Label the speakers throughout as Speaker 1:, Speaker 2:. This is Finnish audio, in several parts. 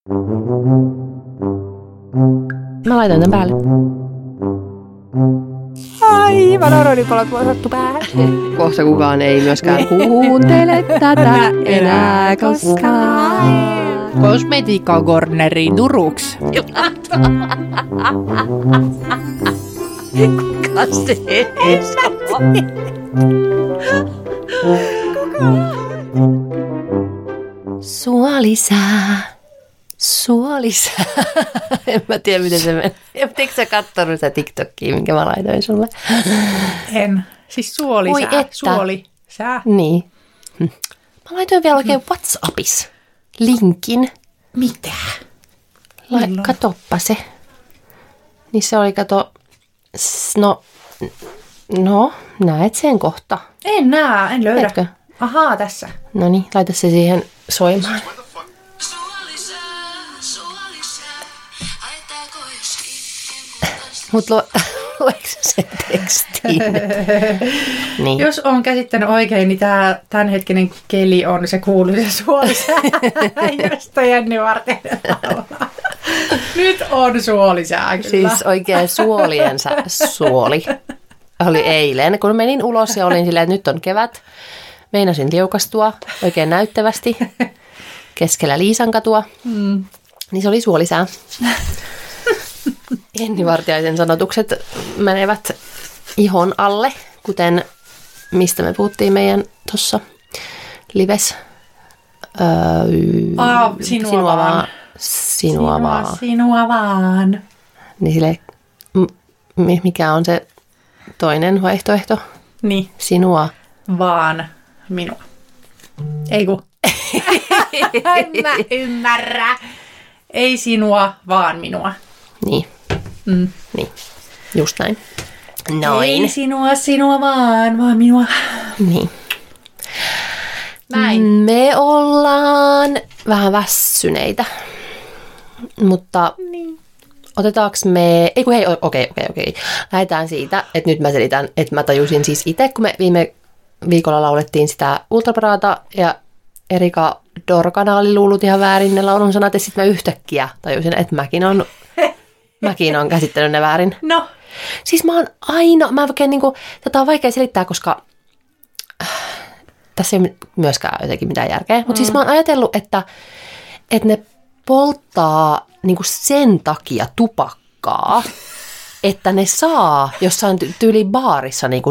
Speaker 1: Mä laitan tämän päälle.
Speaker 2: Aivan oronipalot voi sattu päähän.
Speaker 1: Kohta kukaan ei myöskään kuuntele tätä enää koskaan.
Speaker 2: Kosmetiikka Corneri Turuks.
Speaker 1: Kuka se Sua lisää. Sua lisää. En mä tiedä, miten se meni. Eikö sä kattonut sitä TikTokia, minkä mä laitoin sulle?
Speaker 2: En. Siis suoli
Speaker 1: Oi
Speaker 2: sää.
Speaker 1: että.
Speaker 2: Suoli sää.
Speaker 1: Niin. Mä laitoin vielä oikein WhatsAppissa linkin.
Speaker 2: Mitä?
Speaker 1: Katoppa se. Niin se oli, No, näet sen kohta.
Speaker 2: En näe, en löydä.
Speaker 1: Tiedätkö?
Speaker 2: Ahaa, tässä.
Speaker 1: No niin, laita se siihen soimaan. Mut lueeko sen tekstiin? Niin.
Speaker 2: Jos on käsittänyt oikein, niin tämä tämänhetkinen keli on se kuuluisa suolisää, josta Jenni Vartiainen laulaa. Nyt on suolisää kyllä.
Speaker 1: Siis oikein suoliensa suoli. Oli eilen, kun menin ulos ja olin silleen, että nyt on kevät. Meinasin liukastua oikein näyttävästi keskellä Liisankatua. Niin se oli suolisää. Jenni Vartiaisen sanotukset menevät ihon alle, kuten mistä me puhuttiin meidän tuossa lives.
Speaker 2: Sinua vaan. Sinua vaan.
Speaker 1: Niin sille, mikä on se toinen vaihtoehto?
Speaker 2: Niin.
Speaker 1: Sinua.
Speaker 2: Vaan minua. Ei kun. En mä ymmärrä. Ei sinua, vaan minua.
Speaker 1: Niin. Niin. Just näin. Noin.
Speaker 2: Ei sinua vaan minua.
Speaker 1: Niin.
Speaker 2: Näin.
Speaker 1: Me ollaan vähän väsyneitä. Mutta
Speaker 2: Niin.
Speaker 1: otetaanko me... Ei kun hei, okei. Lähdetään siitä, että nyt mä selitän, että mä tajusin siis itse, kun me viime viikolla laulettiin sitä Ultraparaata ja Erika Dorkana oli luullut ihan väärin ne laulun sanat, ja sitten mä yhtäkkiä tajusin, että mäkin on käsittänyt ne väärin.
Speaker 2: No.
Speaker 1: Siis mä oikein niinku, tätä on vaikea selittää, koska tässä ei ole myöskään jotenkin mitään järkeä. Mutta siis mä oon ajatellut, että ne polttaa niinku sen takia tupakkaa, että ne saa jossain tyyliin baarissa, niinku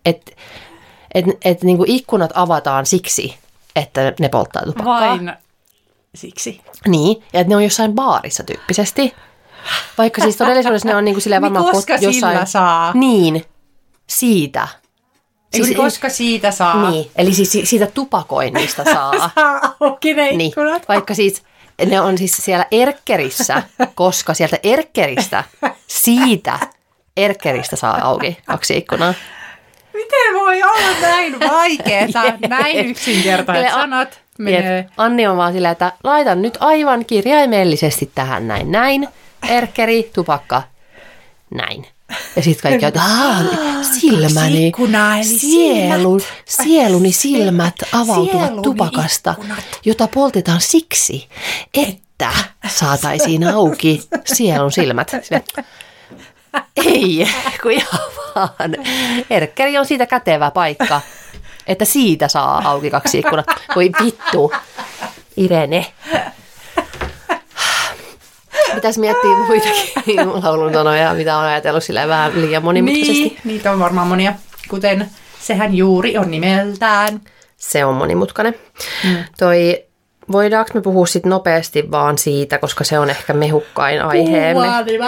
Speaker 1: että niinku ikkunat avataan siksi, että ne polttaa tupakkaa.
Speaker 2: Vain siksi.
Speaker 1: Niin, ja että ne on jossain baarissa tyyppisesti. Vaikka siis todellisuudessa ne on niinku silleen varmaan
Speaker 2: koska
Speaker 1: jossain...
Speaker 2: sillä saa.
Speaker 1: Niin, siitä.
Speaker 2: Siis, koska siitä saa.
Speaker 1: Niin, eli siis siitä tupakoinnista saa.
Speaker 2: Saa auki ne
Speaker 1: Niin,
Speaker 2: ikkunat.
Speaker 1: vaikka siis ne on siis siellä Erkkerissä, koska sieltä siitä Erkkeristä saa auki 2 ikkunaa.
Speaker 2: Miten voi olla näin vaikeeta? Näin yksinkertaiset sanat menee.
Speaker 1: Anni on vaan silleen, että laitan nyt aivan kirjaimellisesti tähän näin. Erkkeri, tupakka, näin. Ja sitten kaikki on, silmäni, sieluni silmät avautuvat tupakasta, jota poltetaan siksi, että saataisiin auki sielun silmät. Ei, kun ihan vaan. Erkkeri on siitä kätevä paikka, että siitä saa auki 2 ikkunaa. Voi vittu, Irene. Pitäisi miettiä muitakin laulun sanoja, mitä on ajatellut silleen vähän liian monimutkaisesti.
Speaker 2: Niin, niitä on varmaan monia, kuten sehän juuri on nimeltään.
Speaker 1: Se on monimutkainen. Voidaanko me puhua sitten nopeasti vaan siitä, koska se on ehkä mehukkain aiheemme.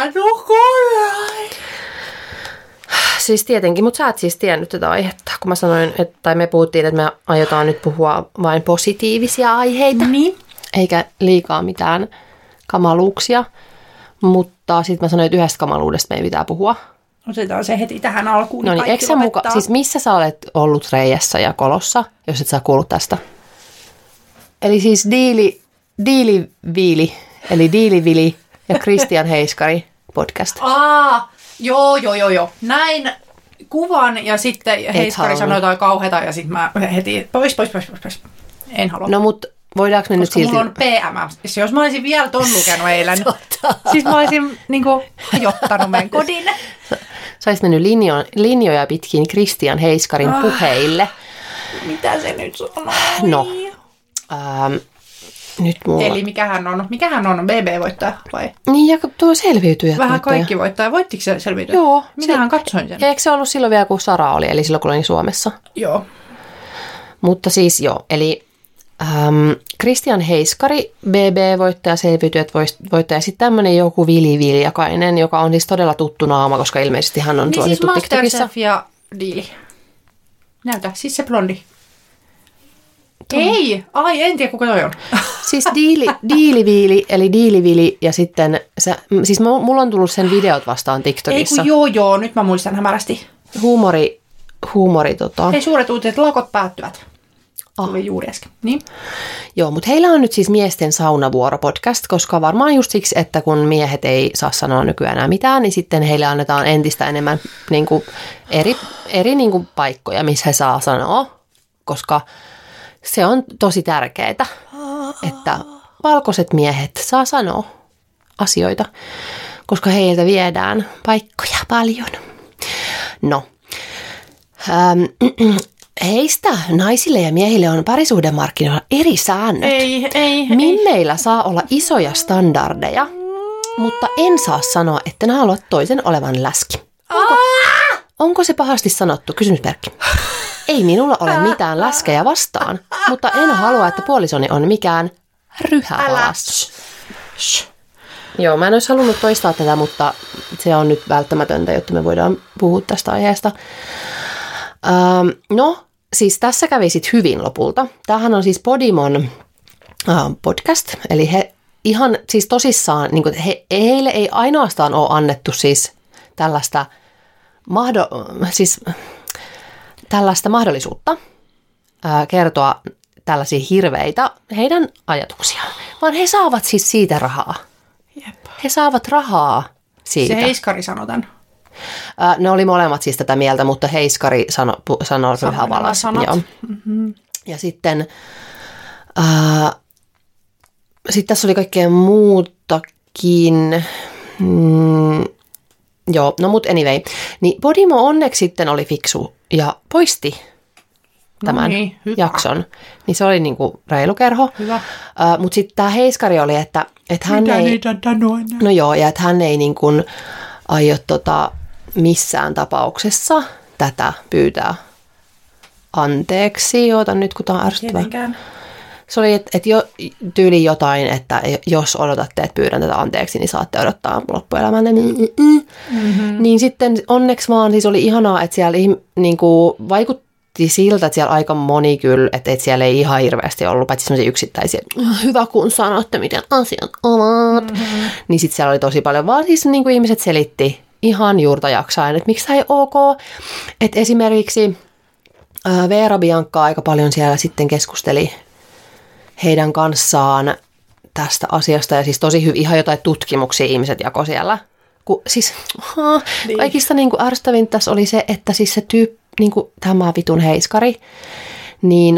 Speaker 1: Siis tietenkin, mutta sä et siis tiennyt tätä aihetta, kun mä sanoin, tai me puhuttiin, että me aiotaan nyt puhua vain positiivisia aiheita.
Speaker 2: Niin.
Speaker 1: Eikä liikaa mitään kamaluuksia, mutta sitten mä sanoin, että yhdestä kamaluudesta meidän pitää puhua.
Speaker 2: Otetaan se heti tähän alkuun.
Speaker 1: No niin, eikö sä siis missä sä olet ollut Reijässä ja Kolossa, jos et sä kuullut tästä? Eli siis Diili-Viili, eli Diili-Vili ja Kristian Heiskari podcast.
Speaker 2: Joo. Näin kuvan ja sitten Heiskari sanoi jotain kauheata ja sitten mä heti pois. En halua.
Speaker 1: No mut voidaanko me nyt silti...
Speaker 2: Mulla on PMS. Jos mä olisin vielä ton lukenut eilen, siis mä olisin niinku hajottanut meidän kodin.
Speaker 1: Sä olisit mennyt linjoja pitkin Christian Heiskarin puheille.
Speaker 2: Mitä se nyt sanoo?
Speaker 1: No, nyt mulla...
Speaker 2: Eli mikähän on BB-voittaja vai?
Speaker 1: Niin, ja tuo selviytyjä.
Speaker 2: Vähän kaikki voittaja. Voittiko se selviytyä?
Speaker 1: Joo.
Speaker 2: Minähän katsoin sen.
Speaker 1: Eikö se ollut silloin vielä, kun Sara oli, eli silloin kun olin Suomessa?
Speaker 2: Joo.
Speaker 1: Mutta siis joo, eli Christian Heiskari, BB-voittaja, selviytyjät voittaja, sitten tämmöinen joku Vili Viljakainen, joka on siis todella tuttu naama, koska ilmeisesti hän on suosittu
Speaker 2: siis
Speaker 1: TikTokissa.
Speaker 2: Masterchef ja Diili. Näytä, siis se blondi. Ei, en tiedä kuka toi on.
Speaker 1: Siis diiliviili, eli diilivili, ja sitten, siis mulla on tullut sen videot vastaan TikTokissa.
Speaker 2: Ei kun joo, nyt mä muistan hämärästi.
Speaker 1: Huumori
Speaker 2: Hei, suuret uutiset, lakot päättyvät. Tuli juuri äsken. Niin.
Speaker 1: Joo, mutta heillä on nyt siis miesten saunavuoro-podcast, koska varmaan just siksi, että kun miehet ei saa sanoa nykyään enää mitään, niin sitten heille annetaan entistä enemmän niin kuin eri niin kuin paikkoja, missä he saa sanoa, koska se on tosi tärkeää, että valkoiset miehet saa sanoa asioita, koska heiltä viedään paikkoja paljon. No, heistä naisille ja miehille on parisuhdemarkkinoilla eri säännöt.
Speaker 2: Ei.
Speaker 1: Mimmeillä saa olla isoja standardeja, mutta en saa sanoa, että ne haluat toisen olevan läski. Onko se pahasti sanottu? Kysymysmerkki. Ei minulla ole mitään läskejä vastaan, mutta en halua, että puolisoni on mikään ryhävalas. Joo, mä en olisi halunnut toistaa tätä, mutta se on nyt välttämätöntä, jotta me voidaan puhua tästä aiheesta. No, siis tässä kävi sitten hyvin lopulta. Tämähän on siis Podimon podcast, eli he ihan siis tosissaan, niin kuin heille ei ainoastaan ole annettu siis tällaista mahdollisuutta kertoa tällaisia hirveitä heidän ajatuksiaan, vaan he saavat siis siitä rahaa.
Speaker 2: Jep.
Speaker 1: He saavat rahaa siitä.
Speaker 2: Se Heiskari sanoi tämän.
Speaker 1: Ne oli molemmat siis tätä mieltä, mutta Heiskari sanoi ryhävalas.
Speaker 2: Mm-hmm.
Speaker 1: Ja sitten tässä oli kaikkea muutakin. Joo, no mut anyway. Niin Podimo onneksi sitten oli fiksu ja poisti tämän jakson. Niin se oli niinku reilu kerho. Mutta sitten tämä Heiskari oli, että hän ei... No joo, ja että hän ei niinku aio missään tapauksessa tätä pyytää anteeksi. Oota nyt, kun tämä on ärsyttävää.
Speaker 2: Tietenkään.
Speaker 1: Se oli, että tyyli jotain, että jos odotatte, että pyydän tätä anteeksi, niin saatte odottaa loppuelämänne. Mm-hmm. Niin sitten onneksi vaan siis oli ihanaa, että siellä niinku vaikutti siltä, että siellä aika moni kyllä, että siellä ei ihan hirveästi ollut, paitsi sellaisia yksittäisiä, hyvä kun sanotte, miten asiat ovat. Mm-hmm. Niin sitten siellä oli tosi paljon, vaan siis niinku ihmiset selitti ihan juurta jaksain, että miksi tämä ei ok. Että esimerkiksi Veera Bianca aika paljon siellä sitten keskusteli heidän kanssaan tästä asiasta. Ja siis tosi ihan jotain tutkimuksia ihmiset jakoi siellä. Siis kaikista niin ärsyttävintä tässä oli se, että siis se niin tämä vitun Heiskari, niin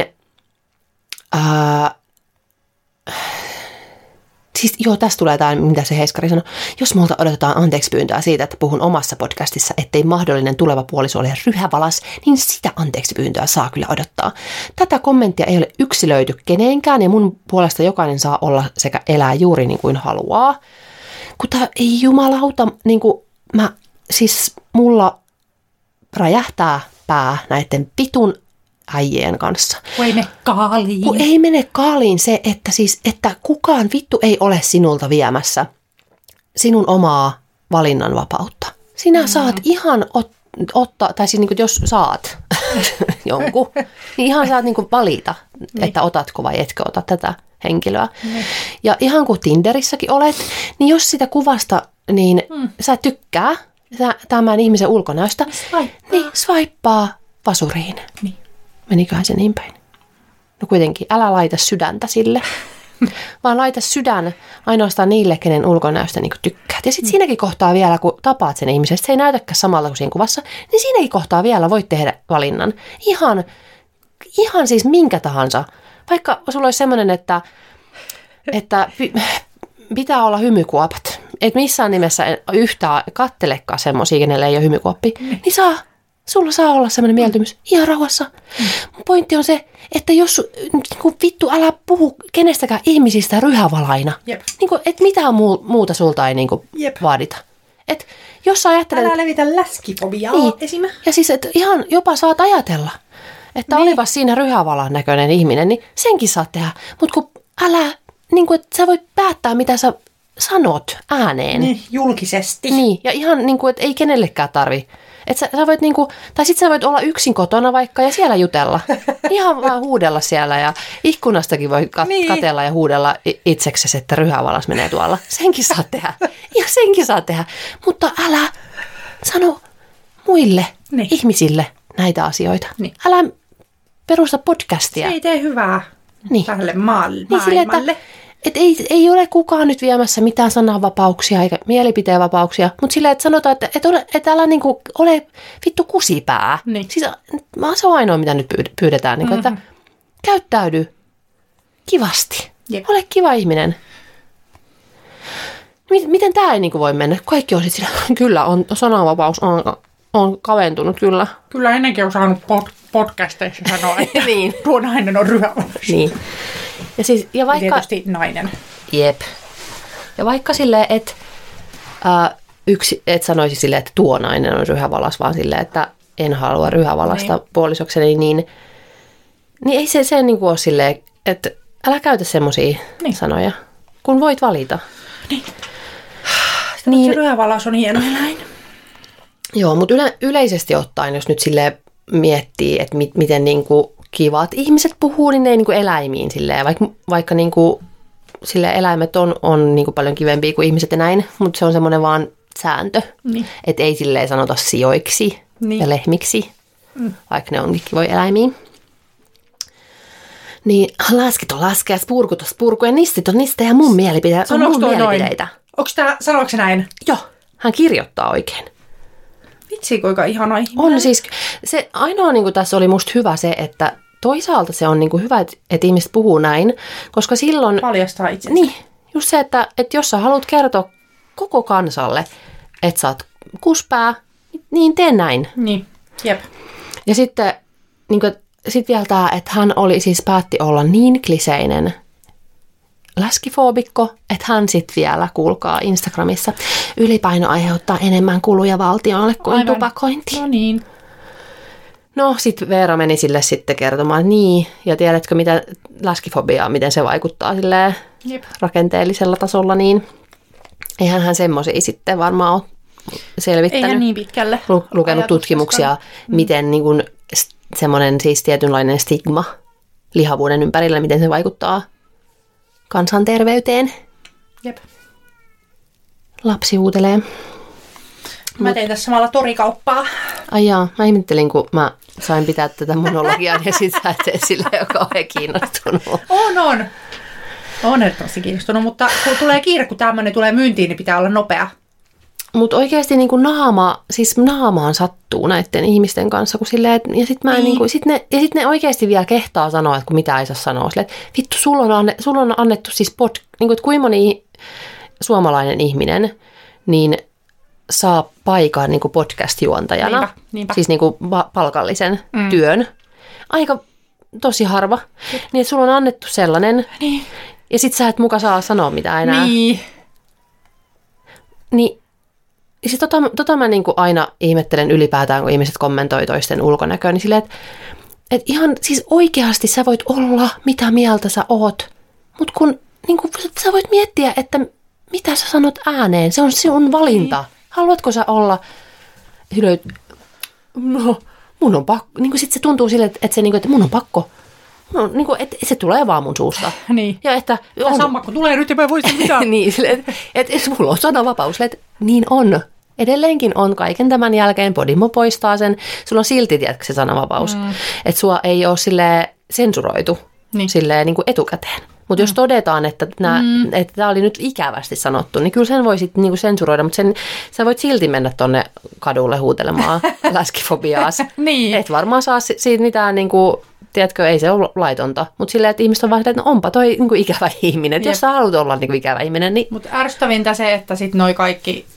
Speaker 1: siis joo, tässä tulee tämä, mitä se Heiskari sanoi. Jos multa odotetaan anteeksi pyyntöä siitä, että puhun omassa podcastissa, ettei mahdollinen tuleva puoliso ole ryhävalas, niin sitä anteeksi pyyntöä saa kyllä odottaa. Tätä kommenttia ei ole yksilöity keneenkään ja mun puolesta jokainen saa olla sekä elää juuri niin kuin haluaa. Kun tämä ei jumalauta, niin kuin mulla räjähtää pää näiden pitun äijien kanssa.
Speaker 2: Kun ei mene kaaliin.
Speaker 1: Kun ei mene kaaliin se, että kukaan vittu ei ole sinulta viemässä sinun omaa valinnanvapautta. Sinä saat ihan ottaa, tai siis niin kuin jos saat jonkun, niin ihan saat niin kuin valita, että otatko vai etkö ota tätä henkilöä. Ja ihan kuin Tinderissäkin olet, niin jos sitä kuvasta, niin sä tykkää tämän ihmisen ulkonäöstä, niin swipea vasuriin. Niin. Meniköhän se niin päin? No kuitenkin, älä laita sydäntä sille, vaan laita sydän ainoastaan niille, kenen ulkonäöstä niin tykkäät. Ja sitten siinäkin kohtaa vielä, kun tapaat sen ihmisen, se ei näytäkään samalta kuin siinä kuvassa, niin siinäkin kohtaa vielä voit tehdä valinnan. Ihan siis minkä tahansa vaikka sulla olisi semmoinen, että pitää olla hymykuopat. Että missään nimessä yhtään kattelekaan semmoisia, kenelle ei ole hymykuoppi. Niin sulla saa olla semmoinen mieltymys ihan rauhassa. Mun pointti on se, että jos vittu älä puhu kenestäkään ihmisistä ryhävalaina. Niin kuin, että mitään muuta sulta ei niin kuin vaadita. Että jos sä ajattelet...
Speaker 2: Älä levitä läskifobiaa esimerkiksi.
Speaker 1: Ja siis, että ihan jopa saat ajatella, että olipas siinä ryhävalan näköinen ihminen, niin senkin saat tehdä. Mutta kun älä, niin kuin, että sä voit päättää, mitä sä sanot ääneen.
Speaker 2: Niin, julkisesti.
Speaker 1: Niin, ja ihan niin kuin, että ei kenellekään tarvi. Että sä voit niinku, tai sitten sä voit olla yksin kotona vaikka ja siellä jutella. Ihan vaan huudella siellä ja ikkunastakin voi katella ja huudella itseksesi, että ryhävalas menee tuolla. Senkin saa tehdä. Ja senkin saa tehdä. Mutta älä sano muille ihmisille näitä asioita.
Speaker 2: Niin.
Speaker 1: Älä perusta podcastia.
Speaker 2: Se ei tee hyvää tälle maailmalle.
Speaker 1: Että ei ole kukaan nyt viemässä mitään sananvapauksia eikä mielipiteenvapauksia, mutta silleen, että sanotaan, että älä niinku ole vittu kusipää.
Speaker 2: Niin.
Speaker 1: Siis se on ainoa, mitä nyt pyydetään, niinku, että käyttäydy kivasti.
Speaker 2: Jep.
Speaker 1: Ole kiva ihminen. Miten tämä ei niinku voi mennä? Kaikki on sitten kyllä, sananvapaus on kaventunut, kyllä.
Speaker 2: Kyllä ennenkin on saanut podcasteissa sanoa, että niin. Tuo nainen on ryhävalas.
Speaker 1: Niin. Ja vaikka...
Speaker 2: Tietysti nainen.
Speaker 1: Jep. Ja vaikka silleen, että et sanoisi silleen, että tuo nainen on ryhävalas, vaan silleen, että en halua ryhävalasta puolisokseni, niin ei se niin kuin ole silleen, että älä käytä semmoisia sanoja, kun voit valita.
Speaker 2: Niin. Se ryhävalas on hieno eläin.
Speaker 1: Joo, mutta yleisesti ottaen, jos nyt silleen miettii, että miten niinku kivat ihmiset puhuu, niin ne ei niinku eläimiin silleen, vaikka niinku silleen eläimet on niinku paljon kivempiä kuin ihmiset ja näin, mutta se on semmoinen vaan sääntö, että ei silleen sanota sijoiksi ja lehmiksi, vaikka ne onkin kivoja eläimiä. Niin laskit on laskea, spurkut on spurku ja nistit on niistä ja mun mielipiteitä on mun mielipideitä.
Speaker 2: Sanoiko se näin?
Speaker 1: Joo, hän kirjoittaa oikein.
Speaker 2: Vitsi, kuinka ihana ihminen.
Speaker 1: On siis, se ainoa niin kuin tässä oli musta hyvä se, että toisaalta se on niin kuin hyvä, että ihmiset puhuu näin, koska silloin...
Speaker 2: Paljastaa itsensä.
Speaker 1: Niin, just se, että jos sä haluat kertoa koko kansalle, että sä oot kuspää, niin tee näin.
Speaker 2: Niin, jep.
Speaker 1: Ja sitten niin kuin, vielä tämä, että hän päätti olla niin kliseinen läskifoobikko, että hän sitten vielä, kuulkaa Instagramissa, ylipaino aiheuttaa enemmän kuluja valtiolle kuin tupakointi.
Speaker 2: No niin.
Speaker 1: No sitten Veera meni sille sitten kertomaan, niin, ja tiedätkö mitä läskifobiaa, miten se vaikuttaa silleen rakenteellisella tasolla, niin eihän hän semmoisia sitten varmaan ole selvittänyt.
Speaker 2: Eihän niin pitkälle.
Speaker 1: Lukenut tutkimuksia, miten niin kun, semmoinen siis tietynlainen stigma lihavuuden ympärillä, miten se vaikuttaa kansanterveyteen.
Speaker 2: Jep.
Speaker 1: Lapsi huutelee.
Speaker 2: Mä tein tässä samalla torikauppaa.
Speaker 1: Ai jaa, mä ihmettelin, kun mä sain pitää tätä monologiaa ja sit sä et sille, joka on kiinnostunut.
Speaker 2: On ehdottomasti kiinnostunut, mutta kun tulee kiire, kun tämmöinen tulee myyntiin, niin pitää olla nopea.
Speaker 1: Mutta oikeasti niin naamaan sattuu näiden ihmisten kanssa, kun silleen, ja sitten ne oikeasti vielä kehtaa sanoa, että kun mitä ei saa sanoa. Silleen, että vittu, sulla on annettu siis niin kuin, että kuinka moni suomalainen ihminen niin saa paikan niin kuin podcast-juontajana,
Speaker 2: Niinpä.
Speaker 1: siis niin kuin palkallisen työn. Aika tosi harva. Niin, että sulla on annettu sellainen, ja sit sä et muka saa sanoa mitään enää. Niin. Siis mä niin kuin aina ihmettelen ylipäätään, kun ihmiset kommentoi toisten ulkonäköä, niin silleen, että ihan siis oikeasti sä voit olla, mitä mieltä sä oot, mutta kun niin kuin, sä voit miettiä, että mitä sä sanot ääneen, se on sinun valinta. Haluatko sä olla, no mun on pakko, niin kuin sit se tuntuu silleen, että mun on pakko. No, niin kuin, että se tulee vaan mun suusta.
Speaker 2: Niin.
Speaker 1: Ja että...
Speaker 2: Sammakko tulee nyt ja mä voisin mitään.
Speaker 1: Niin, että mulla on sananvapaus. Että niin on. Edelleenkin on kaiken tämän jälkeen. Podimo poistaa sen. Sulla on silti, tiedätkö, se sananvapaus. Että sua ei ole silleen sensuroitu silleen niin kuin etukäteen. Mutta jos todetaan, että tämä oli nyt ikävästi sanottu, niin kyllä sen voi sitten niinku sensuroida, mutta sä voit silti mennä tonne kadulle huutelemaan läskifobiaas.
Speaker 2: Niin.
Speaker 1: Et varmaan saa siitä mitään niinku tiedätkö, ei se ole laitonta. Mutta silleen, että ihmiset on vaan, että no onpa toi niin kuin ikävä ihminen. Jos sä haluat olla niin kuin ikävä ihminen, niin...
Speaker 2: Mutta ärsyttävintä se, että sit noi kaikki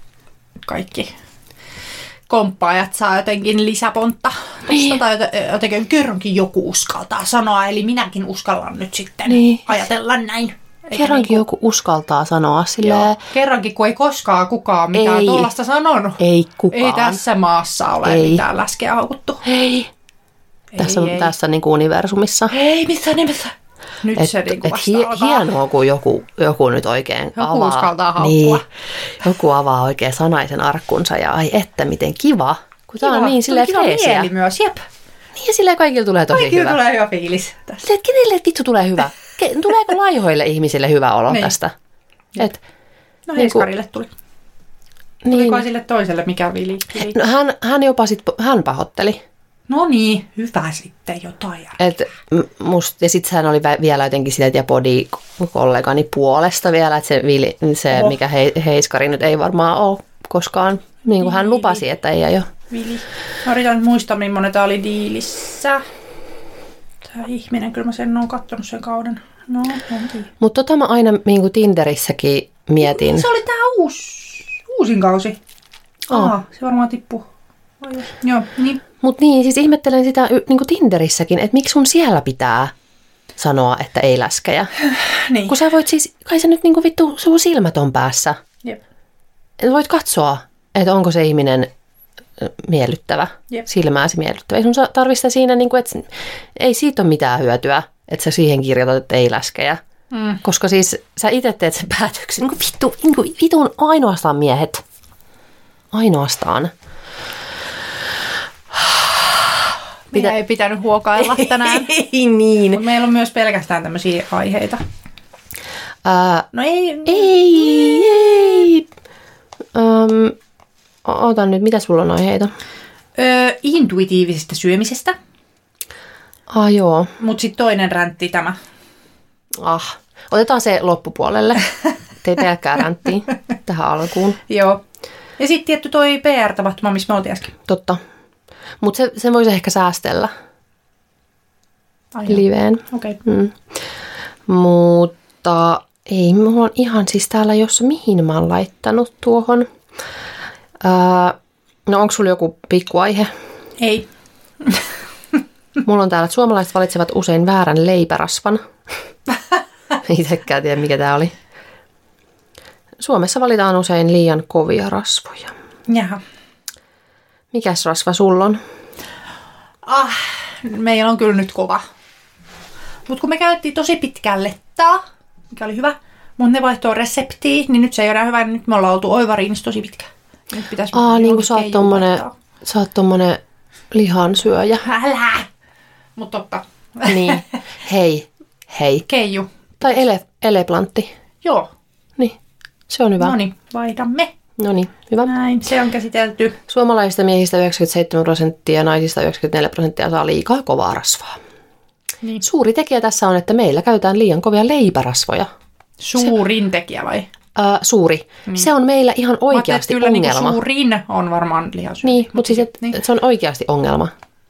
Speaker 2: komppaajat saa jotenkin lisäpontta. Niin. Tai jotenkin kerrankin joku uskaltaa sanoa, eli minäkin uskallan nyt sitten ajatella näin.
Speaker 1: Kerrankin joku uskaltaa sanoa silleen...
Speaker 2: Kerrankin, kun ei koskaan kukaan mitään tuollaista sanonut.
Speaker 1: Ei kukaan.
Speaker 2: Ei tässä maassa ole mitään läskeä haukuttu.
Speaker 1: Ei. Tässä niin kuin universumissa.
Speaker 2: Ei missään nimessä. Nyt se niin kuin vasta
Speaker 1: hienoa, kun joku nyt oikein avaa.
Speaker 2: Joku uskaltaa haukkua.
Speaker 1: Niin, joku avaa oikein sanaisen arkkunsa ja ai että miten kiva. Kun tää on niin silleen freesiä.
Speaker 2: Kiva mieli myös, jep.
Speaker 1: Niin ja silleen kaikilla tulee tosi hyvä.
Speaker 2: Kaikilla tulee hyvä fiilis.
Speaker 1: Silleen, että kenelle vittu tulee hyvä? Tuleeko laihoille ihmisille hyvä olo tästä?
Speaker 2: No Heiskarille tuli. Tuliko sille toiselle mikä vili?
Speaker 1: No, hän jopa hän pahoitteli.
Speaker 2: No niin, hyvä sitten jotain.
Speaker 1: Ja sitten hän oli vielä jotenkin sitä ja body-kollegani puolesta vielä, että se mikä Heiskari nyt ei varmaan ole koskaan, niin kuin hän lupasi, että ei aio.
Speaker 2: Vili. Mä yritän nyt muistaa, millainen tää oli diilissä. Tää ihminen, kyllä mä sen oon kattonut sen kauden. No,
Speaker 1: mutta mä aina niin kuin Tinderissäkin mietin.
Speaker 2: Se oli tää uusin kausi. Se varmaan tippuu. Joo, niin.
Speaker 1: Mutta niin, siis ihmettelen sitä niin kuin Tinderissäkin, että miksi sun siellä pitää sanoa, että ei läskejä.
Speaker 2: Niin.
Speaker 1: Kun sä voit siis, kai sä nyt niin kuin vittu, sun silmät on päässä.
Speaker 2: Jep.
Speaker 1: Voit katsoa, että onko se ihminen miellyttävä, silmääsi miellyttävä. Ei sun tarvista siinä, niin kuin, että ei siitä ole mitään hyötyä, että sä siihen kirjoitat, että ei läskejä. Koska siis sä itse teet sen päätöksen, niin kuin vitun ainoastaan miehet. Ainoastaan.
Speaker 2: Ei pitänyt huokailla tänään.
Speaker 1: Ei niin.
Speaker 2: Mut meillä on myös pelkästään tämmöisiä aiheita. No ei.
Speaker 1: Ei. Otan nyt, mitä sulla on aiheita?
Speaker 2: Intuitiivisesta syömisestä.
Speaker 1: Joo.
Speaker 2: Mut sit toinen räntti tämä.
Speaker 1: Otetaan se loppupuolelle. Tei pelkkää ränttiä tähän alkuun.
Speaker 2: Joo. Ja sitten tietty toi PR-tapahtuma, missä me oltiin äsken.
Speaker 1: Totta. Mutta se voisi ehkä säästellä liveen.
Speaker 2: Okei.
Speaker 1: Mutta ei, mulla on ihan siis täällä, mihin mä oon laittanut tuohon. No onko sulla joku pikkuaihe?
Speaker 2: Ei.
Speaker 1: Mulla on täällä, että suomalaiset valitsevat usein väärän leipärasvan. Itsekään tiedä, mikä tää oli. Suomessa valitaan usein liian kovia rasvoja.
Speaker 2: Jaha.
Speaker 1: Mikäs rasva sulla on?
Speaker 2: Meillä on kyllä nyt kova. Mutta kun me käytettiin tosi pitkään lettaa, mikä oli hyvä, mutta ne vaihtoo reseptiin, niin nyt se ei ole hyvä, niin nyt me ollaan oltu oivariinissa tosi pitkään. Nyt pitäisi
Speaker 1: niin kuin sä oot tommonen lihansyöjä.
Speaker 2: Älä! Mut totta.
Speaker 1: Niin. Hei.
Speaker 2: Keiju.
Speaker 1: Tai eleplantti.
Speaker 2: Joo.
Speaker 1: Niin, se on hyvä.
Speaker 2: Noniin, vaihdamme.
Speaker 1: Noniin, hyvä.
Speaker 2: Näin, se on käsitelty.
Speaker 1: Suomalaisista miehistä 97% ja naisista 94% saa liikaa kovaa rasvaa.
Speaker 2: Niin.
Speaker 1: Suuri tekijä tässä on, että meillä käytetään liian kovia leipärasvoja.
Speaker 2: Suurin tekijä vai?
Speaker 1: Suuri. Niin. Se on meillä ihan oikeasti ongelma.
Speaker 2: Niin suurin on varmaan lihansyönti.
Speaker 1: Niin, mutta siis niin. Se on oikeasti ongelma.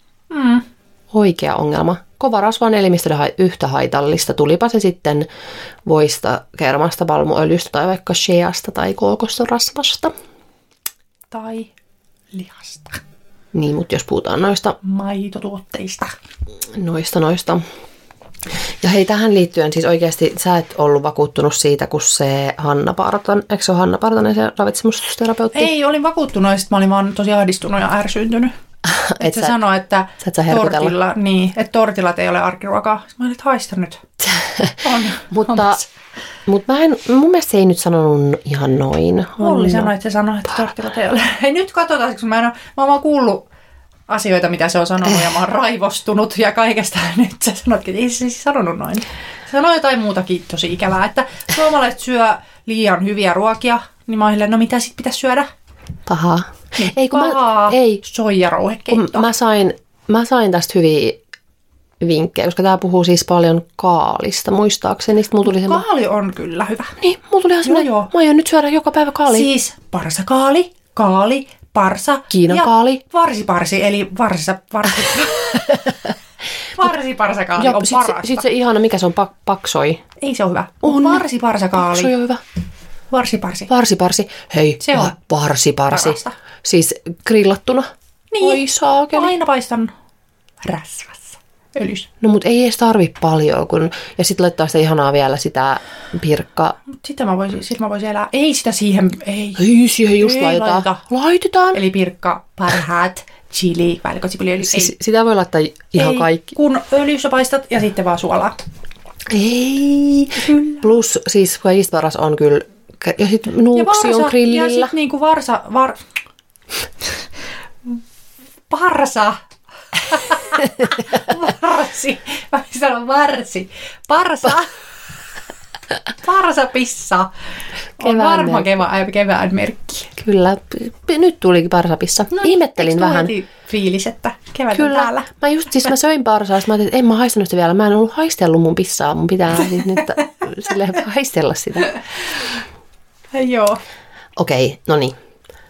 Speaker 1: Oikea ongelma. Kova rasva on elimistölle yhtä haitallista, tulipa se sitten voista, kermasta, palmuöljystä tai vaikka sheasta tai kookosrasvasta.
Speaker 2: Tai lihasta.
Speaker 1: Niin, mutta jos puhutaan noista
Speaker 2: maitotuotteista.
Speaker 1: Noista. Ja hei, tähän liittyen siis oikeasti sä et ollut vakuuttunut siitä, kun se Hanna Partanen, eikö se ole Hanna Partanen se ravitsemusterapeutti?
Speaker 2: Ei, olin vakuuttunut ja sitten mä olin vaan tosi ahdistunut ja ärsyyntynyt. Että se sanoi, että tortillat ei ole arkiruokaa. Mä olin, että haista nyt.
Speaker 1: Mutta mun mielestä se ei nyt sanonut ihan noin.
Speaker 2: Olli sanoi, että se sanoi, että tortillat ei ole. Hei nyt katsotaan, kun mä oon vaan kuullut asioita, mitä se on sanonut ja mä oon raivostunut ja kaikesta. Nyt sä sanoitkin, että ei se siis sanonut noin. Se sanoi jotain muutakin tosi ikävää, että suomalaiset syö liian hyviä ruokia, niin mä oon no mitä sit pitäisi syödä?
Speaker 1: Pahaa.
Speaker 2: Niin, ei soijarouhekeittoa.
Speaker 1: Mä sain tästä hyviä vinkkejä, koska tää puhuu siis paljon kaalista, muistaakseni.
Speaker 2: Kaali on kyllä hyvä.
Speaker 1: Niin, mulla tuli ihan semmoinen, mä aion nyt syödä joka päivä kaalia.
Speaker 2: Siis kaali, parsa
Speaker 1: Kiinan
Speaker 2: ja
Speaker 1: kaali.
Speaker 2: Varsiparsi, eli varsi. Varsiparsakaali on parasta.
Speaker 1: Sitten se ihana, mikä se on, paksoi.
Speaker 2: Ei se ole hyvä.
Speaker 1: On.
Speaker 2: Varsiparsakaali.
Speaker 1: Paksoi on hyvä. Varsiparsi. Hei,
Speaker 2: se on
Speaker 1: varsiparsi.
Speaker 2: parasta.
Speaker 1: Siis grillattuna.
Speaker 2: Niin.
Speaker 1: Oi saakeli.
Speaker 2: Aina paistan rasvassa. Öljyssä.
Speaker 1: No mut ei edes tarvi paljon, ja sitten laittaa sitä ihanaa vielä sitä pirkkaa.
Speaker 2: Sitten mä voisin elää. Ei sitä siihen, ei.
Speaker 1: Ei siihen just
Speaker 2: ei
Speaker 1: laitetaan. Laitetaan.
Speaker 2: Eli pirkka, parhaat, chili, valkosipuliöljy.
Speaker 1: Sitä voi laittaa ihan kaikki.
Speaker 2: Kun öljyssä paistat ja sitten vaan suolaa.
Speaker 1: Ei. Kyllä. Plus siis paras on kyllä, ja sitten nuuksi on grillillä.
Speaker 2: Ja sitten niinku varsa. Mä sanon varsi. Parsapissa on varma kevään merkki.
Speaker 1: Kyllä, nyt tuli parsapissa. No, ihmettelin vähän.
Speaker 2: Fiilis, että kevät on täällä.
Speaker 1: Mä söin parsaa, mä ajattelin, että en mä haistanut sitä vielä. Mä en ollut haistellut mun pissaa, mun pitää siis nyt haistella sitä.
Speaker 2: Joo.
Speaker 1: Okei, no niin.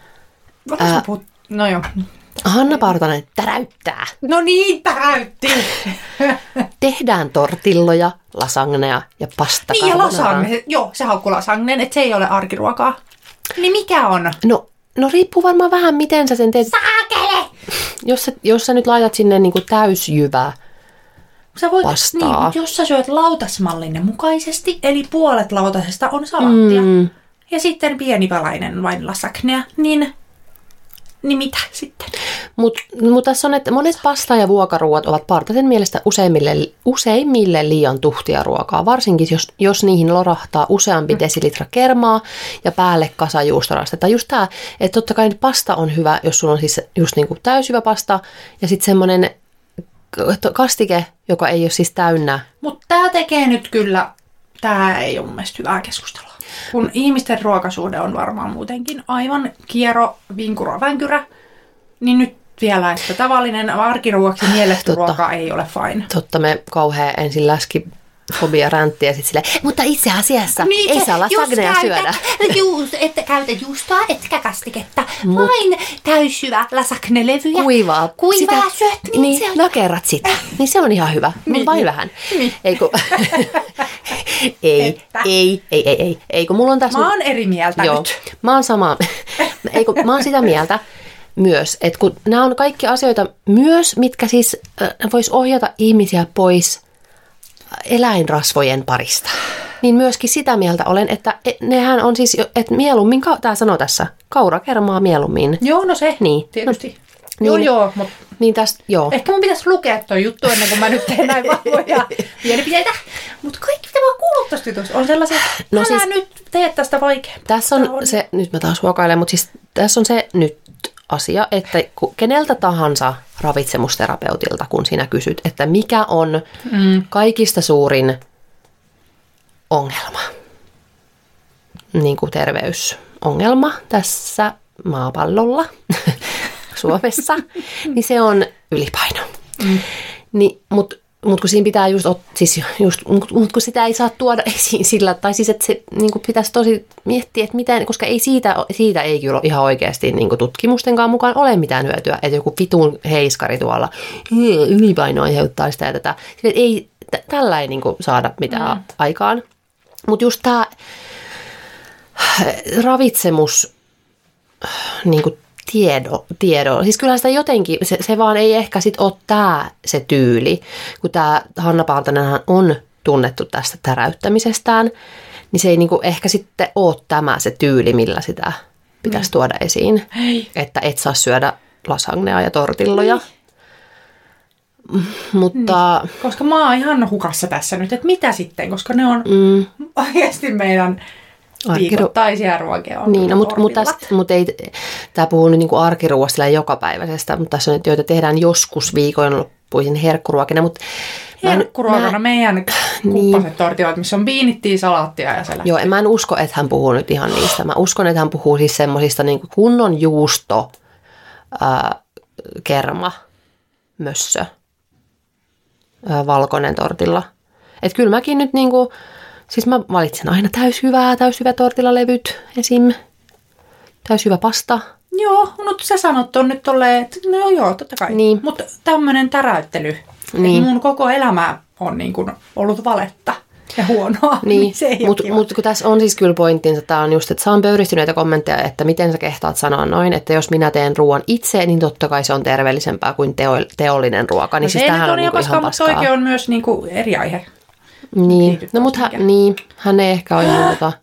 Speaker 2: No joo.
Speaker 1: Hanna Partanen täräyttää.
Speaker 2: No niin, täräytti.
Speaker 1: Tehdään tortilloja, lasagnea ja pasta
Speaker 2: niin ja lasagne, joo, se haukkuu lasagnen, että se ei ole arkiruokaa. Niin mikä on?
Speaker 1: No riippuu varmaan vähän, miten sä sen teet.
Speaker 2: Saakele!
Speaker 1: Jos sä nyt laitat sinne niinku täysjyvää pastaa.
Speaker 2: Niin, mutta jos sä syöt lautasmallinen mukaisesti, eli puolet lautasesta on salaattia, ja sitten pieni palainen vain lasagnea, niin mitä sitten?
Speaker 1: Mut tässä on, että monet pasta- ja vuokaruot ovat Partasen mielestä useimmille liian tuhtia ruokaa, varsinkin jos niihin lorahtaa useampi desilitra kermaa ja päälle kasa juustorastetta. Just tää, että totta kai pasta on hyvä, jos sulla on siis just niinku täysjyvä pasta ja sitten semmoinen kastike, joka ei ole siis täynnä.
Speaker 2: Mutta tää tekee nyt kyllä, tää ei ole mun mielestä hyvää keskustelua. Kun ihmisten ruokasuhde on varmaan muutenkin aivan kiero, vinkuro, vänkyrä, niin nyt vielä, että tavallinen arkiruoksi mielletty ruoka ei ole fine.
Speaker 1: Totta, me kauhean ensin läskifobia räntti ja sitten silleen, mutta itse asiassa
Speaker 2: niin,
Speaker 1: ei saa lasagnea syödä.
Speaker 2: Että käytä juustoa, etkä kastiketta, vain täysjyvä lasagnelevyjä.
Speaker 1: Kuivaa
Speaker 2: syöt.
Speaker 1: Niin, nakerrat sitä. Niin se on ihan hyvä, mutta vain vähän.
Speaker 2: Niin.
Speaker 1: Ei, kun mulla on tässä...
Speaker 2: Mä oon eri mieltä nyt.
Speaker 1: Mä oon samaa. Mä oon sitä mieltä myös, että kun nämä on kaikki asioita myös, mitkä siis vois ohjata ihmisiä pois eläinrasvojen parista. Niin myöskin sitä mieltä olen, että nehän on siis, että mieluummin, tää sanoo tässä, kaurakermaa mieluummin.
Speaker 2: Joo, no se,
Speaker 1: niin.
Speaker 2: tietysti.
Speaker 1: No,
Speaker 2: joo, mutta
Speaker 1: niin tästä, joo.
Speaker 2: Ehkä mun pitäisi lukea toi juttu ennen kuin mä nyt teen näin vahvoja mielipiteitä. Mutta kaikki, mitä mä oon kuullut tosta jutusta, on sellaisia, että älä siis, nyt tee tästä vaikeampaa.
Speaker 1: Tässä on se, nyt mä taas huokailen, mutta siis tässä on se nyt asia, että keneltä tahansa ravitsemusterapeutilta, kun sinä kysyt, että mikä on kaikista suurin ongelma, niin kuin terveysongelma tässä maapallolla, Suomessa, niin se on ylipaino. Niin, mutta kun siinä pitää mutta kun sitä ei saa tuoda esiin sillä, tai siis että se niin kuin pitäisi tosi miettiä, että miten, koska ei siitä ei kyllä ihan oikeasti niin kuin tutkimustenkaan mukaan ole mitään hyötyä, että joku vitun heiskari tuolla ylipaino aiheuttaa sitä ja tätä. Ei, tällä ei niin kuin saada mitään aikaan. Mutta just tämä ravitsemus niin kuin tiedolla. Siis kyllä sitä jotenkin, se vaan ei ehkä sit ole se tyyli, kun tämä Hanna Partanenhan on tunnettu tästä täräyttämisestään, niin se ei niinku ehkä sitten ole se tyyli, millä sitä pitäisi tuoda esiin.
Speaker 2: Hei.
Speaker 1: Että et saa syödä lasagnea ja tortilloja. Mutta...
Speaker 2: Niin. Koska mä oon ihan hukassa tässä nyt, että mitä sitten, koska ne on oikeasti meidän... viikoittaisia ruokia on.
Speaker 1: Niin, no, mutta ei, tämä puhuu nyt niinku arkiruoasta jokapäiväisestä, mutta tässä on nyt, joita tehdään joskus viikonloppuisin herkkuruokina.
Speaker 2: Herkkuruokana meidän kuppaset tortilat, missä on viinittiä, salaattia ja sellaista.
Speaker 1: Joo, mä en usko, että hän puhuu nyt ihan niistä. Mä uskon, että hän puhuu siis semmoisista niinku kunnon juusto, kerma, mössö, valkoinen tortilla. Että kyllä mäkin nyt niinku... Siis mä valitsen aina täyshyvä tortillalevyt esim. Täyshyvä pasta
Speaker 2: Joo, mutta sä sanot on nyt tolleen, että no joo, totta kai.
Speaker 1: Niin.
Speaker 2: Mutta tämmöinen täräyttely,
Speaker 1: Niin.
Speaker 2: mun koko elämä on niin kuin ollut valetta ja huonoa.
Speaker 1: Niin,
Speaker 2: se ei
Speaker 1: mutta kun tässä on siis kyllä pointtinsa, tämä on just, että saan pöyristyneitä kommentteja, että miten sä kehtaat sanoa noin, että jos minä teen ruoan itse, niin totta kai se on terveellisempää kuin teollinen ruoka. Niin
Speaker 2: no
Speaker 1: siis
Speaker 2: se
Speaker 1: tämähän
Speaker 2: nyt
Speaker 1: on
Speaker 2: ihan
Speaker 1: niinku
Speaker 2: paskaa,
Speaker 1: ihan
Speaker 2: mutta
Speaker 1: paskaa.
Speaker 2: oikein on myös niin kuin eri aihe.
Speaker 1: Niin, no mutta hän ei ehkä ole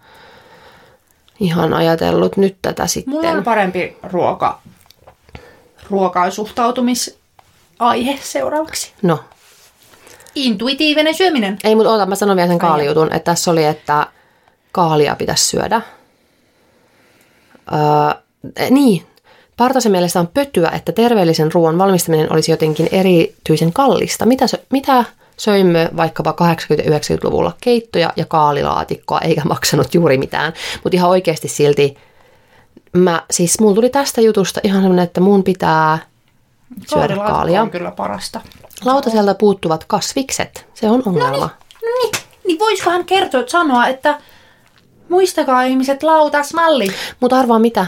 Speaker 1: ihan ajatellut nyt tätä sitten.
Speaker 2: Mulla on parempi ruokaan suhtautumisaihe seuraavaksi.
Speaker 1: No.
Speaker 2: Intuitiivinen syöminen.
Speaker 1: Ei, mutta mä sanon vielä sen kaalijutun, että tässä oli, että kaalia pitäisi syödä. Niin, Partasen mielestä on pötyä, että terveellisen ruoan valmistaminen olisi jotenkin erityisen kallista. Mitä söimme vaikkapa 80-90-luvulla keittoja ja kaalilaatikkoa, eikä maksanut juuri mitään. Mutta ihan oikeasti silti, mulla tuli tästä jutusta ihan semmoinen, että mun pitää syödä kaalia.
Speaker 2: On kyllä parasta.
Speaker 1: Lautaselta puuttuvat kasvikset, se on ongelma.
Speaker 2: Niin voisikohan kertoa, sanoa, että muistakaa ihmiset lautasmalli.
Speaker 1: Mutta arvaa mitä?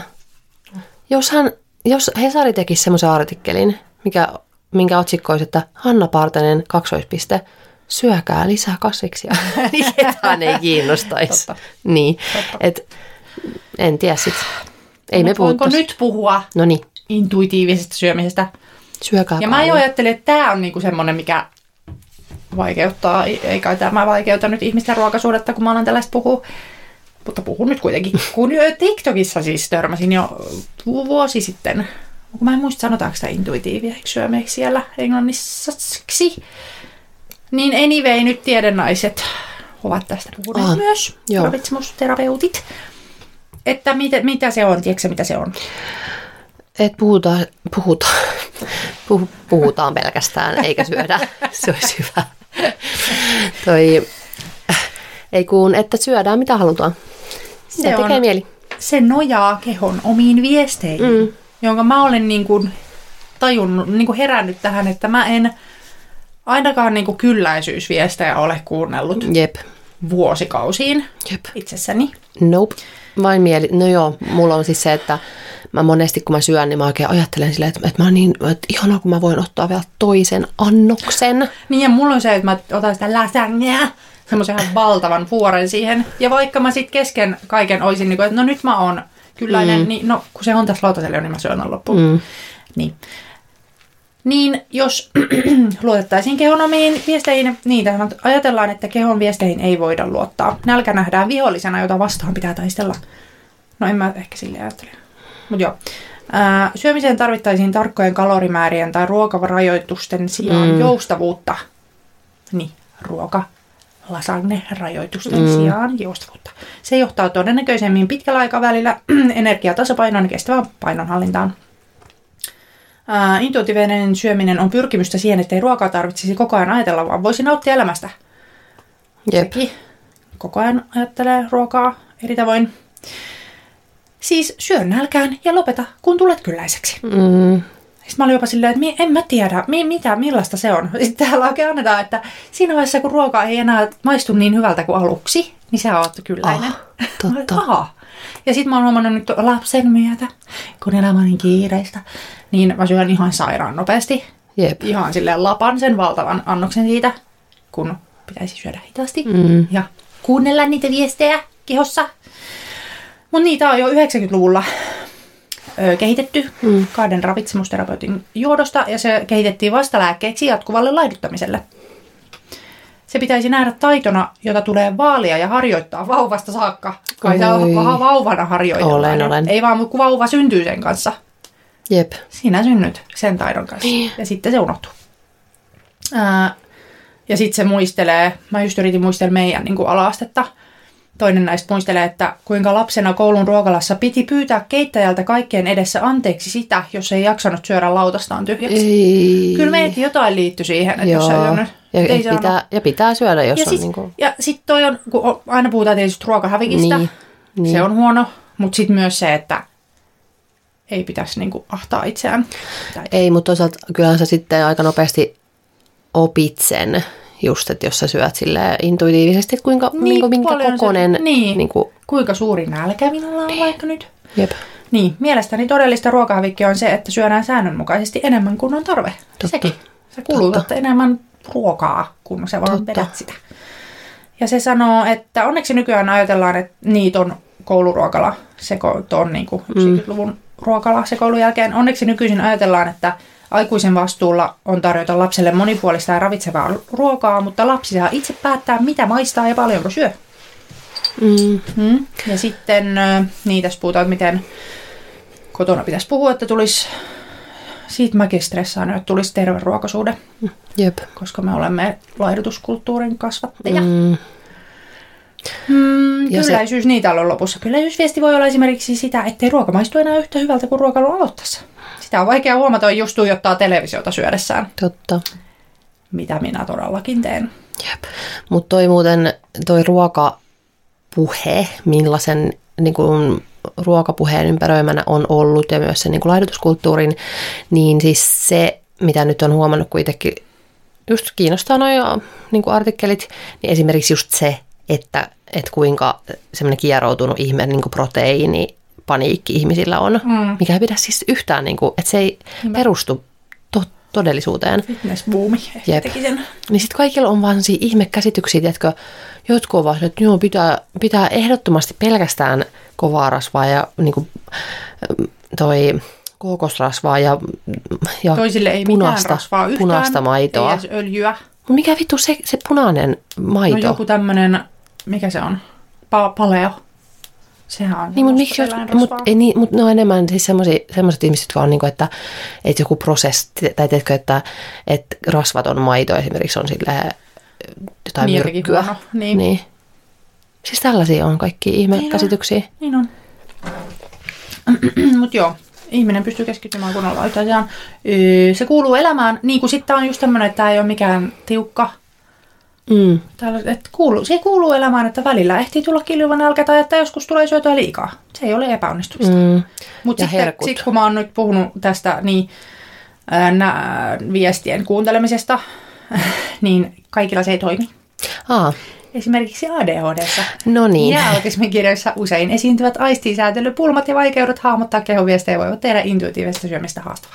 Speaker 1: Jos Hesari tekisi semmoisen artikkelin, minkä otsikko olisi, että Hanna Partanen : syökää lisää kasviksia, niin ketään ei kiinnostaisi.
Speaker 2: Totta.
Speaker 1: Niin, et en tiedä sit. Ei me
Speaker 2: voinko
Speaker 1: puhuttaisi.
Speaker 2: nyt puhua
Speaker 1: Noniin,
Speaker 2: intuitiivisesta syömisestä?
Speaker 1: syökää
Speaker 2: Ja mä jo ajattelin, että tämä on niinku semmoinen, mikä vaikeuttaa, eikä tämä vaikeuta nyt ihmisten ruokasuhdetta, kun mä alan tällaista puhua. Mutta puhun nyt kuitenkin. Kun TikTokissa siis törmäsin jo vuosi sitten, kun mä en muista sanotaanko sitä intuitiiviseksi syömeiksi siellä englannissaksi, niin anyway nyt tiedennaiset ovat tästä puhuneet myös,
Speaker 1: joo.
Speaker 2: ravitsemusterapeutit. Että mitä se on, tiedätkö mitä se on?
Speaker 1: Et puhutaan pelkästään, eikä syödä. Se olisi hyvä. Ei kun, että syödään mitä halutaan. Se tekee mieli.
Speaker 2: Se nojaa kehon omiin viesteihin, jonka mä olen niin kuin tajunnut, niin kuin herännyt tähän, että mä en ainakaan niin kuin kylläisyysviestejä ole kuunnellut
Speaker 1: Jep.
Speaker 2: vuosikausiin
Speaker 1: Jep.
Speaker 2: itsessäni.
Speaker 1: Nope. Vain mieli. No joo, mulla on siis se, että mä monesti kun mä syön, niin mä oikein ajattelen silleen, että mä oon niin, että ihanaa kun mä voin ottaa vielä toisen annoksen.
Speaker 2: Niin ja mulla on se, että mä otan sitä lasagnea, semmoisen ihan valtavan vuoren siihen. Ja vaikka mä sit kesken kaiken oisin, niin kuin, että no nyt mä oon kylläinen, niin no kun se on tässä lautasella jo, niin mä syön loppuun. Niin jos luotettaisiin kehon omiin viesteihin, niin ajatellaan, että kehon viesteihin ei voida luottaa. Nälkä nähdään vihollisena, jota vastaan pitää taistella. No en mä ehkä silleen ajattele. Mutta joo. Syömiseen tarvittaisiin tarkkojen kalorimäärien tai ruokavarajoitusten sijaan joustavuutta. Niin, lasagne-rajoitusten sijaan joustavuutta. Se johtaa todennäköisemmin pitkällä aikavälillä energiatasapainoon ja kestävään painonhallintaan. Intuitiivinen syöminen on pyrkimystä siihen, ettei ruokaa tarvitsisi koko ajan ajatella, vaan voisi nauttia elämästä.
Speaker 1: Jep.
Speaker 2: Sekin koko ajan ajattelee ruokaa eri tavoin. Siis syö nälkään ja lopeta, kun tulet kylläiseksi. Sitten mä olin jopa silleen, että en mä tiedä, millaista se on. Sitten täällä oikein annetaan, että siinä vaiheessa, kun ruoka ei enää maistu niin hyvältä kuin aluksi, niin sä oot kylläinen.
Speaker 1: Totta.
Speaker 2: Aha. Ja sitten mä oon huomannut nyt lapsen myötä, kun elämä on niin kiireistä, niin mä syön ihan sairaan nopeasti.
Speaker 1: Jep.
Speaker 2: Ihan silleen lapan sen valtavan annoksen siitä, kun pitäisi syödä hitaasti ja kuunnella niitä viestejä kehossa. Mutta niitä on jo 90-luvulla kehitetty kahden ravitsemusterapeutin johdosta, ja se kehitettiin vastalääkkeeksi jatkuvalle laiduttamiselle. Se pitäisi nähdä taitona, jota tulee vaalia ja harjoittaa vauvasta saakka. Kai sä oot vauvana harjoitellaan.
Speaker 1: Olen.
Speaker 2: Ei vaan, kun vauva syntyy sen kanssa.
Speaker 1: Jep.
Speaker 2: Sinä synnyt sen taidon kanssa. Ja sitten se unohtuu. Ja sitten se muistelee, mä just yritin muistella meidän niin kuin ala-astetta. Toinen näistä muistelee, että kuinka lapsena koulun ruokalassa piti pyytää keittäjältä kaikkien edessä anteeksi sitä, jos ei jaksanut syödä lautastaan tyhjäksi.
Speaker 1: Ei.
Speaker 2: Kyllä meidänkin jotain liittyi siihen, että jos ei syönyt.
Speaker 1: Ja pitää syödä, jos
Speaker 2: ja
Speaker 1: on
Speaker 2: siis,
Speaker 1: niin kuin...
Speaker 2: Ja sitten toi on, kun aina puhutaan tietysti ruokahävikistä,
Speaker 1: niin.
Speaker 2: Se on huono, mutta sitten myös se, että ei pitäisi niinku ahtaa itseään.
Speaker 1: Ei, mutta toisaalta kyllähän sä sitten aika nopeasti opit sen, just, että jos sä syöt silleen intuitiivisesti, että kuinka, minkä kokoinen...
Speaker 2: Niin. Kuinka suuri nälkä minulla on vaikka nyt.
Speaker 1: Jep.
Speaker 2: Niin, mielestäni todellista ruokahävikkiä on se, että syödään säännönmukaisesti enemmän kuin on tarve.
Speaker 1: Totta.
Speaker 2: Sekin. Sä kulutat enemmän ruokaa, kun sä vaan vedät sitä. Ja se sanoo, että onneksi nykyään ajatellaan, että ton kouluruokala, ton niin kuin 90-luvun ruokala sekoilun jälkeen, onneksi nykyisin ajatellaan, että aikuisen vastuulla on tarjota lapselle monipuolista ja ravitsevaa ruokaa, mutta lapsi saa itse päättää, mitä maistaa ja paljonko syö. Ja sitten tässä puhutaan, miten kotona pitäisi puhua, että tulisi, siitä mäkin stressaan, että tulisi terve ruokaisuhde.
Speaker 1: Jep.
Speaker 2: Koska me olemme laihdutuskulttuurin kasvattajia. Kylläisyys niitä on lopussa. Kylläisyysviesti voi olla esimerkiksi sitä, ettei ruoka maistu enää yhtä hyvältä kuin ruokailun aloittaessa. Sitä on vaikea huomata, just tuijottaa televisiota syödessään.
Speaker 1: Totta.
Speaker 2: Mitä minä todellakin teen.
Speaker 1: Jep. Mutta toi ruokapuhe, millaisen niin kuin ruokapuheen ympäröimänä on ollut ja myös sen niin kuin laihdutuskulttuurin, niin siis se, mitä nyt on huomannut kuitenkin, just kiinnostaa nuo niin kuin artikkelit, niin esimerkiksi just se, että kuinka semmoinen kieroutunut ihme niin kuin proteiinipaniikki ihmisillä on, mikä ei pidä siis yhtään, niin kuin, että se ei perustu todellisuuteen.
Speaker 2: Fitness-buumi ehkä teki sen.
Speaker 1: Niin sitten kaikilla on vaan sellaisia ihmekäsityksiä, että jotkut ovat, että joo, pitää ehdottomasti pelkästään kovaa rasvaa ja niin kuin, toi kookosrasvaa ja
Speaker 2: toisille ei mitään rasvaa yhtään,
Speaker 1: punaista maitoa.
Speaker 2: Ei edes öljyä.
Speaker 1: Mikä vittu se punainen maito?
Speaker 2: No joku tämmönen, mikä se on? Paleo. Sehän on
Speaker 1: niin, mutta ne on enemmän siis semmoiset ihmiset, jotka on niin kuin, että joku prosessi, tai teetkö, että rasvaton maito esimerkiksi on silleen jotain myrkkyä. Niin. Siis tällaisia on kaikki ihmekäsityksiä.
Speaker 2: Niin on. Mutta joo, ihminen pystyy keskittymään kunnolla asiaan. Se kuuluu elämään, niin kuin sitten on just tämmöinen, että tämä ei ole mikään tiukka. Se kuuluu elämään, että välillä ehtii tulla kiljuva nälkä tai että joskus tulee syötyä liikaa. Se ei ole epäonnistumista. Mutta sitten kun mä oon nyt puhunut tästä viestien kuuntelemisesta, niin kaikilla se ei toimi. Esimerkiksi ADHD:ssa ja autismikirjoissa usein esiintyvät aistisäätelypulmat ja vaikeudet hahmottaa kehonviestejä voivat tehdä intuitiivisesta syömistä haastavaa.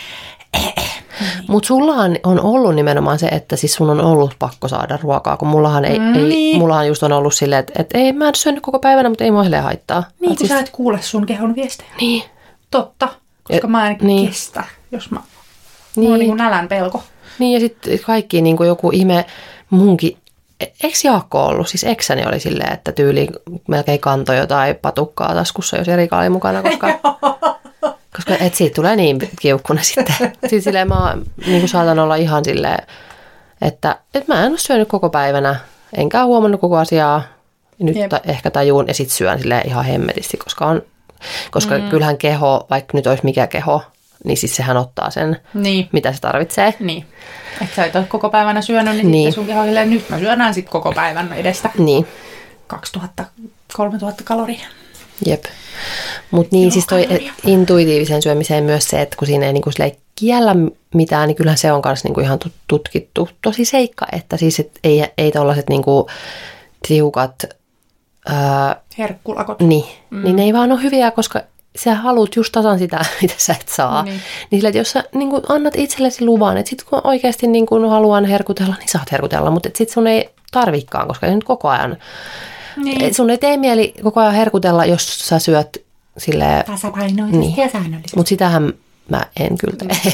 Speaker 1: Mutta sullahan on ollut nimenomaan se, että siis sun on ollut pakko saada ruokaa, kun mullahan mullahan just on ollut silleen, että ei mä en syönyt koko päivänä, mutta ei mua silleen haittaa.
Speaker 2: Niin, kun sä et kuule sun kehon viestejä.
Speaker 1: Niin.
Speaker 2: Totta, koska mä en kestä, jos mulla on niin kuin nälän pelko.
Speaker 1: Niin, ja sitten kaikki niin kuin joku ihme munkin. Eikö Jaakko ollut? Siis eksäni oli silleen, että tyyli melkein kantoi jotain patukkaa taskussa, jos Erika oli mukana, koska et siitä tulee niin kiukkunen sitten. Sitten silleen mä niin kuin saatan olla ihan silleen, että mä en ole syönyt koko päivänä, enkä huomannut koko asiaa. Nyt ehkä tajuun ja sitten syön silleen ihan hemmetisti, koska kyllähän keho, vaikka nyt olisi mikä keho, niin siis sehän ottaa sen, mitä se tarvitsee.
Speaker 2: Niin. Että sä et ole koko päivänä syönyt, niin sitten sun keho silleen, nyt mä syödään sitten koko päivän edestä.
Speaker 1: Niin.
Speaker 2: 2000-3000 kaloria.
Speaker 1: Jep. Mutta niin siis toi intuitiivisen syömiseen myös se, että kun siinä ei niinku kiellä mitään, niin kyllähän se on myös niinku ihan tutkittu tosi seikka, että siis et ei tollaiset niinku tiukat
Speaker 2: herkkulakot.
Speaker 1: Niin ne ei vaan ole hyviä, koska sä haluat just tasan sitä, mitä sä et saa. Niin sillä, että jos sä niin kun annat itsellesi luvan, että sit kun oikeasti niin kun haluan herkutella, niin saat herkutella, mutta sit sun ei tarvikaan, koska ei nyt koko ajan. Niin. Sun ei tee mieli koko ajan herkutella, jos sä syöt silleen
Speaker 2: tasapainoisesti ja säännöllisesti.
Speaker 1: Mutta sitähän mä en kyllä tee.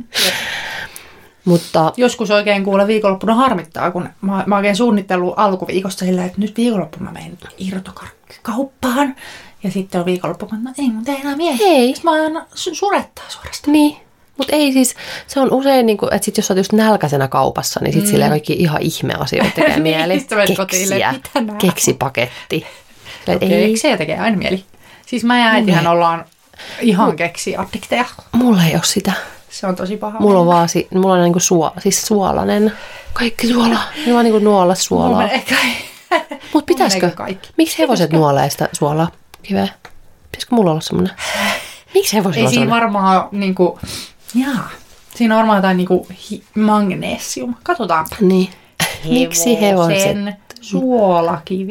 Speaker 1: Mutta
Speaker 2: joskus oikein kuule viikonloppuna harmittaa, kun mä oikein suunnittellut alkuviikosta silleen, että nyt viikonloppuna mä menen irtokarkkikauppaan. Ja sitten on viikonloppu, että no ei mun tee enää mieli.
Speaker 1: Ei.
Speaker 2: Mä aina surettaa suorastaan.
Speaker 1: Niin. Mutta ei siis, se on usein, niin kuin, että sit jos sä oot just nälkäisenä kaupassa, niin sit silleen kaikki ihan ihmeasioita tekee mieli. Keksipaketti.
Speaker 2: Keksejä tekee aina mieli. Siis mä ja äitihän ollaan ihan keksiaddikteja.
Speaker 1: Mulla ei ole sitä.
Speaker 2: Se on tosi paha.
Speaker 1: Mulla on vaan mulla on niinku siis suolainen. Kaikki suola. Mulla on niinku nuolla suolaa. Mut pitäisikö? Miksi hevoset nuolee sitä suolaa? Kiveä. Pitäisikö mulla olla semmoinen? Miksi hevoset
Speaker 2: ei siinä varmaan niinku, siinä on varmaan jotain niinku magnesium. Katsotaanpa.
Speaker 1: Niin. Miksi hevoset?
Speaker 2: suolakivi.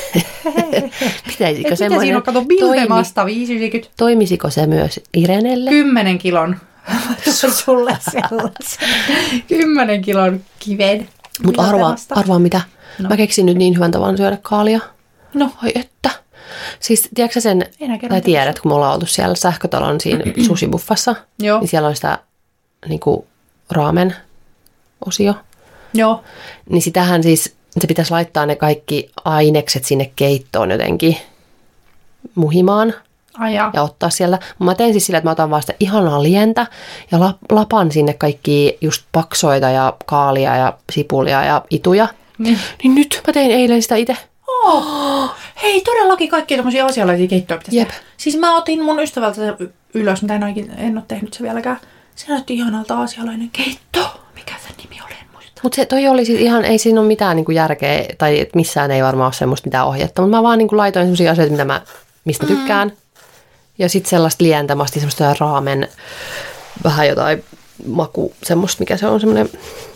Speaker 1: Pitäisikö
Speaker 2: Mitä
Speaker 1: semmoinen
Speaker 2: siinä on, kato, Bilbemasta 590.
Speaker 1: Toimisiko se myös Irenelle?
Speaker 2: 10 kilon. Tuossa sulle sellaisen. 10 kilon kiven.
Speaker 1: Mutta arvaa mitä? No. Mä keksin nyt niin hyvän tavan syödä kaalia.
Speaker 2: No.
Speaker 1: Ai että. Siis tiedätkö sen, tai tiedät, kun me ollaan oltu siellä sähkötalon siinä sushibuffassa,
Speaker 2: Joo.
Speaker 1: niin siellä on sitä niinku raamen-osio.
Speaker 2: Joo.
Speaker 1: Niin sitähän siis, se pitäisi laittaa ne kaikki ainekset sinne keittoon jotenkin muhimaan. Ja ottaa siellä. Mä tein siis sillä, että mä otan vaan sitä ihanaa lientä ja lapan sinne kaikki just paksoita ja kaalia ja sipulia ja ituja. Niin nyt mä tein eilen sitä itse.
Speaker 2: Hei, todellakin kaikkia tommosia asialaisia keittoja pitäisi tehdä. Siis mä otin mun ystävältä ylös, mitä en ole tehnyt se vieläkään. Se näytti ihanalta aasialainen keitto. Mikä sen nimi oli, en muista.
Speaker 1: Mutta toi oli siis ihan, ei siinä ole mitään niinku järkeä, tai missään ei varmaan ole semmoista mitään ohjetta. Mutta mä vaan niinku laitoin semmosia asioita, mistä mä tykkään. Ja sitten sellaista lientämästi, semmoista raamen, vähän jotain maku, semmoista, mikä se on, semmoinen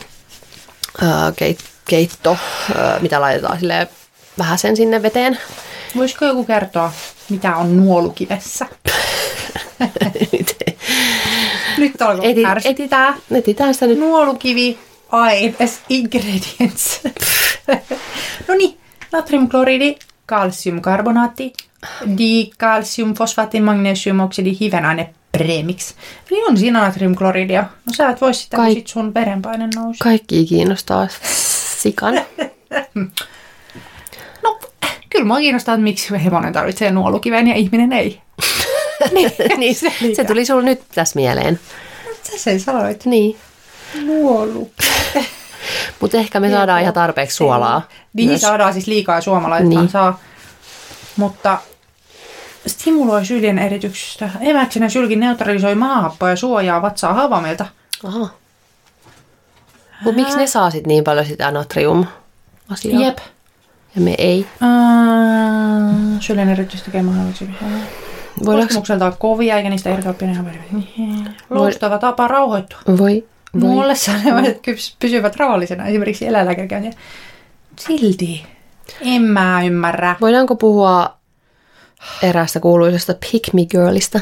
Speaker 1: keitto, mitä laitetaan silleen vähän sen sinne veteen.
Speaker 2: Voisiko joku kertoa, mitä on nuolukivessä? Nyt alkoi ärsyttää.
Speaker 1: Etsitään sitä nyt.
Speaker 2: Nuolukivi, aines, ingredients. No niin, natriumkloridi, kalsiumkarbonaatti, dikalsiumfosfaatti, magnesiumoksidi, hivenaine, premix. Eli on siinä natriumkloridia. No sä et voi sitä, kun sit sun verenpaine nousee.
Speaker 1: Kaikki kiinnostaa sikan.
Speaker 2: No, kyllä mua kiinnostaa, että miksi hevonen tarvitsee nuolukiven ja ihminen ei.
Speaker 1: Niin, se tuli sulle nyt tässä mieleen.
Speaker 2: Sä sen sanoit.
Speaker 1: Niin.
Speaker 2: Nuolu.
Speaker 1: Mutta ehkä me saadaan ihan tarpeeksi suolaa.
Speaker 2: Niin,
Speaker 1: myös.
Speaker 2: saadaan siis liikaa suomalaisethan saa. Mutta stimuloi syljen erityksestä. Emäksinen sylki neutralisoi maahappoa ja suojaa vatsaa haavamilta.
Speaker 1: Aha. Mutta miksi ne saa sit niin paljon sitä natrium-asiaa?
Speaker 2: Jep.
Speaker 1: Ja me ei.
Speaker 2: Syljen erityisesti tekee mahdollisesti. Koostumukseltaan kovia, eikä niistä irtoa pienen loustava tapa rauhoittua.
Speaker 1: Voi.
Speaker 2: Mulle sanoivat, että pysyvät rauhallisena esimerkiksi eläinlääkärikäyntiä. Silti. En mä ymmärrä.
Speaker 1: Voidaanko puhua eräästä kuuluisesta Pick Me Girlista?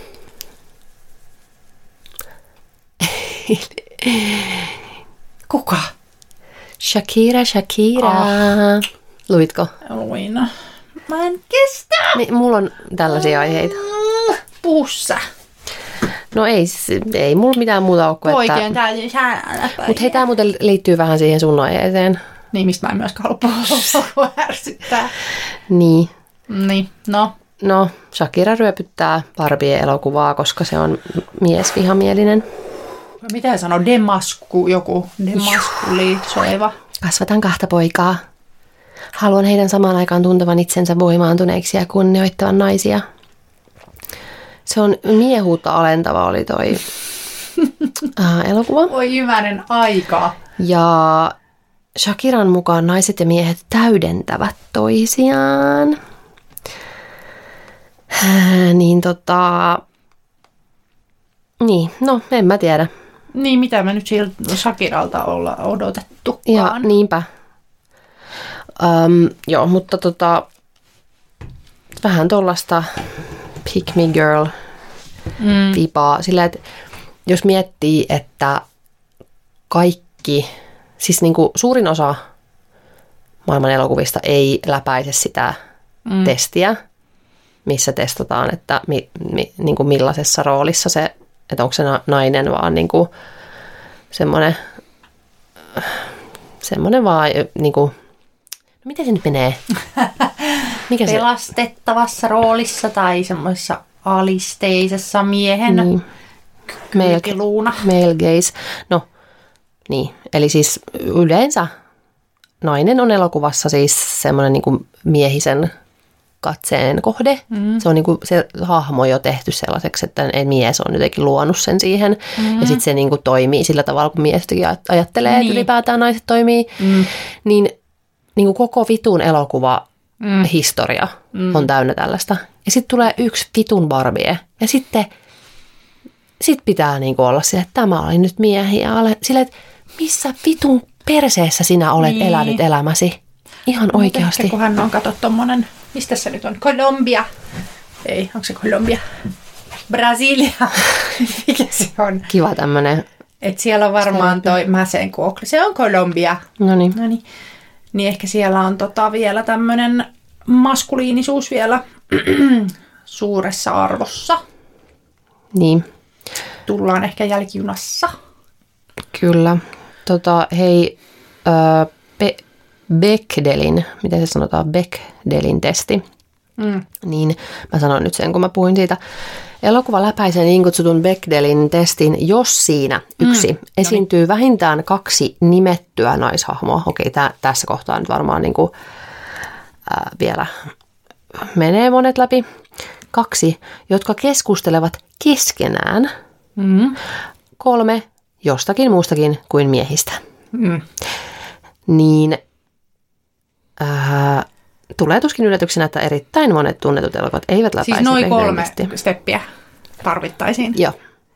Speaker 2: Kuka?
Speaker 1: Shakira. Luitko?
Speaker 2: Luin. Mä en kestä.
Speaker 1: Mulla on tällaisia aiheita.
Speaker 2: Puhussa.
Speaker 1: No ei mulla mitään muuta ole kuin, että...
Speaker 2: Poikien täytyy säännellä.
Speaker 1: Mutta hei, tää muuten liittyy vähän siihen sun aiheeseen.
Speaker 2: Niin, mistä mä en myöskään halua puhua ärsyttää.
Speaker 1: Niin.
Speaker 2: Niin, no.
Speaker 1: No, Shakira ryöpyttää Barbie-elokuvaa, koska se on miesvihamielinen.
Speaker 2: Mitä sanoo? Demaskulisoiva.
Speaker 1: Kasvatan 2 poikaa. Haluan heidän samaan aikaan tuntevan itsensä voimaantuneiksi ja kunnioittavan naisia. Se on miehuutta alentava oli toi elokuva.
Speaker 2: Oi hyvänen aika.
Speaker 1: Ja Shakiran mukaan naiset ja miehet täydentävät toisiaan. Niin no en mä tiedä.
Speaker 2: Niin, mitä me nyt siltä Shakiralta olla odotettukaan.
Speaker 1: Ja niinpä. Joo, mutta vähän tollaista pick me girl vipaa. Sillä, että jos miettii, että kaikki, siis niin kuin suurin osa maailman elokuvista ei läpäise sitä testiä, missä testataan, että niin kuin millaisessa roolissa se, että onko se nainen vaan niin kuin semmoinen vaan niin kuin, no miten se nyt menee? Mikä
Speaker 2: pelastettavassa roolissa tai semmoisessa alisteisessa miehen kylkiluuna.
Speaker 1: Male gaze. No niin, eli siis yleensä nainen on elokuvassa siis semmoinen niin kuin miehisen katseen kohde. Se on niin kuin se hahmo jo tehty sellaiseksi, että mies on jotenkin luonut sen siihen. Ja sitten se niin kuin toimii sillä tavalla, kun miestäkin ajattelee, että ylipäätään naiset toimii. Niin kuin koko vitun elokuva historia on täynnä tällaista. Ja sitten tulee yksi vitun Barbie. Ja sitten pitää niin kuin olla sille, että tämä oli nyt miehiä. Sille, että missä vitun perseessä sinä olet elänyt elämäsi? Ihan oikeasti.
Speaker 2: Ehkä kun hän on, kato tommonen, mistä se nyt on? Kolumbia. Ei, onko se Kolumbia? Brasilia. Mikä se on?
Speaker 1: Kiva tämmönen.
Speaker 2: Et siellä on varmaan toi, mä sen googli. Se on Kolumbia.
Speaker 1: Noniin.
Speaker 2: Niin ehkä siellä on vielä tämmönen maskuliinisuus vielä suuressa arvossa.
Speaker 1: Niin.
Speaker 2: Tullaan ehkä jälkijunassa.
Speaker 1: Kyllä. Hei, Bechdellin, miten se sanotaan, Bechdellin testi. Niin mä sanon nyt sen, kun mä puhuin siitä. Elokuva läpäisee niin kutsutun Bechdellin testin, jos siinä esiintyy vähintään 2 nimettyä naishahmoa. Okei, tässä kohtaa nyt varmaan niin kuin, vielä menee monet läpi. 2, jotka keskustelevat keskenään. 3, jostakin muustakin kuin miehistä. Niin tulee tuskin yllätyksenä, että erittäin monet tunnetut elokuvat eivät läpäise.
Speaker 2: Siis noin 3 steppiä tarvittaisiin.
Speaker 1: Joo.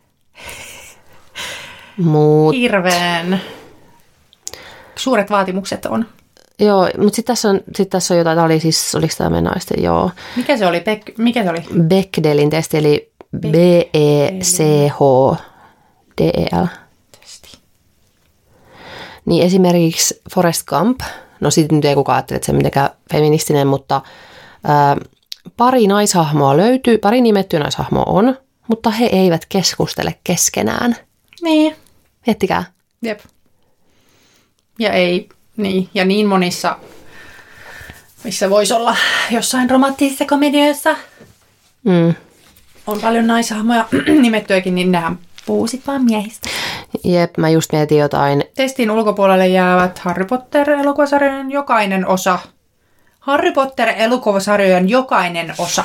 Speaker 2: Hirveän suuret vaatimukset on.
Speaker 1: Joo, mutta sitten tässä on jotain, oliko tämä naisten, joo.
Speaker 2: Mikä se oli?
Speaker 1: Bechdellin testi, eli BECHDEL.
Speaker 2: Testi.
Speaker 1: Niin esimerkiksi Forrest Gump, no sitten nyt ei kukaan ajattele, että se on mitenkään feministinen, mutta pari nimettyä naishahmoa on, mutta he eivät keskustele keskenään.
Speaker 2: Niin.
Speaker 1: Miettikää.
Speaker 2: Jep. Ja ei, niin. Ja niin monissa, missä voisi olla jossain romanttisissa komedioissa, on paljon naishahmoja nimettyäkin, niin nehän puhuu sit vaan miehistä.
Speaker 1: Jep, mä just mietin jotain.
Speaker 2: Testin ulkopuolelle jäävät Harry Potter-elokuvasarjojen jokainen osa. Harry Potter-elokuvasarjojen jokainen osa.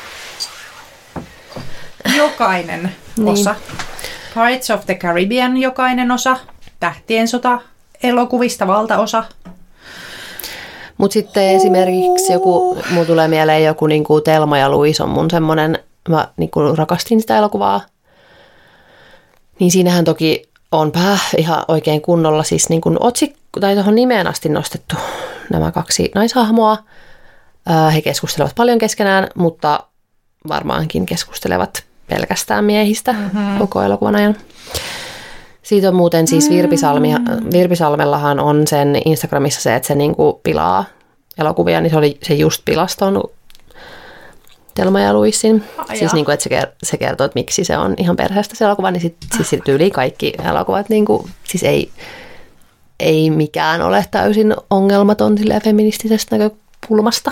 Speaker 2: Jokainen osa. Pirates of the Caribbean jokainen osa. Tähtien sota elokuvista valtaosa.
Speaker 1: Mutta sitten esimerkiksi mulla tulee mieleen joku niinku Thelma ja Louise on mun semmonen, mä niinku rakastin sitä elokuvaa. Niin siinähän toki on ihan oikein kunnolla siis niin kuin tai tuohon nimeen asti nostettu nämä 2 naishahmoa. He keskustelevat paljon keskenään, mutta varmaankin keskustelevat pelkästään miehistä koko elokuvan ajan. Siitä on muuten siis Virpi-Salmellahan on sen Instagramissa se, että se niinku pilaa elokuvia, niin se just pilasi ton Thelma ja Louisin. Siis niinku, että se kertoo, että miksi se on ihan perheestä se elokuva, niin siis tyyliin kaikki elokuvat, niinku, siis ei mikään ole täysin ongelmaton feministisestä näkökulmasta.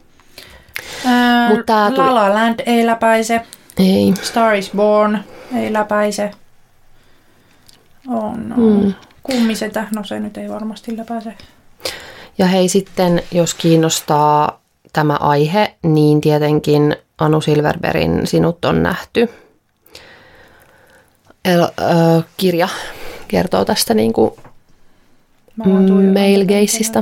Speaker 2: La La Land ei läpäise.
Speaker 1: Ei.
Speaker 2: Star is Born ei läpäise. Kummisetä, no se nyt ei varmasti läpäise.
Speaker 1: Ja hei sitten, jos kiinnostaa tämä aihe, niin tietenkin Anu Silverbergin Sinut on nähty. Kirja kertoo tästä niin kuin male gazeista.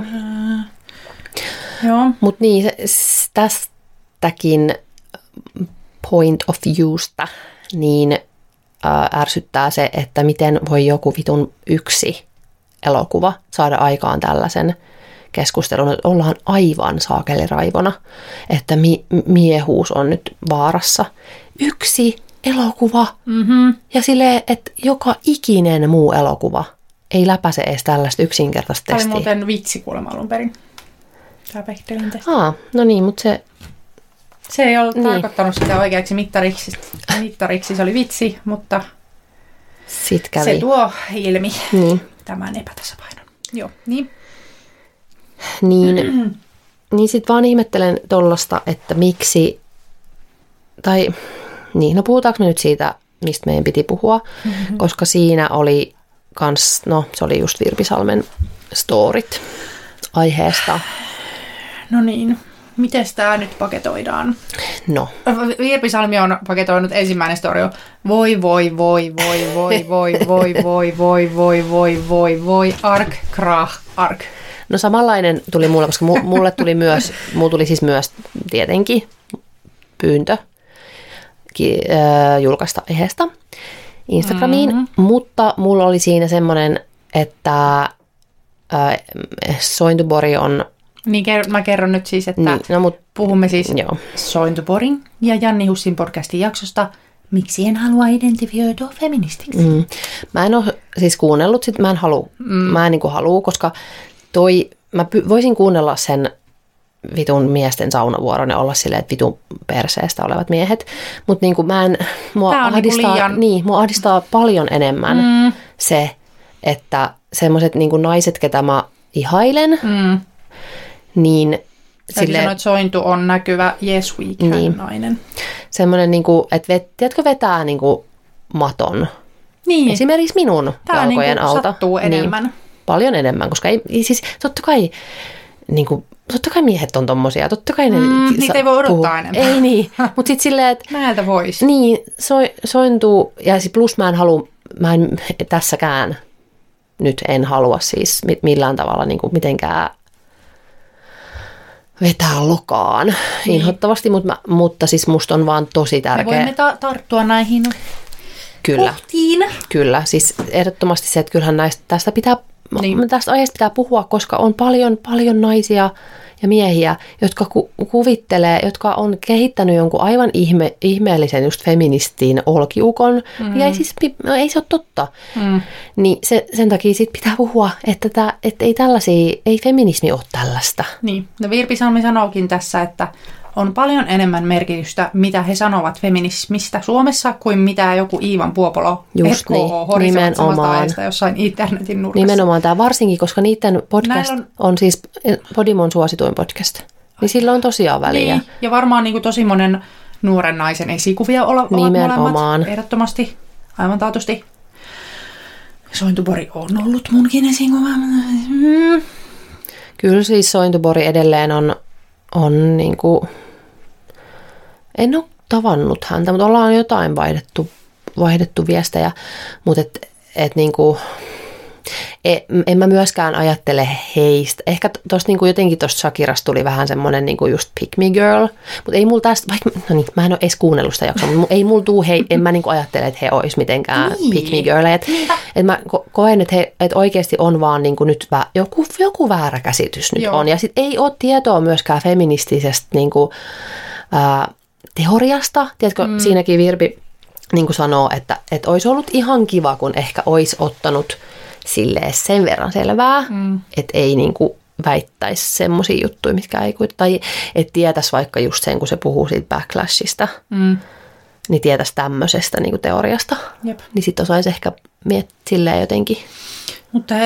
Speaker 1: Mutta niin, tästäkin point of viewsta niin ärsyttää se, että miten voi joku vitun yksi elokuva saada aikaan tällaisen keskustelun, että ollaan aivan saakeliraivona, että miehuus on nyt vaarassa. Yksi elokuva ja silleen, että joka ikinen muu elokuva ei läpäise edes tällaista yksinkertaista testiä.
Speaker 2: Tämä oli muuten vitsi kuulemma alun perin. Tämä Bechdellin testi.
Speaker 1: No niin, mutta
Speaker 2: se ei ole tarkoittanut sitä oikeaksi mittariksi. Mittariksi se oli vitsi, mutta se tuo ilmi tämän epätasapainon. Joo, niin.
Speaker 1: Niin sit vaan ihmettelen tollasta, että miksi, tai niin, no puhutaanko me nyt siitä, mistä meidän piti puhua, koska siinä oli kans, se oli just Virpi-Salmen storit aiheesta.
Speaker 2: No niin, miten tämä nyt paketoidaan?
Speaker 1: No.
Speaker 2: Virpi-Salmi on paketoinut ensimmäinen story. Voi, ark.
Speaker 1: No samanlainen tuli mulle, koska mulle tuli siis myös tietenkin pyyntö julkaista aiheesta Instagramiin, mutta mulla oli siinä semmoinen, että Sointubori on
Speaker 2: Niin mä kerron nyt siis, että puhumme siis Sointuborin ja Janni Hussin podcastin jaksosta Miksi en halua identifioitua feministiksi.
Speaker 1: Mä en ole siis kuunnellut sit, mä en niinku halua, koska mä voisin kuunnella sen vitun miesten saunavuoron ja olla silleen, että vitun perseestä olevat miehet. Mutta niinku mua ahdistaa paljon enemmän se, että semmoiset niinku naiset, ketä mä ihailen, niin
Speaker 2: silleen, sanoit, Sointu on näkyvä Yes We Can nainen.
Speaker 1: Semmoinen, niinku, että tiedätkö, vetää niinku maton.
Speaker 2: Niin.
Speaker 1: Esimerkiksi minun jalkojen
Speaker 2: niinku
Speaker 1: alta.
Speaker 2: Sattuu enemmän.
Speaker 1: Niin, paljon enemmän, koska siis totta kai miehet on tommosia. Totta kai ne
Speaker 2: niitä ei voi odottaa enemmän.
Speaker 1: Ei niin, mutta sitten silleen, että
Speaker 2: näiltä voisi.
Speaker 1: Niin, Sointuu, ja plus mä en tässäkään nyt en halua siis millään tavalla niin kuin mitenkään vetää lokaan inhottavasti, mutta siis musta on vaan tosi tärkeä.
Speaker 2: Me voimme tarttua näihin kohtiin.
Speaker 1: Kyllä, siis ehdottomasti se, että kyllähän tästä aiheesta pitää puhua, koska on paljon naisia ja miehiä, jotka kuvittelee, jotka on kehittänyt jonkun aivan ihmeellisen just feministin olkiukon. Ja ei se ole totta. Niin sen takia sit pitää puhua, että ei feminismi ole tällaista.
Speaker 2: Niin. No Virpi Salmi sanookin tässä, että on paljon enemmän merkitystä, mitä he sanovat feminismistä Suomessa, kuin mitä joku Iivan Puopolo horisovat samasta aiheesta jossain internetin nurkassa.
Speaker 1: Nimenomaan tämä varsinkin, koska niiden podcast on siis Podimon suosituin podcast. Niin sillä on tosiaan väliä.
Speaker 2: Niin, ja varmaan niin kuin tosi monen nuoren naisen esikuvia ovat molemmat. Ehdottomasti, aivan taatusti. Sointubori on ollut munkin esikuva.
Speaker 1: Kyllä siis Sointubori edelleen on niinku, en ole tavannut häntä, mutta ollaan jotain vaihdettu viestejä, mutta niinku, en mä myöskään ajattele heistä. Ehkä tosta niinku jotenkin tosta Shakirasta tuli vähän semmoinen niinku just pick me girl, mutta ei mulla tästä, mä en ole edes kuunnellut sitä jaksoa, mutta ei mulla en mä niinku ajattele, että he ois mitenkään pick me girl. Et mä koen, että oikeasti on vaan niinku nyt joku väärä käsitys nyt on. Ja sit ei ole tietoa myöskään feministisestä niinku, teoriasta. Tiedätkö, siinäkin Virpi niinku sanoo, että olisi ollut ihan kiva, kun ehkä olisi ottanut silleen sen verran selvää, että ei niinku väittäisi semmoisia juttuja, mitkä ei tai että tietäisi vaikka just sen, kun se puhuu siitä backlashista, niin tietäisi tämmöisestä niinku teoriasta.
Speaker 2: Jep.
Speaker 1: Niin sitten osaisi ehkä miettiä silleen jotenkin.
Speaker 2: Mutta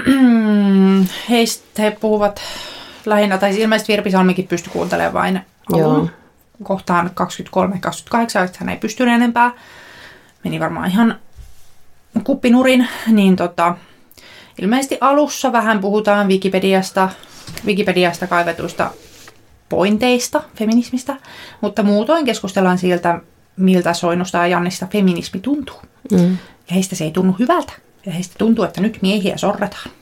Speaker 2: he puhuvat lähinnä, tai ilmeisesti Virpi Salmikin pystyi kuuntelemaan vain alun kohtaan 23-28, että hän ei pystynyt enempää. Meni varmaan ihan kuppinurin, niin ilmeisesti alussa vähän puhutaan Wikipediasta kaivetuista pointeista feminismistä, mutta muutoin keskustellaan siltä, miltä Soinusta ja Jannista feminismi tuntuu. Ja heistä se ei tunnu hyvältä. Ja heistä tuntuu, että nyt miehiä sorretaan.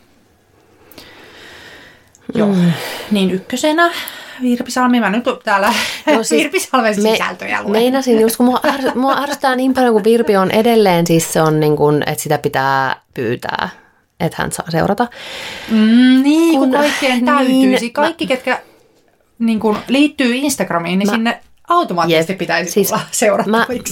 Speaker 2: Joo. Niin ykkösenä Virpi Salmi, mä nyt täällä Virpi Salmen sisältöjä luen.
Speaker 1: Meinasin just, kun mua ärsyttää niin paljon, kun Virpi on edelleen, siis se on niin kuin, että sitä pitää pyytää, että hän saa seurata.
Speaker 2: Niin, kun kaikkien täytyisi. Kaikki, ketkä niin kun liittyy Instagramiin, niin sinne automaattisesti pitäisi tulla seurattaviksi.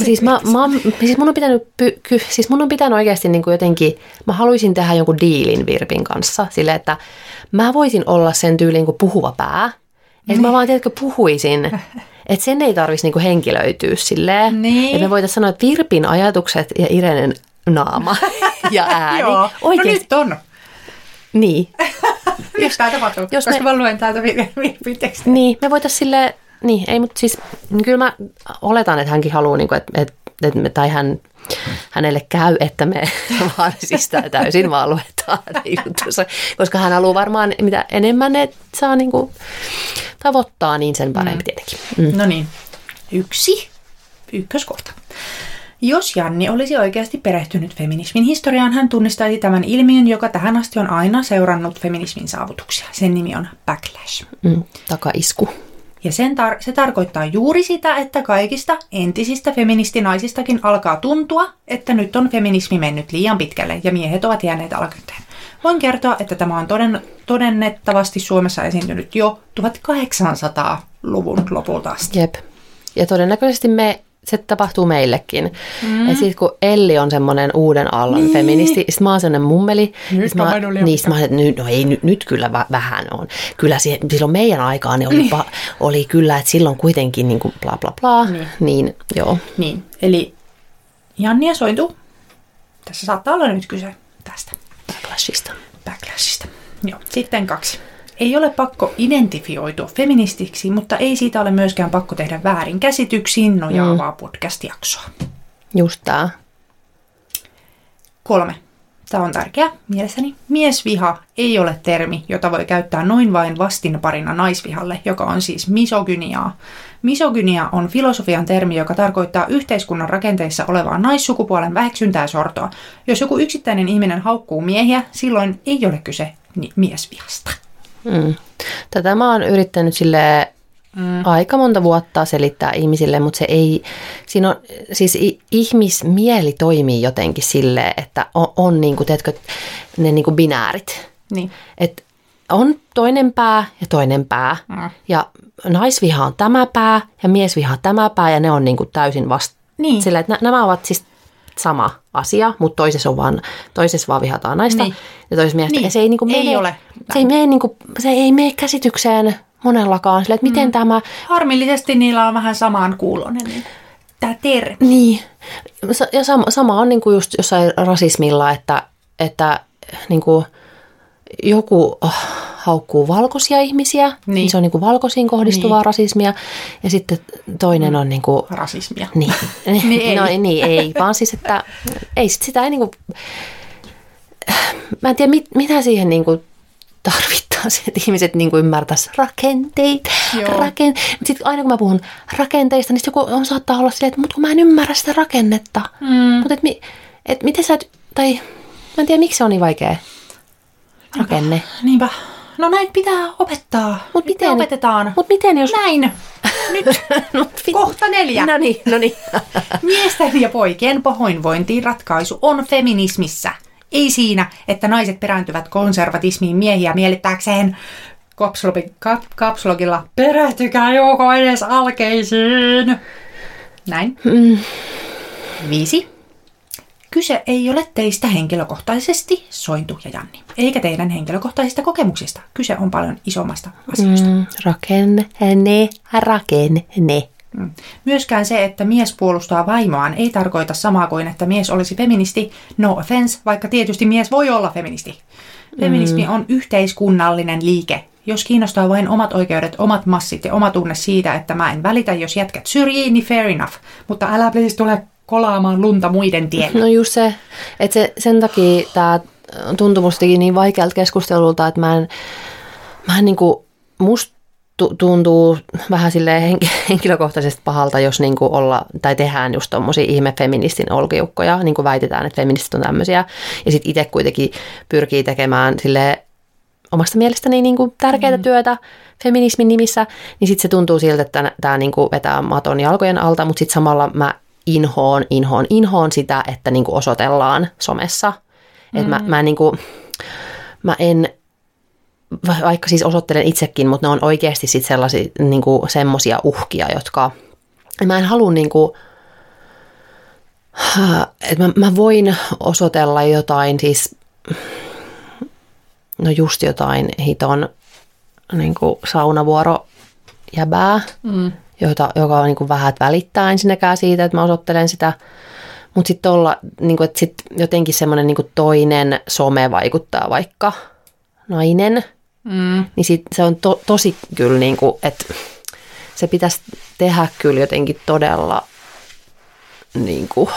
Speaker 1: Siis mun on pitänyt oikeasti niin kuin jotenkin, mä haluaisin tehdä jonkun diilin Virpin kanssa, silleen, että mä voisin olla sen tyyliin kuin puhuva pää. Että mä vaan, tiedätkö, puhuisin, että sen ei tarvitsisi niinku henkilöityä silleen.
Speaker 2: Niin.
Speaker 1: Että me voitaisiin sanoa, että Virpin ajatukset ja Irenen naama ja ääni.
Speaker 2: Joo, oikeasti. No nyt on.
Speaker 1: Niin.
Speaker 2: Nyt tämä tapahtuu, koska mä luen täältä Virpin tekstiä.
Speaker 1: Niin, me voitaisiin silleen, niin, ei, mutta siis kyllä mä oletan, että hänkin haluaa, niinku, tai hänelle käy, että me vaan siis täysin vaan luetaan juttuja, koska hän haluaa varmaan, mitä enemmän ne saa niinku tavoittaa, niin sen parempi tietenkin.
Speaker 2: No niin, ykköskohta. Jos Janni olisi oikeasti perehtynyt feminismin historiaan, hän tunnistaisi tämän ilmiön, joka tähän asti on aina seurannut feminismin saavutuksia. Sen nimi on backlash.
Speaker 1: Takaisku.
Speaker 2: Ja se tarkoittaa juuri sitä, että kaikista entisistä feministinaisistakin alkaa tuntua, että nyt on feminismi mennyt liian pitkälle ja miehet ovat jääneet alakynteen. kertoa, että tämä on todennettavasti Suomessa esiintynyt jo 1800-luvun lopulta asti.
Speaker 1: Jep. Ja todennäköisesti se tapahtuu meillekin. Ja sitten kun Elli on semmoinen uuden aallon feministi, sitten mä oon semmoinen mummeli. Nyt kyllä vähän on. Kyllä silloin meidän aikaan ne oli kyllä, että silloin kuitenkin niin kuin bla bla bla. Niin, joo.
Speaker 2: Niin, eli Janni ja Sointu, tässä saattaa olla nyt kyse tästä. Backlashista. Joo. Sitten 2. Ei ole pakko identifioitua feministiksi, mutta ei siitä ole myöskään pakko tehdä väärinkäsityksiin nojaavaa podcast-jaksoa.
Speaker 1: Just tää.
Speaker 2: 3. Tämä on tärkeä mielestäni. Miesviha ei ole termi, jota voi käyttää noin vain vastinparina naisvihalle, joka on siis misogyniaa. Misogynia on filosofian termi, joka tarkoittaa yhteiskunnan rakenteissa olevaa naissukupuolen väheksyntää ja sortoa. Jos joku yksittäinen ihminen haukkuu miehiä, silloin ei ole kyse miesvihasta.
Speaker 1: Tätä mä oon yrittänyt aika monta vuotta selittää ihmisille, mutta se ei, siinä on, siis ihmismieli toimii jotenkin silleen, että on niinku, teetkö, ne niinku binäärit.
Speaker 2: Niin.
Speaker 1: Että on toinen pää ja toinen pää. Ja naisviha on tämä pää ja miesviha on tämä pää ja ne on niinku täysin
Speaker 2: niin.
Speaker 1: Sillä, että nämä ovat siis sama asia, mutta toisessa vaan vihataan naista ja toisessa miestä. Ja se ei niinku se ei mene käsitykseen monellakaan. Sillä, että miten tämä...
Speaker 2: Harmillisesti niillä on vähän samaan kuulonen tämä termi.
Speaker 1: Niin. Ja sama on niinku just jossain rasismilla, että niinku joku haukkuu valkoisia ihmisiä, niin se on niinku valkoisiin kohdistuvaa rasismia, ja sitten toinen on niinku...
Speaker 2: Rasismia.
Speaker 1: Niin.
Speaker 2: Niin
Speaker 1: ei, vaan siis, että ei sitä ei niinku... Mä en tiedä, mitä siihen niinku tarvittaisiin, että ihmiset niinku ymmärtäisi rakenteita. Mutta sitten aina kun mä puhun rakenteista, niin joku saattaa olla silleen, että mut kun mä en ymmärrä sitä rakennetta. Mutta miten sä... Tai mä en tiedä, miksi se on niin vaikea rakenne.
Speaker 2: Niinpä. No näin pitää opettaa.
Speaker 1: Miten
Speaker 2: opetetaan?
Speaker 1: Mut miten jos...
Speaker 2: Näin. Nyt. Kohta 4.
Speaker 1: No niin.
Speaker 2: Miesten ja poikien pahoinvointiin ratkaisu on feminismissä. Ei siinä, että naiset perääntyvät konservatismiin miehiä miellyttääkseen. Kapslogilla. Perehtykää joko edes alkeisiin. Näin. 5. Kyse ei ole teistä henkilökohtaisesti, Sointu ja Janni, eikä teidän henkilökohtaisista kokemuksista. Kyse on paljon isommasta asioista.
Speaker 1: Rakenne.
Speaker 2: Myöskään se, että mies puolustaa vaimoaan, ei tarkoita samaa kuin, että mies olisi feministi. No offense, vaikka tietysti mies voi olla feministi. Feminismi on yhteiskunnallinen liike. Jos kiinnostaa vain omat oikeudet, omat massit ja oma tunne siitä, että mä en välitä, jos jätkät syrjii, niin fair enough. Mutta älä please tule kolaamaan lunta muiden tielle.
Speaker 1: No just se, että sen takia tämä tuntui mustakin niin vaikealta keskustelulta, että mä en niinku, musta tuntuu vähän silleen henkilökohtaisesti pahalta, jos niinku tai tehdään just tommosia ihme feministin olkiukkoja, niin kuin väitetään, että feministit on tämmöisiä, ja sitten itse kuitenkin pyrkii tekemään silleen omasta mielestäni niinku tärkeää työtä feminismin nimissä, niin sitten se tuntuu siltä, että tämä niinku vetää maton jalkojen alta, mutta sitten samalla mä inhoon sitä, että niinku osoitellaan somessa. Että mä en, vaikka siis osoittelen itsekin, mutta ne on oikeasti sitten sellaisia niinku semmoisia uhkia, jotka mä en halua niinku, että mä voin osoitella jotain siis, no just jotain hiton niinku saunavuorojäbää, joka on niinku vähän välittää ensinnäkään siitä, että mä osoittelen sitä. Mutta sitten niinku, että sit jotenkin semmoinen niinku toinen some vaikuttaa vaikka nainen, niin sit se on tosi kyllä, niinku, että se pitäisi tehdä kyllä jotenkin todella niinku,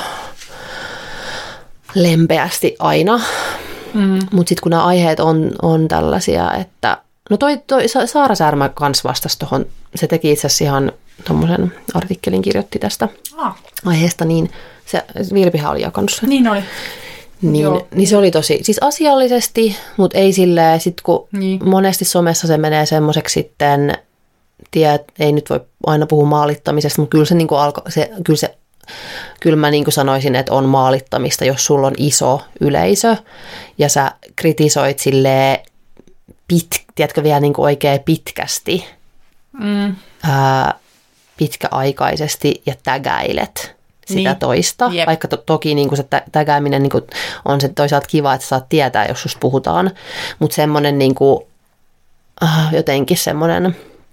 Speaker 1: lempeästi aina. Mutta sitten kun nämä aiheet on tällaisia, että... No toi Saara Särmä kanssa vastasi tuohon, se teki itse asiassa ihan tommosen artikkelin, kirjoitti tästä aiheesta, niin se Virpihän oli jakanut sen.
Speaker 2: Niin oli.
Speaker 1: Niin se oli tosi, siis asiallisesti, mutta ei silleen, sit kun monesti somessa se menee semmoiseksi sitten, ei nyt voi aina puhua maalittamisesta, mutta kyllä se, niinku kyllä se kyllä mä niin kuin sanoisin, että on maalittamista, jos sulla on iso yleisö ja sä kritisoit silleen tiedätkö vielä niin kuin oikein pitkästi, pitkäaikaisesti ja tägäilet sitä toista. Jep. Vaikka toki niin kuin se tägääminen niin kuin on se toisaalta kiva, että saat tietää, jos susta puhutaan, mutta semmoinen niin kuin, jotenkin semmoinen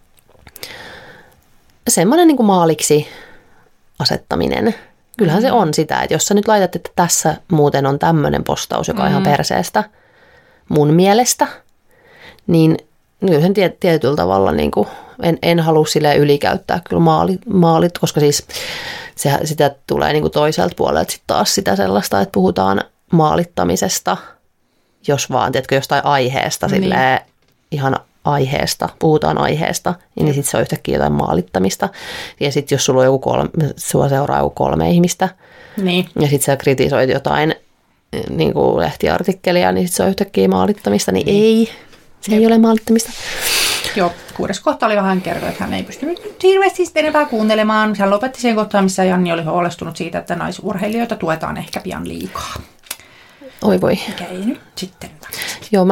Speaker 1: niin kuin maaliksi asettaminen. Kyllähän se on sitä, että jos sä nyt laitat, että tässä muuten on tämmöinen postaus, joka on ihan perseestä mun mielestä, niin kyllä sen tietyllä tavalla niin kuin, en halua silleen ylikäyttää kyllä maalit, koska siis sitä tulee niin kuin toiselta puolelta sitten taas sitä sellaista, että puhutaan maalittamisesta, jos vaan, tiedätkö, jostain aiheesta, silleen ihan aiheesta, puhutaan aiheesta, niin sitten se on yhtäkkiä jotain maalittamista. Ja sitten jos sua seuraa joku 3 ihmistä, ja sitten sä kritisoit jotain niin kuin lehtiartikkelia, niin sitten se on yhtäkkiä maalittamista, niin ei, se ei ole maalittamista.
Speaker 2: Joo, 6. kohta oli vähän kertoa, että hän ei pystynyt nyt hirveästi sitten enempää kuuntelemaan. Hän lopetti sen kohtaan, missä Janni oli huolestunut siitä, että naisurheilijoita tuetaan ehkä pian liikaa.
Speaker 1: Oi voi.
Speaker 2: Mikä ei nyt sitten.
Speaker 1: Joo,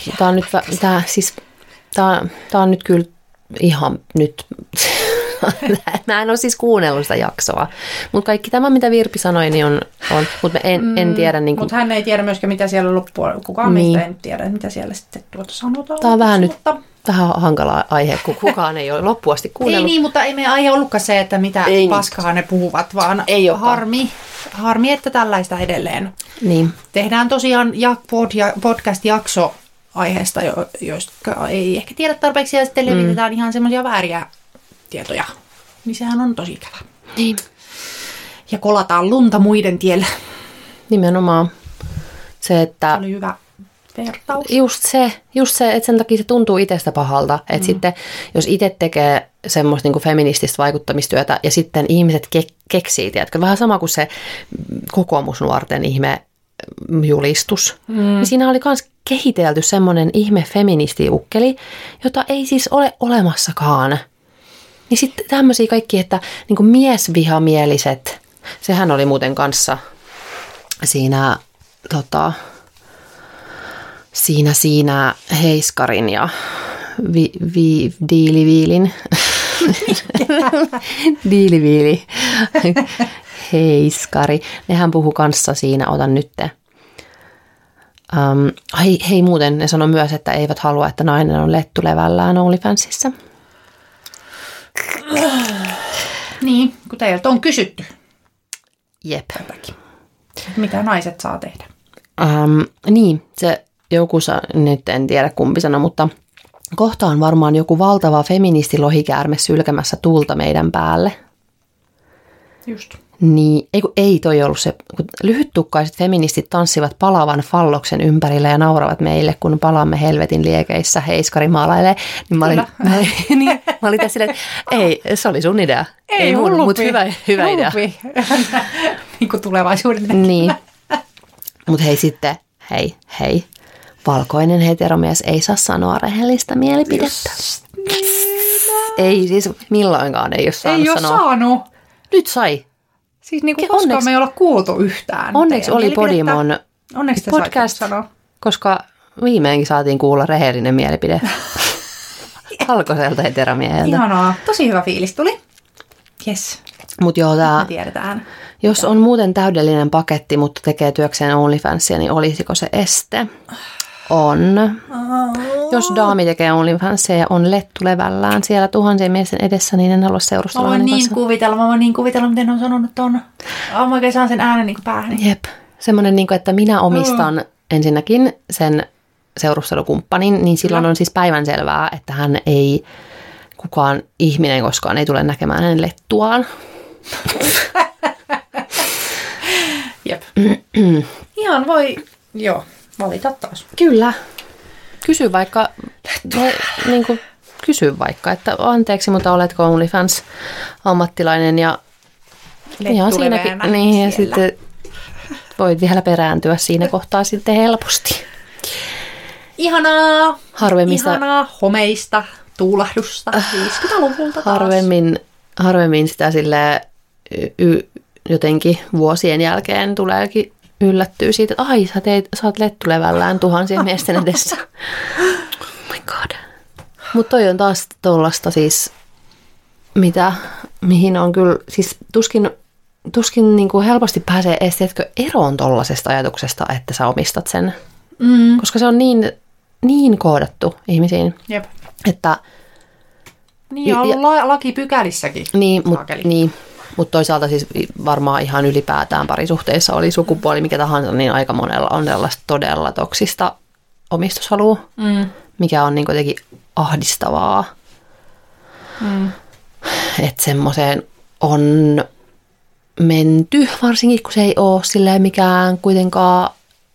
Speaker 1: tää on nyt kyllä ihan nyt, mä en ole siis kuunnellut sitä jaksoa, mutta kaikki tämä, mitä Virpi sanoi, niin on mutta en tiedä. Niin
Speaker 2: mutta hän ei tiedä myöskään, mitä siellä loppuun, kukaan meistä ei tiedä, mitä siellä sitten sanotaan.
Speaker 1: Tämä on vähän hankala aihe, kun kukaan ei ole loppuasti kuunnellut.
Speaker 2: Ei niin, mutta ei meidän aihe ollutkaan se, että mitä paskaa ne puhuvat, vaan ei harmi, että tällaista edelleen.
Speaker 1: Niin.
Speaker 2: Tehdään tosiaan podcast-jakso aiheesta, joista ei ehkä tiedä tarpeeksi, ja sitten levitetään ihan semmoisia vääriä tietoja. Niin sehän on tosi ikävä.
Speaker 1: Niin.
Speaker 2: Ja kolataan lunta muiden tiellä.
Speaker 1: Nimenomaan. Se
Speaker 2: oli hyvä vertaus.
Speaker 1: Just se, että sen takia se tuntuu itsestä pahalta. Että sitten, jos itse tekee semmoista niin kuin feminististä vaikuttamistyötä, ja sitten ihmiset keksii, tiedätkö, vähän sama kuin se kokoomusnuorten ihme julistus. Niin siinä oli myös kehitelty semmoinen ihme feministiukkeli, jota ei siis ole olemassakaan. Niin sitten tämmöisiä kaikki, että niin kuin miesvihamieliset, sehän oli muuten kanssa siinä Heiskarin ja Diiliviilin Diiliviili Heiskari. Nehän puhu kanssa siinä, otan nytte. Hei muuten, ne sanoi myös, että eivät halua, että nainen on lettulevällään OnlyFansissa.
Speaker 2: Niin, kun teiltä on kysytty.
Speaker 1: Jep.
Speaker 2: Mitä naiset saa tehdä?
Speaker 1: Niin, se joku, nyt en tiedä kumpi sanoi, mutta kohta on varmaan joku valtava feministilohikäärme sylkemässä tulta meidän päälle.
Speaker 2: Just.
Speaker 1: Niin, ei toi ollut se, kun lyhyttukkaiset feministit tanssivat palavan falloksen ympärillä ja nauravat meille, kun palaamme helvetin liekeissä, Heiskari maalailee. Niin mä olin tässä silleen, että ei, se oli sun idea.
Speaker 2: Ei mun,
Speaker 1: mutta hyvä idea.
Speaker 2: Niin kuin tulevaisuuden näkymä.
Speaker 1: Niin. Mutta hei sitten, hei. Valkoinen heteromies ei saa sanoa rehellistä mielipidettä. Ei siis milloinkaan ei ole saanut sanoa.
Speaker 2: Ei ole saanut.
Speaker 1: Nyt sai.
Speaker 2: Siis niin kuin koskaan me ei olla kuultu yhtään.
Speaker 1: Onneksi oli Podimon podcast, koska viimeinkin saatiin kuulla rehellinen mielipide valkoiselta heteromieheltä.
Speaker 2: Ihanaa. Tosi hyvä fiilis tuli. Yes.
Speaker 1: Mut joo,
Speaker 2: me tiedetään.
Speaker 1: Jos on muuten täydellinen paketti, mutta tekee työkseen OnlyFansia, niin olisiko se este? On. Jos daami tekee OnlyFansia ja on lettulevällään siellä tuhansien miesten edessä, niin en halua seurustella.
Speaker 2: Mä voin niin kuvitella, miten on sanonut ton. Mä oikein saan sen äänen niin päähän.
Speaker 1: Jep. Semmoinen, niin että minä omistan ensinnäkin sen seurustelukumppanin, niin silloin on siis päivänselvää, että hän ei, kukaan ihminen koskaan ei tule näkemään hänen lettuaan.
Speaker 2: Jep. Ihan voi, joo, valita taas.
Speaker 1: Kyllä. Kysy vaikka, että anteeksi, mutta oletko OnlyFans ammattilainen ja siinäkin, niin, ja sitten voit vielä perääntyä siinä kohtaa sitten helposti.
Speaker 2: Ihanaa homeista tuulahdusta 50-luvulta taas.
Speaker 1: Harvemmin sitä silleen jotenkin vuosien jälkeen tuleekin yllättyä siitä, että ai sä oot lettulevällään tuhansien miesten edessä. Oh my god. Mutta toi on taas tollasta siis, mihin on kyllä, siis tuskin niin kuin helposti pääsee edes eroon tollasesta ajatuksesta, että sä omistat sen. Koska se on niin koodattu ihmisiin.
Speaker 2: Jep.
Speaker 1: Että
Speaker 2: niin on lakipykälissäkin.
Speaker 1: Niin, mutta toisaalta siis varmaan ihan ylipäätään parisuhteissa oli sukupuoli mikä tahansa, niin aika monella on sellaista todella toksista omistushalua, mikä on niin jotenkin ahdistavaa. Että semmoiseen on menty, varsinkin kun se ei ole silleen mikään kuitenkaan,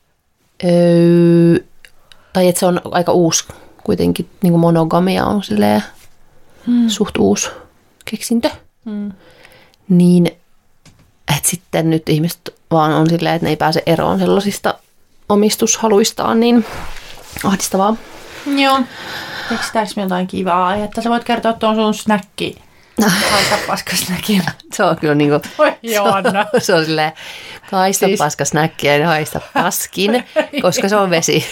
Speaker 1: tai että se on aika uusi kuitenkin, niin kuin monogamia on silleen suht uusi keksintö. Niin, että sitten nyt ihmiset vaan on silleen, että ne ei pääse eroon sellaisista omistushaluistaan, niin ahdistavaa.
Speaker 2: Joo. Keksitäänkö me jotain kivaa? Että sä voit kertoa tuon sun snäkki. Haista paskasnäkin.
Speaker 1: Se on kyllä niinku...
Speaker 2: Oi Joanna.
Speaker 1: Se on silleen, haista siis... paskasnäkkiä ja haista paskin, koska se on vesi.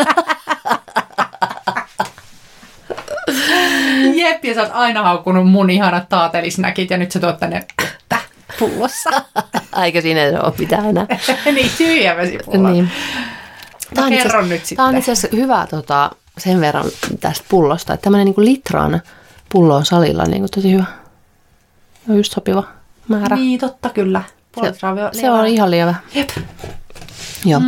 Speaker 2: Jep, ja sä oot aina haukkunut mun ihanat taatelisnäkit ja nyt sä tuot tänne vettä pullossa.
Speaker 1: Eikä siinä se ole mitään enää.
Speaker 2: Niin, tyhjä vesipullo. Niin. Mä kerron nyt sitten.
Speaker 1: Tämä on itse asiassa hyvä sen verran tästä pullosta, että tämmöinen niin litran pullo on salilla niin tosi hyvä. On just sopiva määrä.
Speaker 2: Niin, totta kyllä.
Speaker 1: Se on ihan lievä.
Speaker 2: Jep.
Speaker 1: Joo.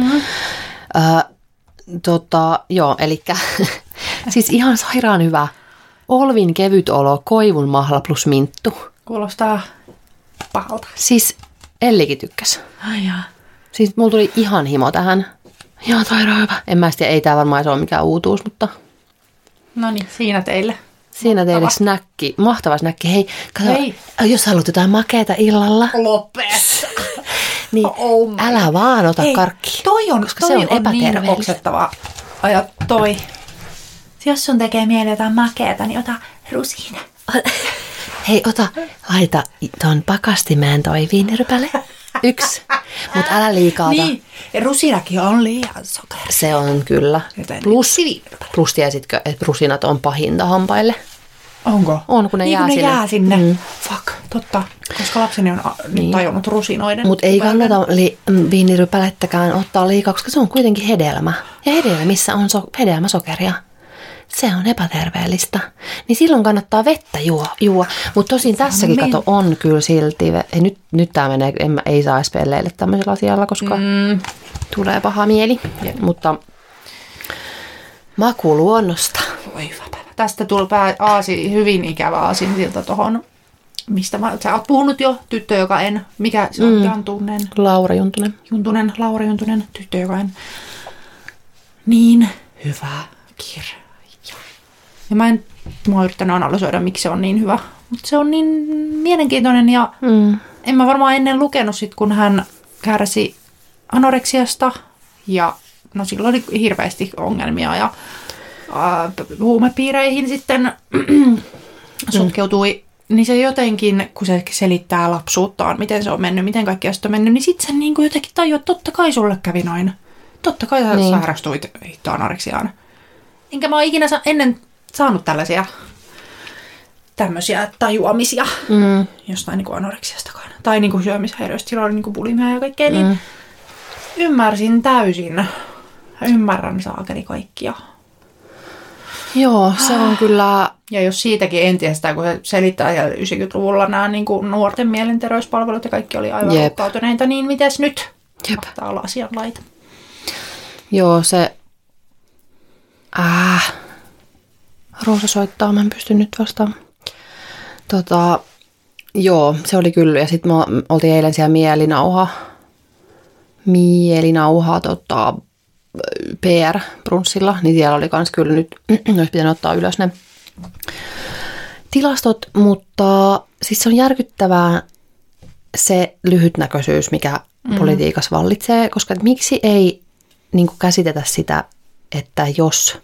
Speaker 1: Joo, elikkä siis ihan sairaan hyvä. Olvin kevyt olo, koivun mahla plus minttu.
Speaker 2: Kuulostaa pahalta.
Speaker 1: Siis Ellikin tykkäs.
Speaker 2: Ai jaa.
Speaker 1: Siis mulla tuli ihan himo tähän. Ihan sairaan hyvä. En mä tiedä, ei tää varmaan ole mikään uutuus, mutta...
Speaker 2: No niin, siinä teille.
Speaker 1: Siinä teille snäkki. Mahtava snäkki. Hei, kato, jos haluat jotain makeata illalla.
Speaker 2: Lopet.
Speaker 1: Niin, älä vaan ota karkkia.
Speaker 2: Toi on
Speaker 1: epäterveellistä.
Speaker 2: Niin oksettava ajat toi. Jos sun tekee mieleen jotain makeata, niin ota rusina.
Speaker 1: Hei, laita ton pakastimeen toi viinirypäle. 1. Mutta älä liikaa ota.
Speaker 2: Niin, rusinakin on liian sokeria.
Speaker 1: Se on kyllä. Plus tiesitkö, että rusinat on pahinta hampaille?
Speaker 2: Onko?
Speaker 1: On, kun ne jää
Speaker 2: sinne. Fuck, totta. Koska lapseni on nyt tajunnut rusinoiden.
Speaker 1: Mutta ei kannata viinirypälettäkään ottaa liikaa, koska se on kuitenkin hedelmä. Ja hedelmissä on hedelmäsokeria. Se on epäterveellistä. Niin silloin kannattaa vettä juo. Mutta tosin tässäkin kato on kyllä silti. Nyt tämä menee, ei saa edes pelleille tämmöisellä asialla, koska tulee paha mieli. Mutta maku luonnosta.
Speaker 2: Voi hyvä päivä. Tästä tuli hyvin ikävä aasinsilta tuohon, mistä sä oot puhunut jo, tyttö, joka en. Mikä se on? Jantunen?
Speaker 1: Laura Juntunen.
Speaker 2: Laura Juntunen, tyttö, joka en. Niin hyvä kirja. Ja mä oon yrittänyt analysoida, miksi se on niin hyvä. Mutta se on niin mielenkiintoinen ja en mä varmaan ennen lukenut sit, kun hän kärsi anoreksiasta. Ja no silloin oli hirveästi ongelmia ja huumepiireihin sitten sotkeutui. Niin se jotenkin, kun se selittää lapsuuttaan, miten se on mennyt, miten kaikki on mennyt, niin sitten sen niin kuin jotenkin tajuu, että totta kai sulle kävi noin. Totta kai sä sairastuit anoreksiaan. Enkä mä oon ikinä ennen saanut tämmöisiä tajuamisia jostain niin kuin anoreksiastakaan. Tai niin kuin syömishäiriöistä, silloin oli niin kuin bulimia ja kaikkea. Niin ymmärsin täysin. Ymmärrän saakeli kaikkia.
Speaker 1: Joo, se on kyllä...
Speaker 2: Ja jos siitäkin entisestään, kun se selittää siellä 90-luvulla nämä niin kuin nuorten mielenterveyspalvelut ja kaikki oli aivan rukkautuneita, niin mites nyt? Mahtaa olla asianlaita.
Speaker 1: Joo, se... Roosa soittaa, mä en pysty nyt vastaamaan. Joo, se oli kyllä. Ja sitten me oltiin eilen siellä mielinauha PR-brunssilla, niin siellä oli kans kyllä nyt, olisi pitänyt ottaa ylös ne tilastot, mutta siis se on järkyttävää se lyhytnäköisyys, mikä politiikassa vallitsee, koska miksi ei niin kuin käsitetä sitä, että jos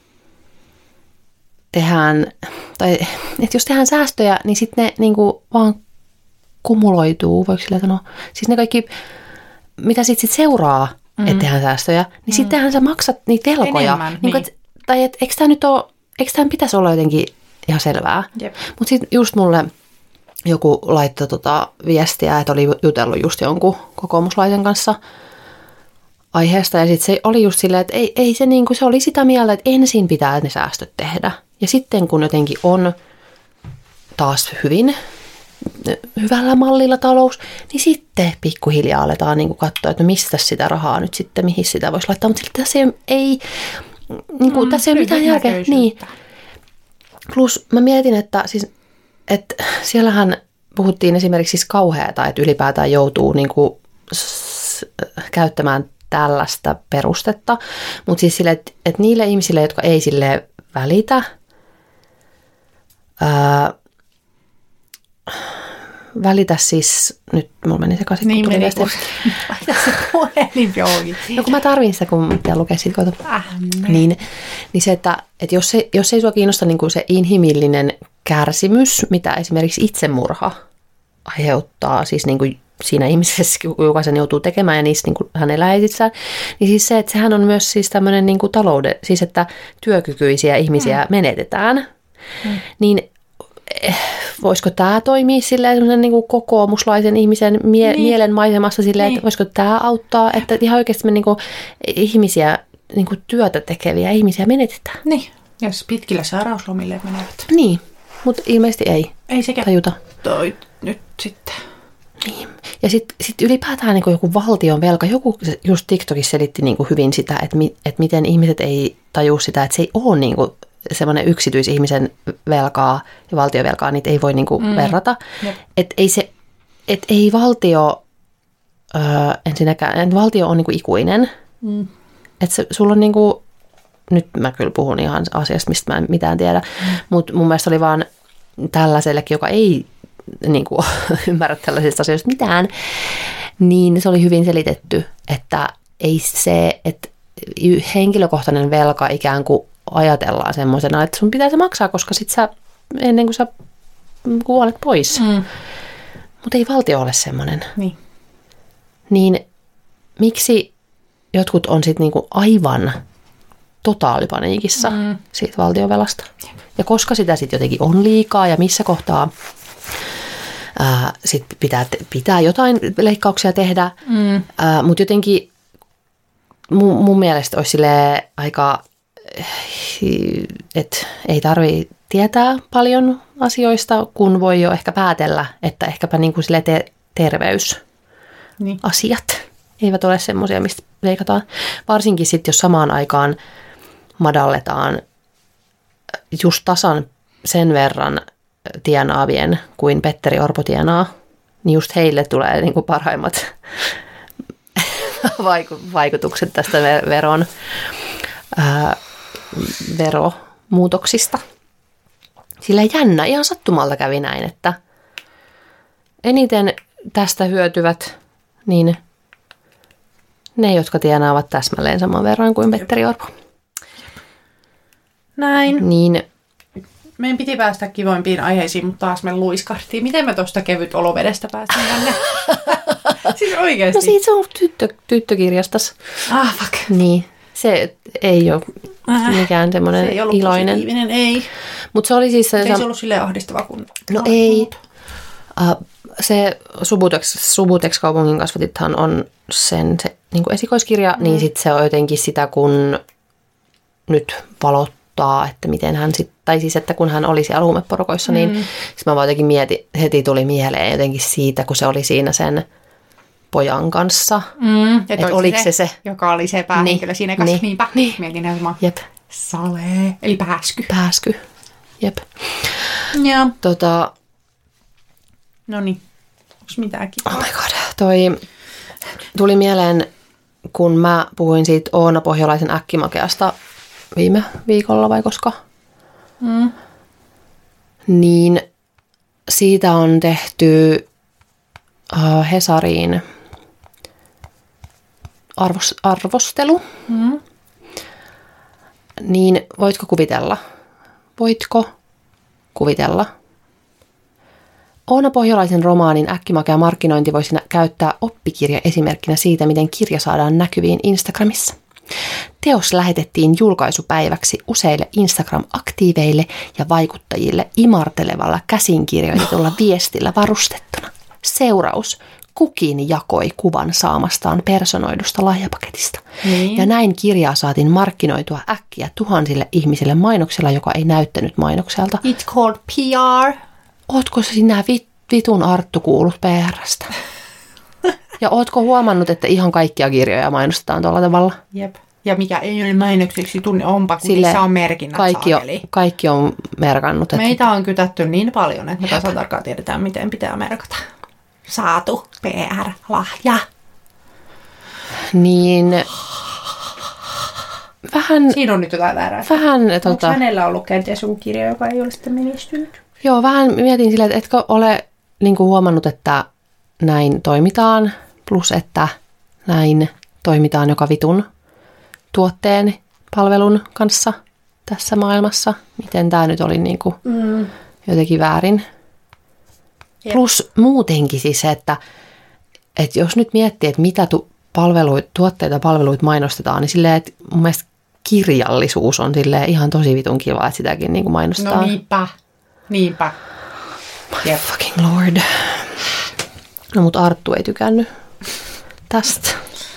Speaker 1: tehdään, tai että jos tehdään säästöjä, niin sitten ne niin kuin vaan kumuloituu, voiko sillä sanoa? Siis ne kaikki, mitä sit seuraa, että tehdään säästöjä, niin sittenhän sä maksat niitä velkoja.
Speaker 2: Enemmän,
Speaker 1: niin. Tai eikö tämä nyt ole, eikö tämä pitäisi olla jotenkin ihan selvää? Mutta sitten just mulle joku laittoi viestiä, että oli jutellut just jonkun kokoomuslaisen kanssa aiheesta. Ja sitten se oli just silleen, että ei se, niin kuin, se oli sitä mieltä, että ensin pitää ne säästöt tehdä. Ja sitten kun jotenkin on taas hyvällä mallilla talous, niin sitten pikkuhiljaa aletaan niin kuin katsoa, että mistä sitä rahaa nyt sitten, mihin sitä voisi laittaa. Mutta tässä ei niin kuin, tässä ei ole mitään järkeä. Niin. Plus mä mietin, että siellähän puhuttiin esimerkiksi siis kauheata, että ylipäätään joutuu niin kuin käyttämään tällaista perustetta. Mutta siis sille, että niille ihmisille, jotka ei sille välitä, välitä siis, nyt mulla meni sekaisin,
Speaker 2: niin
Speaker 1: kun tuli viesti.
Speaker 2: Laita se puhelin johonkin.
Speaker 1: No kun mä tarvin sitä, kun pitää lukea siitä koota. Niin se, että jos ei sua kiinnosta niin kuin se inhimillinen kärsimys, mitä esimerkiksi itsemurha aiheuttaa, siis niin kuin siinä ihmisessä, joka sen joutuu tekemään ja niissä niin kuin hänen läheisissään, niin siis se, että sehän on myös siis tämmöinen niin kuin talouden, siis että työkykyisiä ihmisiä menetetään, niin voisiko tämä toimia silleen niin kuin kokoomuslaisen ihmisen mielenmaisemassa silleen, että voisiko tämä auttaa, että ihan oikeasti me niin kuin ihmisiä, niin kuin työtä tekeviä ihmisiä menetetään.
Speaker 2: Niin, jos pitkillä sairauslomille menevät.
Speaker 1: Niin, mutta ilmeisesti ei.
Speaker 2: Ei sekä
Speaker 1: tajuta.
Speaker 2: Toi nyt sitten.
Speaker 1: Niin. Ja sitten ylipäätään niin joku valtion velka, joku just TikTokissa selitti niin kuin hyvin sitä, että miten ihmiset ei tajua sitä, että se ei ole niin kuin semmoinen yksityisihmisen velkaa ja valtiovelkaa, niitä ei voi niin kuin verrata. Että ei valtio, ensinnäkään, valtio on niin kuin ikuinen. Että sulla on niin kuin, nyt mä kyllä puhun ihan asiasta, mistä mä en mitään tiedä, mutta mun mielestä oli vaan tällaisellekin, joka ei niin kuin, ymmärrä tällaisista asioista mitään, niin se oli hyvin selitetty, että ei se, että henkilökohtainen velka ikään kuin ajatellaan semmoisena, että sun pitää se maksaa, koska sit sä, ennen kuin sä kuolet pois. Mutta ei valtio ole semmoinen. Niin miksi jotkut on sitten niinku aivan totaalipaniikissa siitä valtiovelasta? Ja koska sitä sitten jotenkin on liikaa ja missä kohtaa sitten pitää jotain leikkauksia tehdä. Mutta jotenkin mun mielestä olisi aika, että ei tarvitse tietää paljon asioista, kun voi jo ehkä päätellä, että ehkäpä niin kuin terveysasiat eivät ole semmoisia, mistä leikataan. Varsinkin sitten, jos samaan aikaan madalletaan just tasan sen verran tienaavien kuin Petteri Orpo tienaa, niin just heille tulee niin kuin parhaimmat vaikutukset tästä veromuutoksista. Sillä jännä, ihan sattumalta kävi näin, että eniten tästä hyötyvät niin ne, jotka tienaavat täsmälleen saman verran kuin Petteri Orpo.
Speaker 2: Näin.
Speaker 1: Niin.
Speaker 2: Meidän piti päästä kivoimpiin aiheisiin, mutta taas me luiskahtiin. Miten me tuosta kevyt olovedestä päästiin tänne? Siis oikeasti.
Speaker 1: No siitä se on tyttökirjastas.
Speaker 2: Fuck.
Speaker 1: Niin. Se ei ole mikään semmoinen iloinen.
Speaker 2: Se ei ollut ei.
Speaker 1: Mutta se oli siis...
Speaker 2: Ei se ollut silleen ahdistava kuin...
Speaker 1: No ei. Se Subutex kaupungin kasvatithan on sen se, niin kuin esikoiskirja, niin sitten se on jotenkin sitä, kun nyt valottaa, että miten hän sitten, tai siis että kun hän oli siellä huumeporokoissa, niin sitten mä vaan jotenkin mietin, heti tuli mieleen jotenkin siitä, kun se oli siinä sen pojan kanssa.
Speaker 2: Että oliko se, joka oli se päähenkilö siinä kanssa. Niinpä. Mietin näin samaa.
Speaker 1: Jep.
Speaker 2: Salee. Eli pääsky.
Speaker 1: Pääsky. Jep.
Speaker 2: Ja.
Speaker 1: Noniin.
Speaker 2: Onko mitään kivaa?
Speaker 1: Oh my god. Tuli mieleen, kun mä puhuin siitä Oona Pohjolaisen äkkimakeasta viime viikolla vai koska. Niin siitä on tehty Hesariin arvostelu. Niin voitko kuvitella, Oona Pohjolaisen romaanin äkkimakea markkinointi voisi käyttää oppikirja esimerkkinä siitä, miten kirja saadaan näkyviin Instagramissa. Teos lähetettiin julkaisupäiväksi useille Instagram-aktiiveille ja vaikuttajille imartelevalla käsinkirjoitetulla viestillä varustettuna. Seuraus. Kukin jakoi kuvan saamastaan personoidusta lahjapaketista.
Speaker 2: Niin.
Speaker 1: Ja näin kirjaa saatiin markkinoitua äkkiä tuhansille ihmisille mainoksella, joka ei näyttänyt mainokselta.
Speaker 2: It's called PR.
Speaker 1: Ootko sinä vitun Arttu kuullut PR:stä? Ja ootko huomannut, että ihan kaikkia kirjoja mainostetaan tuolla tavalla?
Speaker 2: Jep. Ja mikä ei ole mainokseksi tunne onpa, kun niissä on merkinnät
Speaker 1: kaikki on merkannut.
Speaker 2: Meitä on kytätty niin paljon, että me tasan tarkkaan tiedetään, miten pitää merkata. Saatu PR-lahja.
Speaker 1: Niin vähän...
Speaker 2: Siinä on nyt jotain väärää. Onko hänellä ollut kenties joku kirja, joka ei ole sitten menestynyt?
Speaker 1: Joo, vähän mietin silleen, että etkö ole niin kuin huomannut, että näin toimitaan, plus että näin toimitaan joka vitun tuotteen, palvelun kanssa tässä maailmassa. Miten tämä nyt oli niin kuin jotenkin väärin. Jep. Plus muutenkin siis se, että jos nyt miettii, että mitä tuotteita palveluita mainostetaan, niin silleen, että mun mielestä kirjallisuus on silleen ihan tosi vitun kiva, että sitäkin niin kuin mainostetaan.
Speaker 2: No niinpä.
Speaker 1: My fucking lord. No mut Arttu ei tykännyt tästä.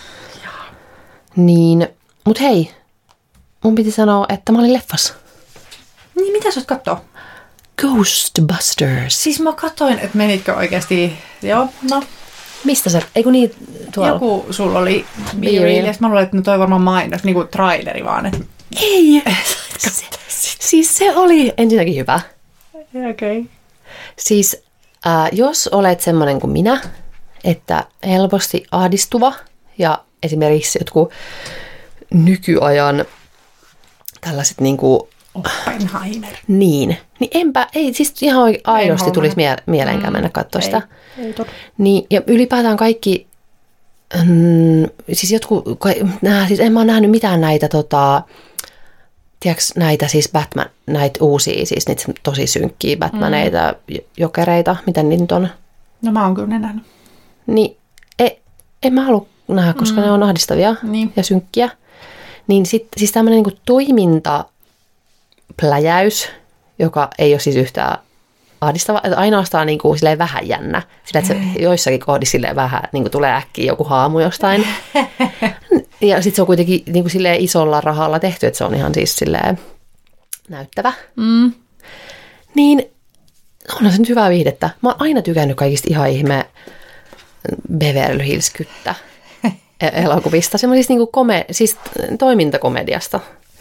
Speaker 1: Niin, mut hei, mun piti sanoa, että mä olin leffassa.
Speaker 2: Niin, mitä sä oot kattoo?
Speaker 1: Ghostbusters.
Speaker 2: Siis mä katsoin, että menitkö oikeasti, joo, no.
Speaker 1: Mistä se, eiku niin tuolla?
Speaker 2: Joku sulla oli Be Real, ja mä luulen, että no toi varmaan mainos, niinku traileri vaan. Että...
Speaker 1: Ei, siis se oli ensinnäkin hyvä.
Speaker 2: Okei. Okay.
Speaker 1: Siis jos olet semmoinen kuin minä, että helposti ahdistuva ja esimerkiksi jotkut nykyajan tällaiset niinku...
Speaker 2: Oppenheimer.
Speaker 1: Niin ei siis ihan aidosti tulisi mieleenkään mennä katsoa sitä.
Speaker 2: Ei
Speaker 1: niin, ja ylipäätään kaikki, siis jotkut, siis en mä ole nähnyt mitään näitä, tiedätkö, näitä siis Batman, näitä uusia, siis niitä tosi synkkiä Batmaneita, jokereita, mitä niitä nyt on.
Speaker 2: No mä oon kyllä ne nähnyt.
Speaker 1: Niin, en mä halua nähdä, koska ne on ahdistavia ja synkkiä. Niin siis tämmöinen niin toimintapläjäys, joka ei ole siis yhtään ahdistava, että ainoastaan niin kuin silleen vähän jännä. Sillä, että se joissakin kohdissa silleen vähän niin kuin tulee äkkiä joku haamu jostain. Ja sitten se on kuitenkin niin kuin silleen isolla rahalla tehty, että se on ihan siis silleen näyttävä. Niin onhan se nyt hyvää viihdettä. Mä oon aina tykännyt kaikista ihan ihme Beverly Hills-kyttä elokuvista. Semmoisista niin kuin siis toimintakomediasta.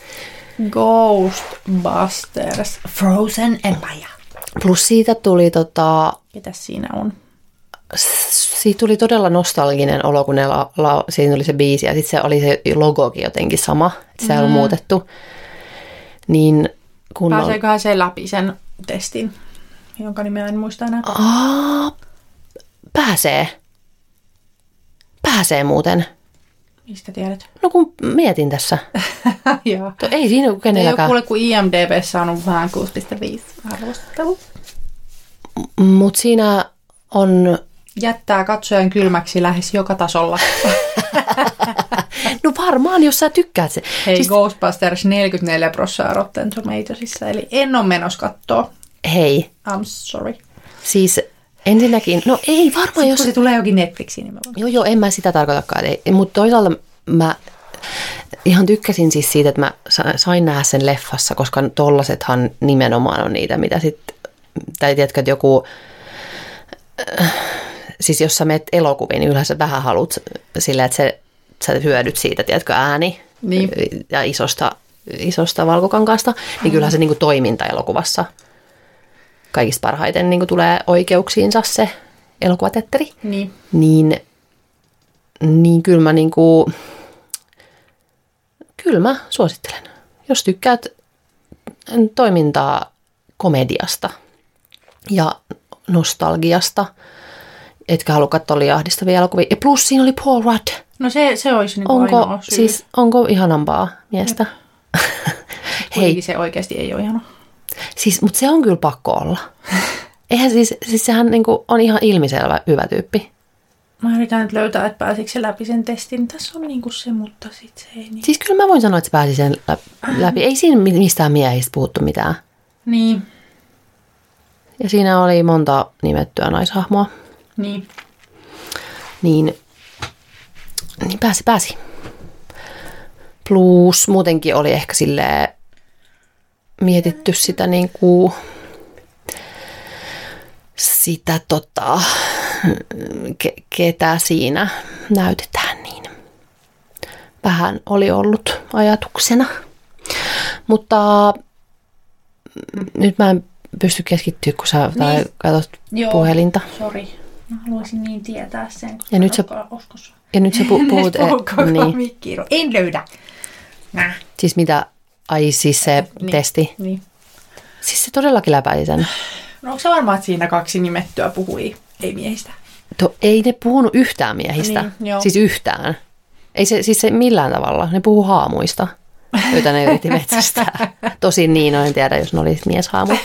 Speaker 2: Ghostbusters, Frozen Empire.
Speaker 1: Plus siitä tuli
Speaker 2: Mitäs siinä on?
Speaker 1: Siitä tuli todella nostalginen olo, kun siinä tuli se biisi ja sitten se oli se logokin jotenkin sama, että se ei ollut muutettu. Niin
Speaker 2: pääseeköhän se läpi sen testin, jonka nimeä en muista enää?
Speaker 1: Pääsee muuten.
Speaker 2: Mistä tiedät?
Speaker 1: No kun mietin tässä. Ei siinä ole kenelläkään.
Speaker 2: Ei ole kuule, kun IMDb:ssä on vähän 6.5 arvostelu.
Speaker 1: Mutta siinä on...
Speaker 2: Jättää katsojan kylmäksi lähes joka tasolla.
Speaker 1: No varmaan, jos sä tykkäät se.
Speaker 2: Hei, siis... Ghostbusters 44% Rotten Tomatoesissa, eli en ole menossa kattoo.
Speaker 1: Hei.
Speaker 2: I'm sorry.
Speaker 1: Siis ensinnäkin, no ei varmaan
Speaker 2: sitten,
Speaker 1: jos...
Speaker 2: kun se tulee jokin Netflixiin, niin mä voin.
Speaker 1: Joo, en mä sitä tarkoitakaan. Mutta toisaalta mä ihan tykkäsin siis siitä, että mä sain nähdä sen leffassa, koska tollasethan nimenomaan on niitä, mitä sitten... Tai tiedätkö, että joku... Siis jos sä menet elokuviin, niin yleensä vähän haluat silleen, että sä hyödyt siitä, tiedätkö, ääni ja isosta valkokankaasta, niin kyllähän se niin kuin toiminta-elokuvassa kaikista parhaiten niin kuin tulee oikeuksiinsa se elokuvateatteri. Niin kyllä mä, niin kuin, kyllä mä suosittelen. Jos tykkäät toimintaa komediasta ja nostalgiasta, etkä halua katsoa liian ahdistavia elokuvia. Ja plus siinä oli Paul Rudd.
Speaker 2: No se olisi niin kuin ainoa syy.
Speaker 1: Siis, onko ihanampaa miestä?
Speaker 2: Hei. Se oikeasti ei ole ihana.
Speaker 1: Siis, mutta se on kyllä pakko olla. Eihän siis sehän niinku on ihan ilmiselvä hyvä tyyppi.
Speaker 2: Mä yritän nyt löytää, että pääsikö se läpi sen testin. Tässä on niinku se, mutta sit se ei niin.
Speaker 1: Siis kyllä mä voin sanoa, että se pääsi sen läpi. Ei siinä mistään miehistä puhuttu mitään.
Speaker 2: Niin.
Speaker 1: Ja siinä oli monta nimettyä naishahmoa.
Speaker 2: Niin.
Speaker 1: Niin pääsi. Plus muutenkin oli ehkä silleen mietitty sitä niinku sitä ketä siinä näytetään, niin vähän oli ollut ajatuksena. Mutta nyt mä en pysty keskittyä, kun sä katsot puhelinta.
Speaker 2: Sori. Mä haluaisin niin tietää sen.
Speaker 1: Ja nyt sä puhut...
Speaker 2: Niin. En löydä.
Speaker 1: Siis mitä? Ai siis se testi?
Speaker 2: Niin.
Speaker 1: Siis se todellakin läpäisi sen.
Speaker 2: No onko se varmaan, että siinä 2 nimettyä puhui, ei miehistä?
Speaker 1: Ei ne puhunut yhtään miehistä. Niin, siis yhtään. Ei se millään tavalla. Ne puhuu haamuista, joita ne yritti metsästää. Tosin niin, en tiedä, jos ne oli mieshaamu.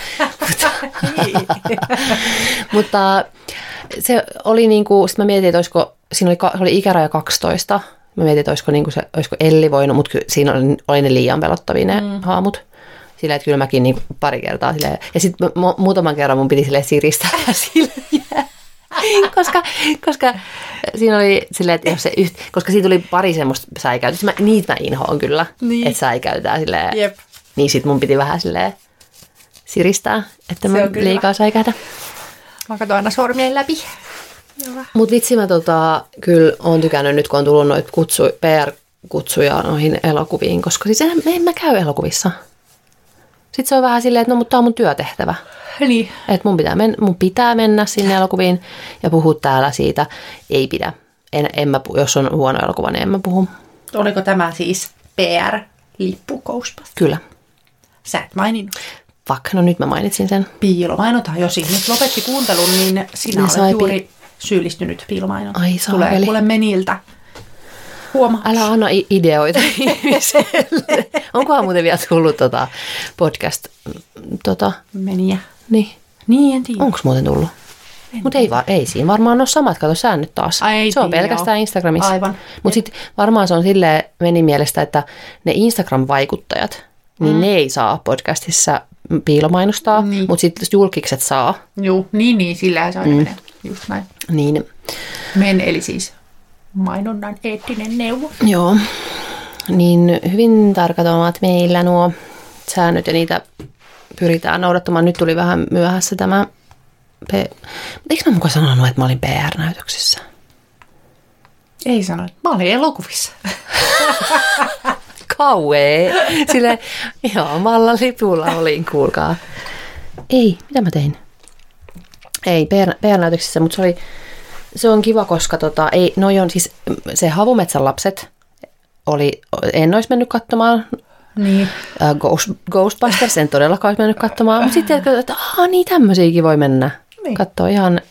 Speaker 1: Mutta se oli niinku, sitten mä mietin, että olisiko, siinä oli ikäraja 12. Mä mietin, että olisiko Elli voinut, mutta siinä oli ne liian pelottavia ne haamut. Silleen, että kyllä mäkin niin pari kertaa silleen. Ja sitten muutaman kerran mun piti silleen siristää silleen. koska siinä oli silleen, että jos se koska siitä tuli pari semmoista säikäytystä. Niitä mä inhoon kyllä, niin. Että säikäytää silleen. Jep. Niin sit mun piti vähän silleen siristää, että mä liikaa säikähdä.
Speaker 2: Mä katson aina sormien läpi.
Speaker 1: Mut vitsi mä kyllä oon tykännyt nyt, kun on tullut noita PR-kutsuja noihin elokuviin, koska siis en mä käy elokuvissa. Sitten se on vähän silleen, että no, mutta tämä on mun työtehtävä.
Speaker 2: Niin.
Speaker 1: Että mun pitää mennä sinne elokuviin ja puhua täällä siitä. Ei pidä. En mä puhu. Jos on huono elokuva, niin en mä puhu.
Speaker 2: Oliko tämä siis PR-lippu Ghostbusters?
Speaker 1: Kyllä.
Speaker 2: Sä et maininnut.
Speaker 1: Vaikka, no nyt mä mainitsin sen.
Speaker 2: Piilomainonta, jos nyt lopetti kuuntelun, niin sinä olet juuri syyllistynyt piilomainontaan.
Speaker 1: Ai saakeli.
Speaker 2: Tulee meniltä. Huomaa.
Speaker 1: Älä anna ideoita ihmiselle. Onkohan muuten vielä tullut podcast?
Speaker 2: Meniä.
Speaker 1: Niin,
Speaker 2: en tiedä.
Speaker 1: Onko muuten tullut? Mutta ei siinä varmaan ole samat, kato säännöt taas. Se on pelkästään Instagramissa.
Speaker 2: Aivan.
Speaker 1: Mutta sitten varmaan se on silleen meni mielestä, että ne Instagram-vaikuttajat, niin ne ei saa podcastissa piilomainostaa, mutta sitten julkikset saa.
Speaker 2: Joo, niin, sillähän se aina menee. Just näin.
Speaker 1: Niin.
Speaker 2: Eli siis mainonnan eettinen neuvo.
Speaker 1: Joo, niin hyvin tarkat ovat meillä nuo säännöt ja niitä pyritään noudattamaan. Nyt tuli vähän myöhässä tämä... Eikö mä mukaan sanonut, että mä olin PR-näytöksessä?
Speaker 2: Ei sano, mä olin elokuvissa.
Speaker 1: Kauee. Silleen, joo, Mallan lipulla olin, kuulkaa. Ei, mitä mä tein? Ei, PR-näytöksessä, mutta se on kiva, koska noi on siis se Havumetsän lapset en olisi mennyt katsomaan. Niin. Ghostbusters en todellakaan olisi mennyt katsomaan, mutta sitten että niin tämmöisiäkin voi mennä katsoa ihan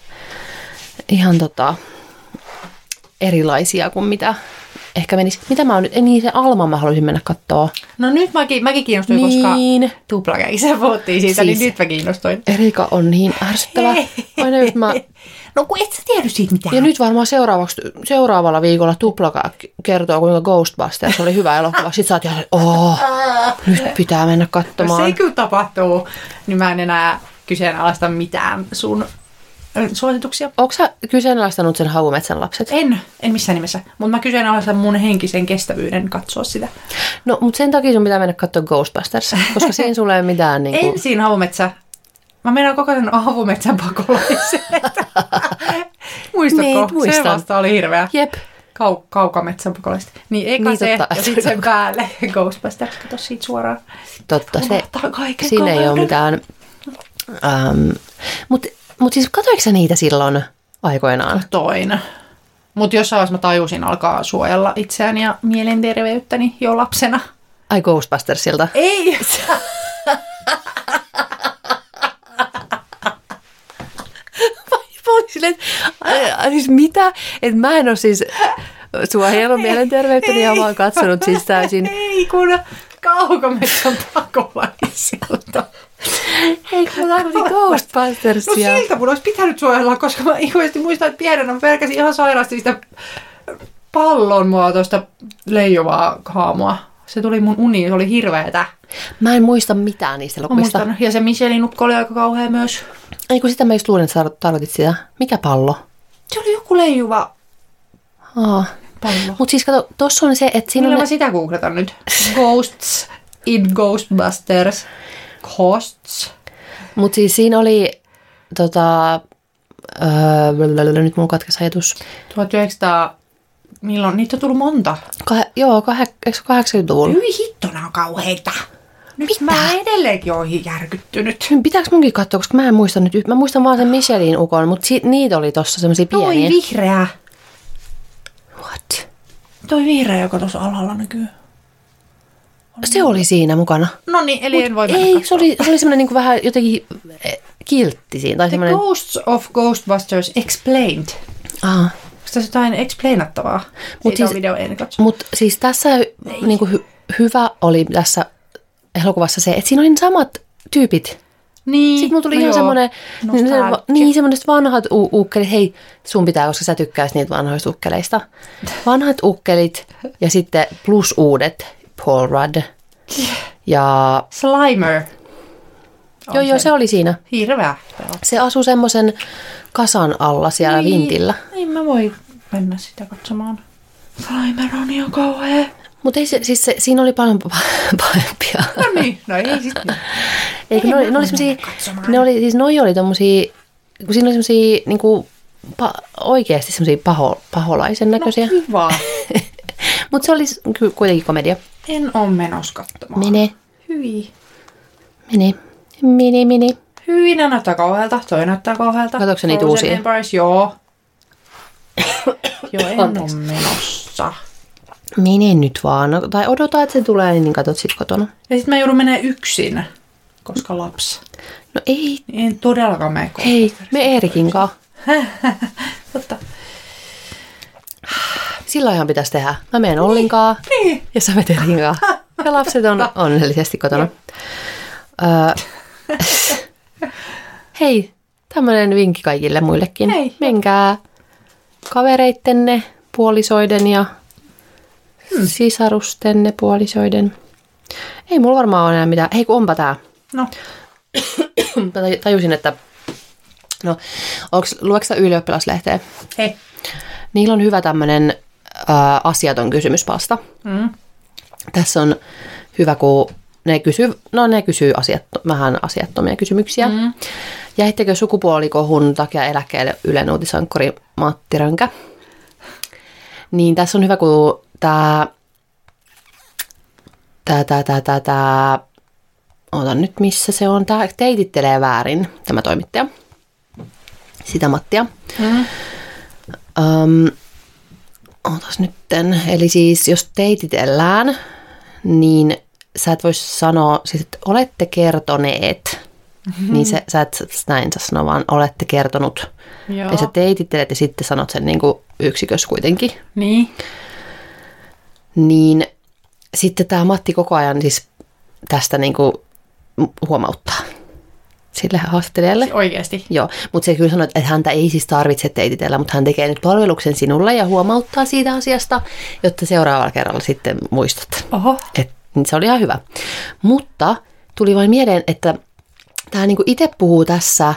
Speaker 1: erilaisia kuin mitä ehkä menisi. Mitä mä oon nyt, niin se Alma mä haluaisin mennä katsoa.
Speaker 2: No nyt mäkin kiinnostuin, koska tuplakäissä puhuttiin siitä, siis, niin nyt mä kiinnostuin.
Speaker 1: Erika on niin ärsyttävä.
Speaker 2: No kun et sä tiedä siitä mitään.
Speaker 1: Ja nyt varmaan seuraavalla viikolla Tuplaka kertoo, kuinka Ghostbusters oli hyvä elokuva. Sitten sä oot ihan, nyt pitää mennä katsomaan.
Speaker 2: Jos ei kyllä tapahtuu, niin mä en enää kyseenalaista mitään sun suosituksia.
Speaker 1: Onko sä kyseenalaistanut sen Havumetsän lapset?
Speaker 2: En missään nimessä. Mutta mä kyseenalaistan mun henkisen kestävyyden katsoa sitä.
Speaker 1: No, mutta sen takia sun pitää mennä katsoa Ghostbusters, koska siinä sulla ei mitään niinku...
Speaker 2: Ensin Havumetsä. Mä menen koko ajan Havumetsän pakolaiseen. Muistatko?
Speaker 1: Niin, muistan.
Speaker 2: Se vasta oli hirveä.
Speaker 1: Jep.
Speaker 2: Kaukametsän pakolaiset. Niin eka se ja sitten sen päälle Ghostbusters. Kato siitä suoraan.
Speaker 1: Totta, siinä ei ole mitään... Mutta siis katoiko sä niitä silloin aikoinaan?
Speaker 2: Katoin. Mutta jossain vaiheessa mä tajusin alkaa suojella itseäni ja mielenterveyttäni jo lapsena.
Speaker 1: Ai Ghostbustersilta?
Speaker 2: Ei!
Speaker 1: Siis mitä? Et mä en ole siis suojellut mielenterveyttäni ja mä oon katsonut siis täysin...
Speaker 2: Ei kun Kaukometsän pakolaisilta.
Speaker 1: Eikö mä tarvitsin Ghostbustersia?
Speaker 2: No siltä mun olisi pitänyt suojella, koska mä ikuisesti muistan, että pienenä mä pelkäsin ihan sairaasti sitä pallon muotoista leijuvaa haamua. Se tuli mun uniin, se oli hirveetä.
Speaker 1: Mä en muista mitään niistä elokuvista.
Speaker 2: Ja se Michelin ukko oli aika kauhea myös.
Speaker 1: Ei kun sitä mä just luulin, että sä tarkoitit sitä. Mikä pallo?
Speaker 2: Se oli joku leijuva pallo.
Speaker 1: Mut siis kato, tossa on se, että siinä
Speaker 2: Millä
Speaker 1: on
Speaker 2: mä sitä googletan nyt? Ghosts in Ghostbusters. Ghosts.
Speaker 1: Mut siis siinä oli nyt mun katkesi ajatus.
Speaker 2: 1900, milloin? Niitä on tullut monta.
Speaker 1: Eikö 80-luvulla?
Speaker 2: Hyi hitto, nää on kauheita. Nyt mitä? Mä edelleenkin oon järkyttynyt.
Speaker 1: Pitääkö munkin katsoa, koska mä en muista nyt. Mä muistan vaan sen Michelin ukon, mutta niitä oli tossa semmosia pieniä.
Speaker 2: Toi vihreä.
Speaker 1: What?
Speaker 2: Toi vihreä, joka tuossa alhaalla näkyy.
Speaker 1: Se oli siinä mukana.
Speaker 2: No niin, eli en voi mennä
Speaker 1: Ei, se oli semmoinen niinku vähän jotenkin kiltti siinä. Tai
Speaker 2: The
Speaker 1: semmoinen...
Speaker 2: Ghosts of Ghostbusters Explained.
Speaker 1: Aha.
Speaker 2: Onko tässä jotain explainattavaa? Siitä
Speaker 1: siis,
Speaker 2: on video, en katso.
Speaker 1: Mutta siis tässä niinku hyvä oli tässä elokuvassa se, että siinä oli samat tyypit.
Speaker 2: Niin.
Speaker 1: Sitten mulla tuli ihan semmoinen, semmoiset vanhat ukkelit. Hei, sun pitää, koska sä tykkäisit niitä vanhoista ukkeleista. Vanhat ukkelit ja sitten plus uudet. Paul Rudd. Ja...
Speaker 2: Slimer.
Speaker 1: Joo, se oli siinä.
Speaker 2: Hirveä.
Speaker 1: Se asui semmoisen kasan alla siellä vintillä.
Speaker 2: Ei mä voi mennä sitä katsomaan. Slimer on ihan kauhea.
Speaker 1: Mutta siinä oli paljon pahempia.
Speaker 2: No niin, no ei sitten.
Speaker 1: Eikö ne oli semmosia, noi oli tommosia, kun siinä oli semmosia niinku oikeesti semmosia paholaisen näköisiä.
Speaker 2: No kiva.
Speaker 1: Mutta se oli kuitenkin komedia.
Speaker 2: En oo menossa katsomaan.
Speaker 1: Mene.
Speaker 2: Hyi.
Speaker 1: Mene.
Speaker 2: Hyi, ne näyttää kauhealta. Toi näyttää kauhealta.
Speaker 1: Katsoitko niitä uusia?
Speaker 2: Empires, joo. Joo, en oo menossa.
Speaker 1: Mene nyt vaan. Tai odota, että se tulee, niin katsot sit kotona.
Speaker 2: Ja sit mä joudun menee yksin, koska lapsi.
Speaker 1: No ei.
Speaker 2: En todellakaan mene.
Speaker 1: Hei, me Eerikin kanssa.
Speaker 2: Totta.
Speaker 1: Silloinhan pitäisi tehdä. Mä menen Ollinkaan
Speaker 2: Niin.
Speaker 1: ja sä menet Eerikin kanssa. Ja lapset on onnellisesti kotona. Hei, tämmönen vinkki kaikille muillekin.
Speaker 2: Hei.
Speaker 1: Menkää kavereittenne, puolisoiden ja sisarustenne puolisoiden. Ei mulla varmaan ole enää mitään. Hei, kun onpa tää.
Speaker 2: No.
Speaker 1: Mä tajusin, että... No, lueeko sä ylioppilaslehteä?
Speaker 2: Hei.
Speaker 1: Niillä on hyvä tämmönen asiaton kysymyspasta. Tässä on hyvä, kun ne kysyy vähän asiattomia kysymyksiä. Jäittekö sukupuolikohun takia eläkkeelle Ylen uutisankkuri Matti Rönkä? Niin tässä on hyvä, kun otan nyt missä se on. Tää teitittelee väärin, tämä toimittaja. Sitä Mattia. Otas nytten. Eli siis jos teititellään, niin sä et voi sanoa, siis että olette kertoneet, niin sä et näin sä sano, vaan olette kertonut.
Speaker 2: Joo.
Speaker 1: Ja sä teitittelet ja sitten sanot sen niin kuin yksikössä kuitenkin. Niin sitten tämä Matti koko ajan siis tästä niin kuin huomauttaa sille haastattelijalle.
Speaker 2: Oikeasti?
Speaker 1: Joo, mutta se kyllä sanoi, että häntä ei siis tarvitse teititellä, mutta hän tekee nyt palveluksen sinulle ja huomauttaa siitä asiasta, jotta seuraavalla kerralla sitten muistat.
Speaker 2: Oho.
Speaker 1: Niin se oli ihan hyvä. Mutta tuli vain mieleen, että tämä niinku itse puhuu tässä,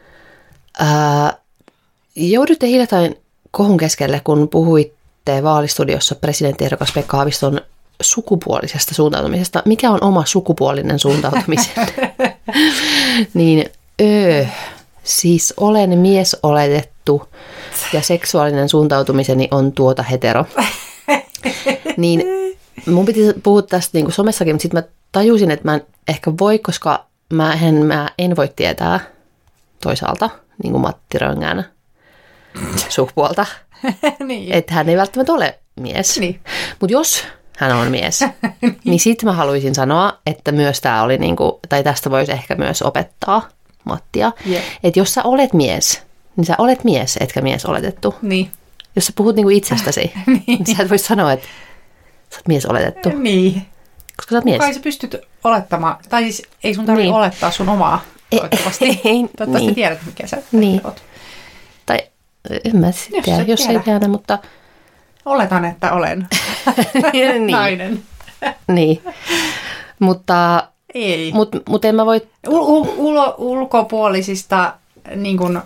Speaker 1: joudutte hiljattain kohun keskelle, kun puhuitte vaalistudiossa presidenttiehdokas Pekka Haaviston sukupuolisesta suuntautumisesta. Mikä on oma sukupuolinen suuntautumisen? Niin, siis olen mies oletettu ja seksuaalinen suuntautumiseni on tuota hetero. Niin mun piti puhua tästä niin kuin somessakin, mutta sitten mä tajusin, että mä en ehkä voi, koska mä en voi tietää toisaalta niin kuin Matti Röngän sukupuolta.
Speaker 2: Niin.
Speaker 1: Että hän ei välttämättä ole mies.
Speaker 2: Niin.
Speaker 1: Mutta jos hän on mies, niin sitten mä haluaisin sanoa, että myös tämä oli, niinku, tai tästä voisi ehkä myös opettaa Mattia.
Speaker 2: Yeah.
Speaker 1: Että jos sä olet mies, niin sä olet mies, etkä mies oletettu.
Speaker 2: Niin.
Speaker 1: Jos sä puhut niinku itsestäsi, niin sä et voi sanoa, että sä oot mies oletettu.
Speaker 2: Niin.
Speaker 1: koska sä oot mies.
Speaker 2: Kai sä pystyt olettamaan, tai siis ei sun tarvitse olettaa sun omaa toivottavasti. Toivottavasti tiedät, mikä sä oot.
Speaker 1: Tai en mä tiedä, jos ei tiedä, mutta...
Speaker 2: Oletan, että olen nainen.
Speaker 1: Niin, mutta...
Speaker 2: Ei.
Speaker 1: Mut en mä voi...
Speaker 2: Ulkopuolisista niin kun,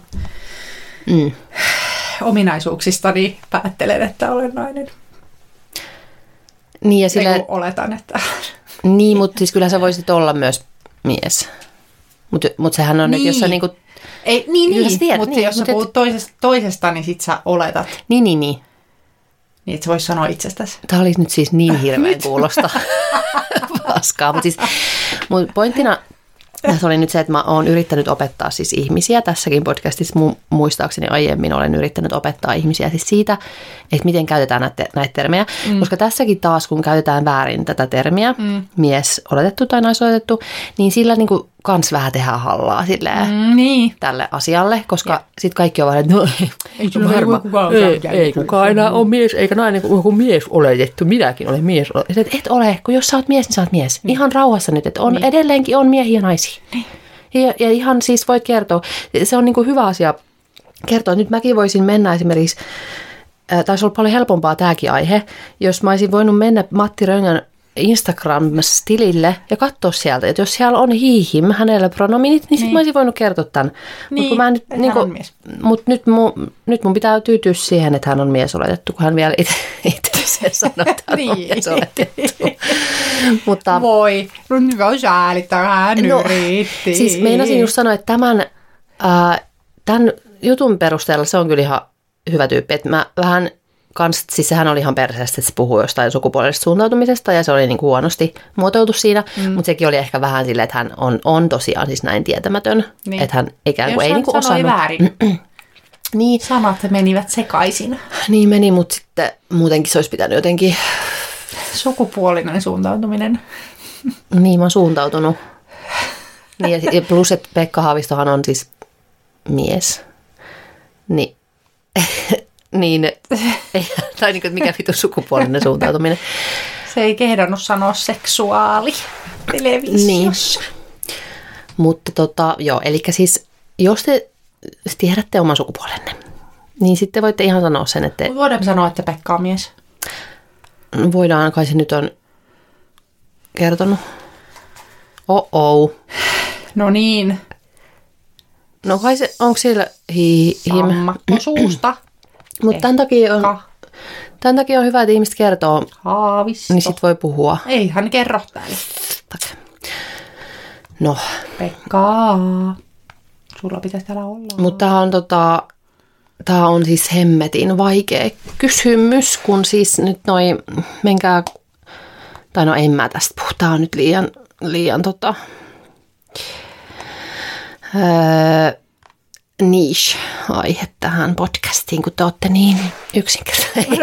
Speaker 2: ominaisuuksistani päättelen, että olen nainen.
Speaker 1: Niin, ja sillä...
Speaker 2: Oletan, että...
Speaker 1: Niin, mutta siis kyllä sä voisit olla myös mies. Mutta sehän on, että jos sä niinku...
Speaker 2: Ei, mutta jos sä puhut toisesta, niin sit sä oletat.
Speaker 1: Niin.
Speaker 2: Niin, et sä vois sanoa itsestäsi.
Speaker 1: Tämä olisi nyt siis niin hirveän kuulosta paskaa. Mutta siis mun pointtina tässä oli nyt se, että mä oon yrittänyt opettaa siis ihmisiä. Tässäkin podcastissa muistaakseni aiemmin olen yrittänyt opettaa ihmisiä siis siitä, että miten käytetään näitä termejä. Koska tässäkin taas, kun käytetään väärin tätä termiä, mies oletettu tai naisoletettu, niin sillä niinku kans vähän tehdään hallaa silleen, tälle asialle. Koska sitten kaikki on vaan, että no, ei kukaan enää ole mies, eikä nainen kuin mies oletettu. Minäkin olen mies oletettu. Et ole, kun jos sä oot mies, niin sä oot mies. Ihan rauhassa nyt, että edelleenkin on miehiä ja naisia. Ja ihan siis voit kertoa, se on niinku hyvä asia kertoa. Nyt mäkin voisin mennä esimerkiksi, taisi olla paljon helpompaa tämäkin aihe, jos mä olisin voinut mennä Matti Röngän Instagram-tilille ja katsoa sieltä, että jos siellä on him, hänellä pronominit, niin sitten mä olisin voinut kertoa tämän. Mutta nyt mun pitää tyytyä siihen, että hän on mies oletettu, kun hän vielä itse sanoo, että hän on mies oletettu. Mutta,
Speaker 2: voi, no hyvä säälittää, hän yritti.
Speaker 1: Siis meinasin just sanoa, että tämän jutun perusteella se on kyllä ihan hyvä tyyppi, että mä vähän... siis sehän oli ihan perseestä, että se puhui jostain sukupuolisesta suuntautumisesta ja se oli niin kuin huonosti muotoiltu siinä, mutta sekin oli ehkä vähän silleen, että hän on tosiaan siis näin tietämätön, että hän ikään kuin ei niin kuin osannut.
Speaker 2: Väärin.
Speaker 1: Niin.
Speaker 2: Sanat menivät sekaisin.
Speaker 1: Niin meni, mutta sitten muutenkin se olisi pitänyt jotenkin...
Speaker 2: Sukupuolinen suuntautuminen.
Speaker 1: Niin, mä oon suuntautunut. Niin, ja plus, että Pekka Haavistohan on siis mies. Niin... Niin, tai niin kuin, mikä vitu sukupuolinen suuntautuminen.
Speaker 2: Se ei kehdannut sanoa seksuaali televisiossa.
Speaker 1: Niin. Mutta joo, eli siis jos te tiedätte oman sukupuolenne, niin sitten voitte ihan sanoa sen, että...
Speaker 2: Voidaan sanoa, että Pekka on mies.
Speaker 1: Voidaan, kai se nyt on kertonut.
Speaker 2: No niin.
Speaker 1: No kai se, onko siellä
Speaker 2: Sammakko suusta.
Speaker 1: Mutta tämän takia on hyvä, että ihmiset kertoo.
Speaker 2: Haavisto.
Speaker 1: Niin sit voi puhua.
Speaker 2: Ei hän kerro täällä.
Speaker 1: No.
Speaker 2: Pekka. Sulla pitäisi täällä olla.
Speaker 1: Mutta tää on siis hemmetin vaikea kysymys, kun siis nyt menkää, tai no en mä tästä puhu, tää on nyt liian niche-aihe tähän podcastiin, kun te olette niin yksinkertainen.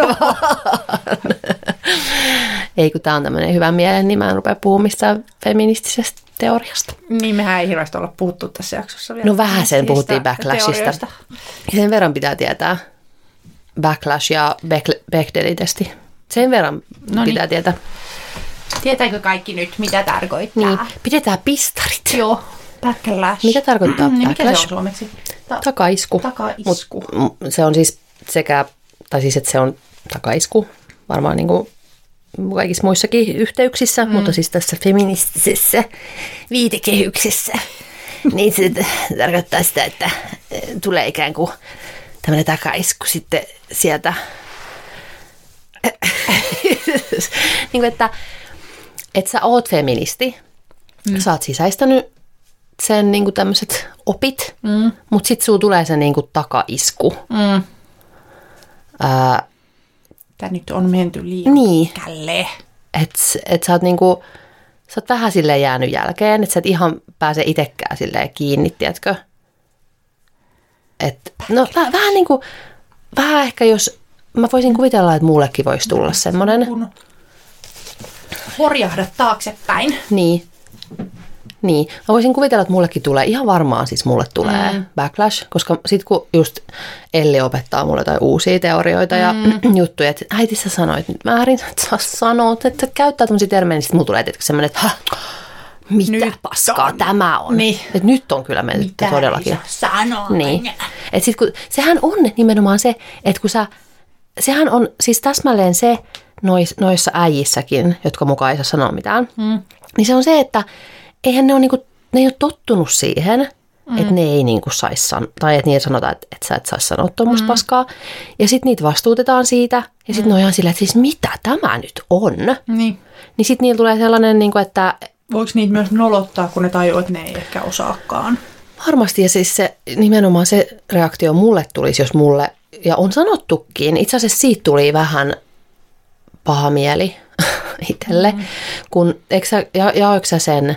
Speaker 1: Ei, kun tää on tämmöinen hyvä mielen, niin mä en rupea puhumaan mistään feministisestä teoriasta.
Speaker 2: Niin, mehän ei hirveästi olla puhuttu tässä jaksossa vielä.
Speaker 1: No vähän sen puhuttiin backlashista. Ja sen verran pitää tietää backlash ja Bechdel-testi. Sen verran pitää tietää.
Speaker 2: Tietääkö kaikki nyt, mitä tarkoittaa?
Speaker 1: Niin, pidetään pistarit.
Speaker 2: Joo. Backlash.
Speaker 1: Mitä tarkoittaa backlash?
Speaker 2: Mikä se on suomeksi?
Speaker 1: Takaisku.
Speaker 2: Takaisku.
Speaker 1: Se on siis että se on takaisku, varmaan niin kuin kaikissa muissakin yhteyksissä, mutta siis tässä feministisessä viitekehyksessä, niin se tarkoittaa sitä, että tulee ikään kuin tämmöinen takaisku sitten sieltä, niin kuin että sä oot feministi, sä oot sisäistänyt sen niin kuin tämmöiset opit, mutta sitten sulla tulee se niin kuin takaisku.
Speaker 2: Tämä nyt on menty liian pitkälle.
Speaker 1: Että sä oot niinku, sä oot vähän silleen jäänyt jälkeen, että sä et ihan pääse itsekään silleen kiinni, tiedätkö? No vähän niinku, vähän ehkä jos, mä voisin kuvitella, että mullekin voisi tulla semmoinen.
Speaker 2: Horjahda taaksepäin.
Speaker 1: Niin. Niin, mä voisin kuvitella, että mullekin tulee, ihan varmaan siis mulle tulee backlash, koska sit kun just Elli opettaa mulle jotain uusia teorioita ja juttuja, että äiti sä sanoit nyt väärin, että sä sanot, että käyttää tämmöisiä termejä, niin sit mulla tulee tietysti semmoinen, että mitä nyt paskaa on. Tämä on. Niin. Että nyt on kyllä mennyt mitä todellakin.
Speaker 2: Mitä sanoo?
Speaker 1: Niin. Että sit kun, sehän on nimenomaan se, että kun sehän on siis täsmälleen se noissa äijissäkin, jotka mukaan ei saa sanoa mitään, niin se on se, että eihän ne ole, niinku, ne ei ole tottunut siihen, että ne ei niinku saisi tai että niitä sanotaan, että sä et saisi sanoa tuommoista paskaa. Ja sitten niitä vastuutetaan siitä, ja sitten ne on ihan silleen, että siis mitä tämä nyt on? Niin sitten niillä tulee sellainen, niinku, että
Speaker 2: voiko niitä myös nolottaa, kun ne tajuu, että ne ei ehkä osaakaan?
Speaker 1: Varmasti, ja siis se, nimenomaan se reaktio mulle tulisi, jos mulle, ja on sanottukin, itse asiassa siitä tuli vähän paha mieli itselle, kun jaoiko sä sen,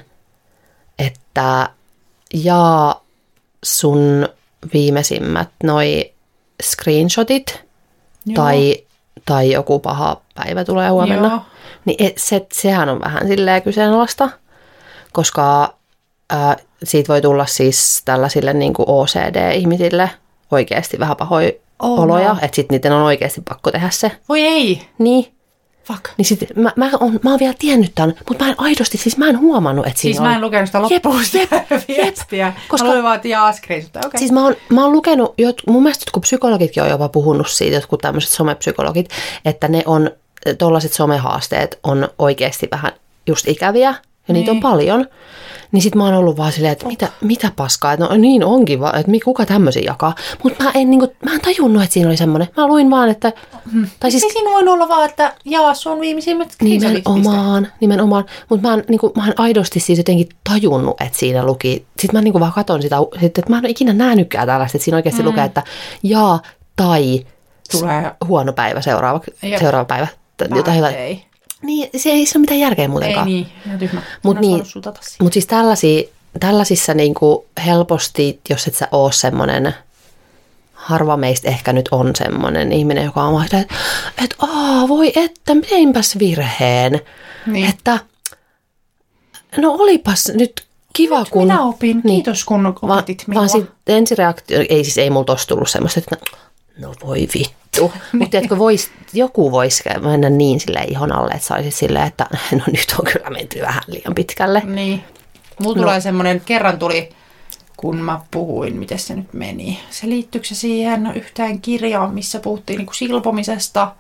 Speaker 1: että jaa sun viimeisimmät noi screenshotit, tai joku paha päivä tulee huomenna, joo. Niin sehän on vähän silleen kyseenalaista, koska siitä voi tulla siis tällaisille niin kuin OCD-ihmisille oikeasti vähän pahoja oloja, että sitten niiden on oikeasti pakko tehdä se.
Speaker 2: Voi ei!
Speaker 1: Niin.
Speaker 2: Fuck.
Speaker 1: Niin sit mä oon vielä tiennyt tämän, mutta mä en aidosti, siis mä en huomannut, että siinä
Speaker 2: siis mä en lukenut sitä loppuun viestiä. Koska mä luin vaan, että okay.
Speaker 1: Siis mä oon lukenut, mun mielestä jotkut psykologitkin on jopa puhunut siitä, jotkut tämmöiset somepsykologit, että ne on, tollaiset somehaasteet on oikeasti vähän just ikäviä, ja niitä on paljon. Niin sit mä oon ollut vaan silleen, että mitä paskaa, että no niin onkin vaan, että kuka tämmöisiä jakaa. Mutta mä en tajunnut, että siinä oli semmoinen. Mä luin vaan, että
Speaker 2: tai siis siinä voi olla vaan, että jaa, sun viimeisimmät screenshotit.
Speaker 1: Nimenomaan. Mutta mä en aidosti siis jotenkin tajunnut, että siinä luki. Sitten mä vaan katon sitä, että mä en ole ikinä nähnytkään tällaista, että siinä oikeasti lukee, että jaa tai tulee huono päivä seuraava päivä. Jotain. Niin, se ei ole mitään järkeä muutenkaan.
Speaker 2: Ei niin, ihan tyhmä.
Speaker 1: Mutta siis tällaisissa niinku helposti, jos et sä oo semmoinen, harva meistä ehkä nyt on semmoinen ihminen, joka on että voi että, teinpäs virheen. Niin. Että no olipas nyt kiva,
Speaker 2: nyt
Speaker 1: kun
Speaker 2: minä opin, niin, kiitos kun opetit minua.
Speaker 1: Vaan sitten ensireaktio, ei mulla tossa tullut semmoista, että no voi vittu. Mutta joku voisi mennä niin silleen ihon alle, että saisit silleen, että no nyt on kyllä menty vähän liian pitkälle.
Speaker 2: Niin. Mulla tulee semmoinen, kerran tuli, kun mä puhuin, miten se nyt meni. Se liittyykö se siihen yhtään kirjaan, missä puhuttiin niin kuin silpomisesta.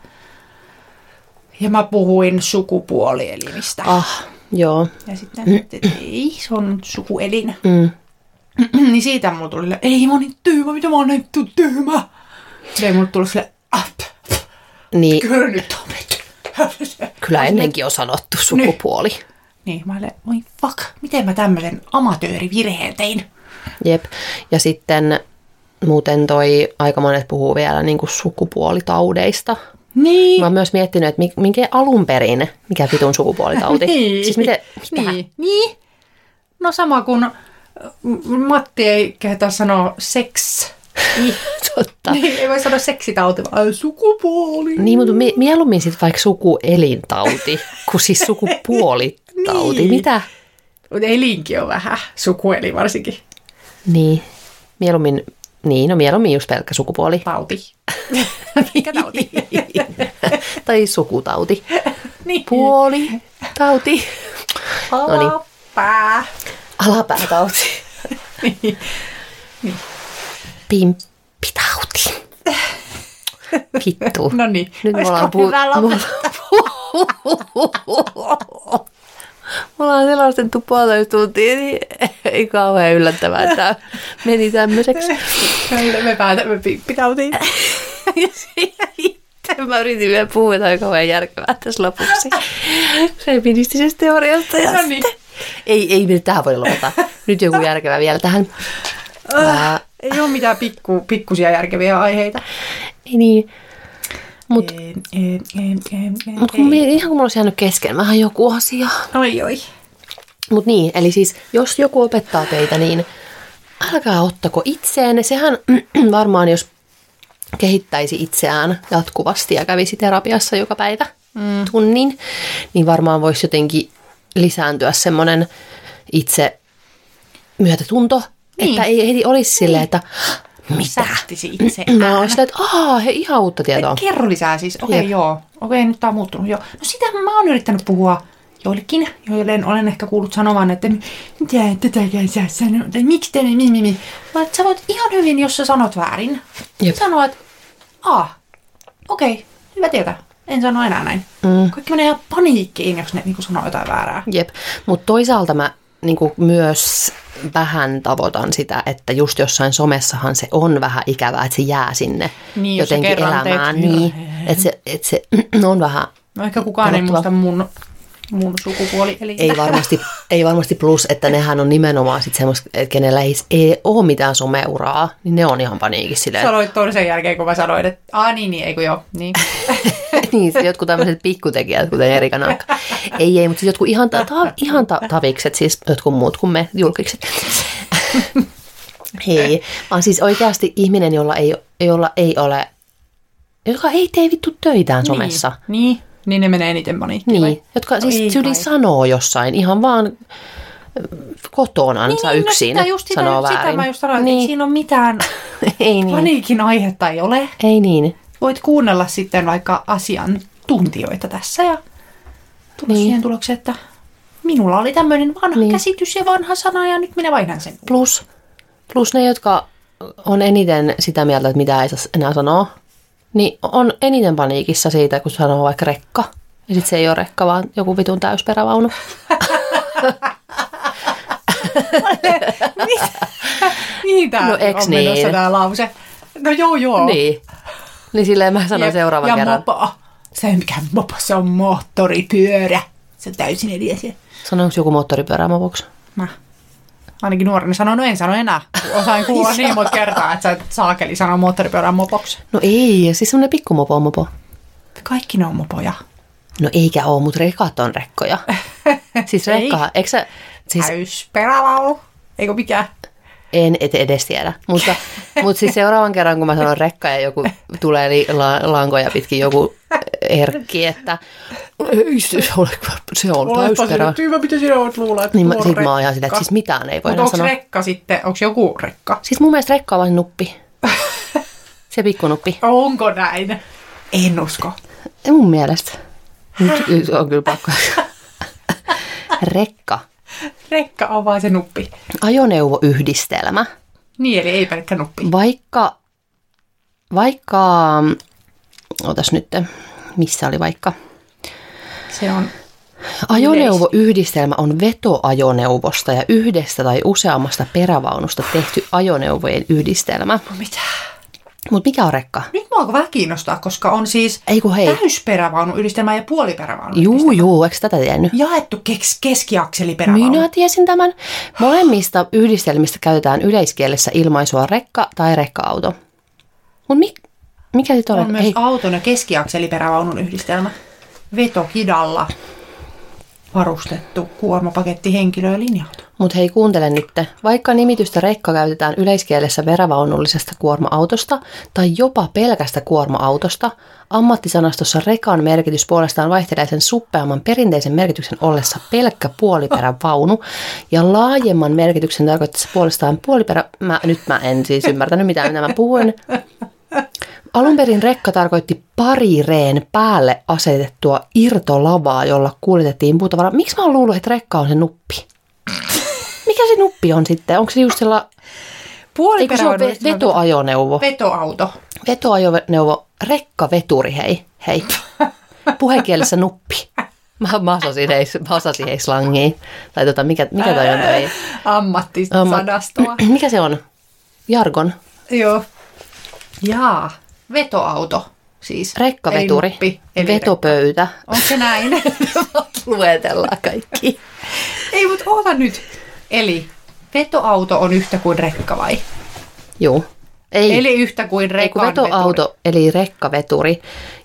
Speaker 2: Ja mä puhuin sukupuolielimistä.
Speaker 1: Joo.
Speaker 2: Ja sitten että ei, se on sukuelin. Niin siitä mulla tuli, ei mä oon niin tyhmä, mitä mä oon näin tyhmä. Ei mulla tullut silleen,
Speaker 1: niin.
Speaker 2: Kyllä nyt on
Speaker 1: kyllä ennenkin on sanottu sukupuoli.
Speaker 2: Niin, mä olen, voi fuck, miten mä tämmöisen amatöörivirheen tein?
Speaker 1: Jep, ja sitten muuten aika monet puhuu vielä niin kuin sukupuolitaudeista.
Speaker 2: Niin.
Speaker 1: Mä oon myös miettinyt, että mikä alun perin, mikä vitun sukupuolitauti.
Speaker 2: Niin.
Speaker 1: Siis mitä?
Speaker 2: Niin. No sama kuin Matti ei kehtaa sanoa seks.
Speaker 1: Totta.
Speaker 2: Niin, ei voi sanoa seksitauti, vaan sukupuoli.
Speaker 1: Niin, mutta mieluummin sitten vaikka sukuelintauti, kuin siis sukupuolitauti.
Speaker 2: Niin.
Speaker 1: Mitä?
Speaker 2: Mutta elinkin on vähän, sukueli varsinkin.
Speaker 1: Niin, mieluummin just pelkkä sukupuoli.
Speaker 2: Tauti. Mikä tauti?
Speaker 1: Tai sukutauti.
Speaker 2: Niin.
Speaker 1: Puoli, tauti.
Speaker 2: Alapää.
Speaker 1: Alapäätauti.
Speaker 2: Niin.
Speaker 1: Pimppitauti. Vittu.
Speaker 2: No niin.
Speaker 1: Nyt me ollaan selostettu puolitoista tuntia, niin ei kauhean yllättävää, että meni tämmöiseksi.
Speaker 2: Me päätämme pimppitautiin.
Speaker 1: Ja sitten mä yritin vielä puhua jotain kauhean järkevää tässä lopuksi. Feministisestä teoriasta. Ja
Speaker 2: no niin.
Speaker 1: Ei nyt tähän voi lopettaa. Nyt joku järkevä vielä tähän.
Speaker 2: Ei ole mitään pikkusia järkeviä aiheita.
Speaker 1: Ei niin. Mutta ihan kun mulla olisi jäänyt kesken vähän joku asia.
Speaker 2: Oi.
Speaker 1: Mutta niin, eli siis jos joku opettaa teitä, niin älkää ottako itseen. Sehän varmaan, jos kehittäisi itseään jatkuvasti ja kävisi terapiassa joka päivä tunnin, niin varmaan voisi jotenkin lisääntyä semmoinen itse myötätunto,
Speaker 2: Niin.
Speaker 1: että ei heti olisi silleen, että mitä?
Speaker 2: Sähtisi itse.
Speaker 1: Mä oon silleen, että he ihan uutta tietoa.
Speaker 2: Kerro lisää siis. Okei, joo. Okei, nyt tää on muuttunut. Joo. No sitä mä oon yrittänyt puhua joillekin, joille olen ehkä kuullut sanovan, että mitä tätäkään sä sanoa, tai miksi tänne mimimi. Vaan sä voit ihan hyvin, jos sä sanot väärin, sanoa, että okei, hyvä tietää. En sano enää näin. Kaikki menee ihan paniikkiin, jos ne niin sanoo jotain väärää.
Speaker 1: Jep, mutta toisaalta mä niin myös vähän tavoitan sitä, että just jossain somessahan se on vähän ikävää, että se jää sinne
Speaker 2: niin,
Speaker 1: jotenkin elämään. Niin, että se on vähän...
Speaker 2: No ehkä kukaan ei muista mun sukupuoli. Eli
Speaker 1: Ei varmasti plus, että nehän on nimenomaan sit semmoista, että kenellä ei ole mitään someuraa, niin ne on ihan paniikissa silleen.
Speaker 2: Sanoit toisen jälkeen, kun mä sanoin, että niin, ei kun joo, niin.
Speaker 1: Niin, jotkut tämmöiset pikkutekijät, kuten Erika Naakka. Ei, mutta siis jotkut ihan tavikset, siis jotkut muut kuin me julkikset. Hei, vaan siis oikeasti ihminen, joka ei tee vittu töitään somessa.
Speaker 2: Niin ne menee eniten paniikkiin.
Speaker 1: Niin, jotka siis yli sanoo jossain, ihan vaan kotonansa yksin sanoo väärin.
Speaker 2: Sitä mä just sanoin, että ei siinä ole mitään paniikin aihetta ei ole.
Speaker 1: Ei niin.
Speaker 2: Voit kuunnella sitten vaikka asiantuntijoita tässä ja tulla siihen tulokseen, että minulla oli tämmöinen vanha käsitys ja vanha sana ja nyt minä vaihdan sen.
Speaker 1: Plus ne, jotka on eniten sitä mieltä, että mitä ei saa enää sanoa, niin on eniten paniikissa siitä, kun sanoo vaikka rekka. Ja sitten se ei ole rekka, vaan joku vitun täysperävaunu.
Speaker 2: Mihin tää on menossa tää lause? No joo.
Speaker 1: Niin silleen mä sanon seuraavan kerran.
Speaker 2: Ja mopo. Se ei mikään mopo, se on moottoripyörä. Se on täysin eri asia.
Speaker 1: Sanoinko joku moottoripyörä mopoksi?
Speaker 2: Mä. Ainakin nuoreni sanoi, no en sano enää. Osain kuulla niin monta kertaa, että sä et saakeli sanoa moottoripyörän mopoksi.
Speaker 1: No ei, siis semmoinen pikkumopo on mopo.
Speaker 2: Kaikki ne on mopoja.
Speaker 1: No eikä oo, mutta rekat on rekkoja. Siis rekka, eikö sä... Siis...
Speaker 2: Täysperävaunu, eikö mikään?
Speaker 1: En edes tiedä, mutta siis seuraavan kerran, kun mä sanon rekka ja joku tulee lankoja pitkin joku herkki, että ei se on täysperä.
Speaker 2: Hyvä, mitä sinä olet luulla, että
Speaker 1: niin sit mä oon ihan sitä, että siis mitään ei voi enää sanoa.
Speaker 2: Mutta onko rekka sitten, onko joku rekka?
Speaker 1: Siis mun mielestä rekka on vain nuppi. Se pikkunuppi.
Speaker 2: Onko näin? En usko.
Speaker 1: Mun mielestä. Nyt on kyllä pakko. Rekka.
Speaker 2: Rekka on vaan se nuppi.
Speaker 1: Ajoneuvoyhdistelmä.
Speaker 2: Niin, eli ei pelkkä nuppi.
Speaker 1: Vaikka, otas nyt, missä oli vaikka?
Speaker 2: Se on...
Speaker 1: Ajoneuvoyhdistelmä on vetoajoneuvosta ja yhdestä tai useammasta perävaunusta tehty ajoneuvojen yhdistelmä.
Speaker 2: Mitä?
Speaker 1: Mutta mikä on rekka?
Speaker 2: Nyt mua alkoi vähän kiinnostaa, koska on siis täysperävaunuyhdistelmä ja puoliperävaunuyhdistelmä.
Speaker 1: Juu, eikö tätä tiennyt?
Speaker 2: Jaettu keskiakseliperävaunu.
Speaker 1: Minä tiesin tämän. Molemmista yhdistelmistä käytetään yleiskielessä ilmaisua rekka tai rekka-auto. Mutta mikä sitten
Speaker 2: on? On myös auton ja keskiakseliperävaunun yhdistelmä. Vetokidalla varustettu kuormapaketti henkilö- ja linja-auto.
Speaker 1: Mutta hei, kuuntele nyt. Vaikka nimitystä rekka käytetään yleiskielessä perävaunullisesta kuorma-autosta tai jopa pelkästä kuorma-autosta, ammattisanastossa rekan merkitys puolestaan vaihtelee sen suppeamman perinteisen merkityksen ollessa pelkkä puoliperävaunu ja laajemman merkityksen tarkoittaessa puolestaan puoliperä... Nyt mä en siis ymmärtänyt mitä mä puhuin. Alun perin rekka tarkoitti parireen päälle asetettua irtolavaa, jolla kuljetettiin puutavaraa. Miksi mä oon luullut, että rekka on se nuppi? Mikä se nuppi on sitten? Onko se just sellainen... Eikö se ole vetoajoneuvo?
Speaker 2: Vetoauto.
Speaker 1: Vetoajoneuvo, rekkaveturi, hei. Puhekielessä nuppi. Mä osasin hei slangiin. Tai mikä toi on toi?
Speaker 2: Ammattisanastoa.
Speaker 1: Mikä se on? Jargon?
Speaker 2: Joo. Jaa. Vetoauto. Siis.
Speaker 1: Rekkaveturi.
Speaker 2: Nuppi,
Speaker 1: vetopöytä.
Speaker 2: Onko se näin?
Speaker 1: Luetellaan kaikki.
Speaker 2: Ei, mutta oota nyt. Eli vetoauto on yhtä kuin rekka vai?
Speaker 1: Joo. Ei.
Speaker 2: Eli yhtä kuin rekan
Speaker 1: vetoauto, veturi. Eli rekkaveturi.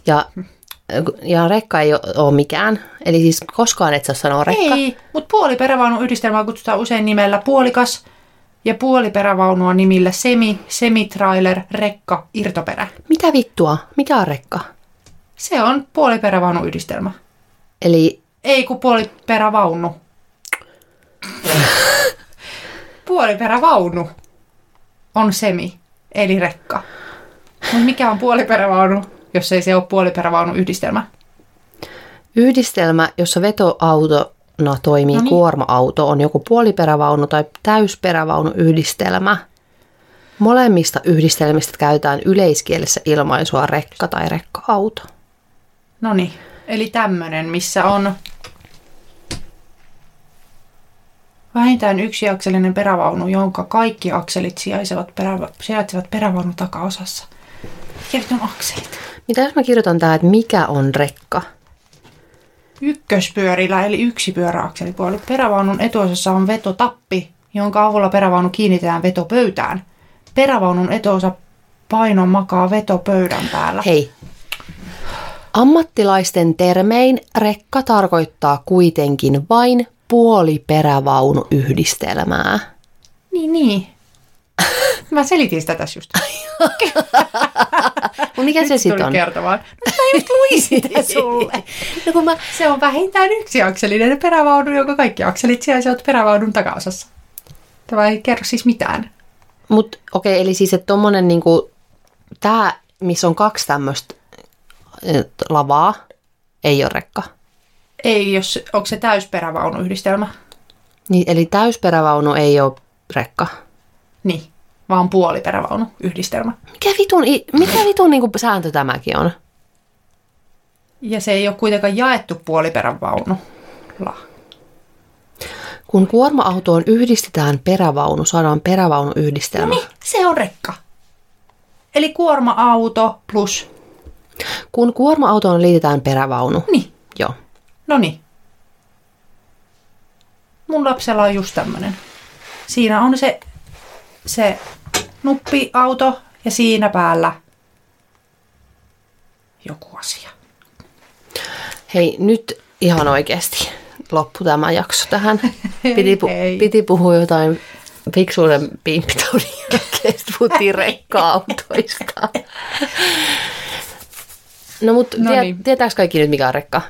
Speaker 1: Ja rekka ei ole mikään. Eli siis koskaan et saa sanoa rekka.
Speaker 2: Ei, mutta puoliperävaunun yhdistelmää kutsutaan usein nimellä puolikas. Ja puoliperävaunua nimillä semitrailer, rekka, irtoperä.
Speaker 1: Mitä vittua? Mikä on rekka?
Speaker 2: Se on puoliperävaunun yhdistelmä.
Speaker 1: Eli...
Speaker 2: Ei kun puoliperävaunu. puoliperävaunu on semi, eli rekka. Mutta mikä on puoliperävaunu, jos ei se ole puoliperävaunu yhdistelmä?
Speaker 1: Yhdistelmä, jossa vetoautona toimii kuorma-auto, on joko puoliperävaunu tai täysperävaunu yhdistelmä. Molemmista yhdistelmistä käytetään yleiskielessä ilmaisua rekka tai rekka-auto.
Speaker 2: No niin, eli tämmöinen, missä on vähintään yksiakselinen perävaunu, jonka kaikki akselit sijaitsevat perävaunun takaosassa. Mikä on akselit?
Speaker 1: Mitä jos mä kirjoitan tähän, että mikä on rekka?
Speaker 2: Ykköspyörillä eli yksipyöräakselipuoli. Perävaunun etuosassa on vetotappi, jonka avulla perävaunu kiinnitetään vetopöytään. Perävaunun etuosa paino makaa vetopöydän päällä.
Speaker 1: Hei. Ammattilaisten termein rekka tarkoittaa kuitenkin vain puoliperävaunuyhdistelmää.
Speaker 2: Niin. Mä selitin sitä tässä just.
Speaker 1: Mikä se sitten on?
Speaker 2: Kertomaan. No mä just luin sitä sulle. No, se on vähintään yksiakselinen perävaunu, jonka kaikki akselit sijaitsevat perävaunun takaosassa. Tämä ei kerro siis mitään.
Speaker 1: Mutta okei, eli siis että tommonen niinku, tää, missä on 2 tämmöistä lavaa, ei ole rekka.
Speaker 2: Ei, onko se täysperävaunuyhdistelmä?
Speaker 1: Niin, eli täysperävaunu ei ole rekka.
Speaker 2: Niin, vaan puoliperävaunuyhdistelmä.
Speaker 1: Mikä vitun niinku sääntö tämäkin on?
Speaker 2: Ja se ei ole kuitenkaan jaettu puoliperävaunulla.
Speaker 1: Kun kuorma-autoon yhdistetään perävaunu, saadaan perävaunuyhdistelmä.
Speaker 2: No niin, se on rekka. Eli kuorma-auto plus.
Speaker 1: Kun kuorma-autoon liitetään perävaunu.
Speaker 2: Niin.
Speaker 1: Joo.
Speaker 2: No niin. Mun lapsella on just tämmönen. Siinä on se nuppiauto ja siinä päällä joku asia.
Speaker 1: Hei, nyt ihan oikeasti loppu tämä jakso tähän. Piti puhua jotain fiksuuden pimpitaudin jälkeen, puhuttiin rekka-autoista. No mutta tietääkö kaikki nyt mikä on rekka?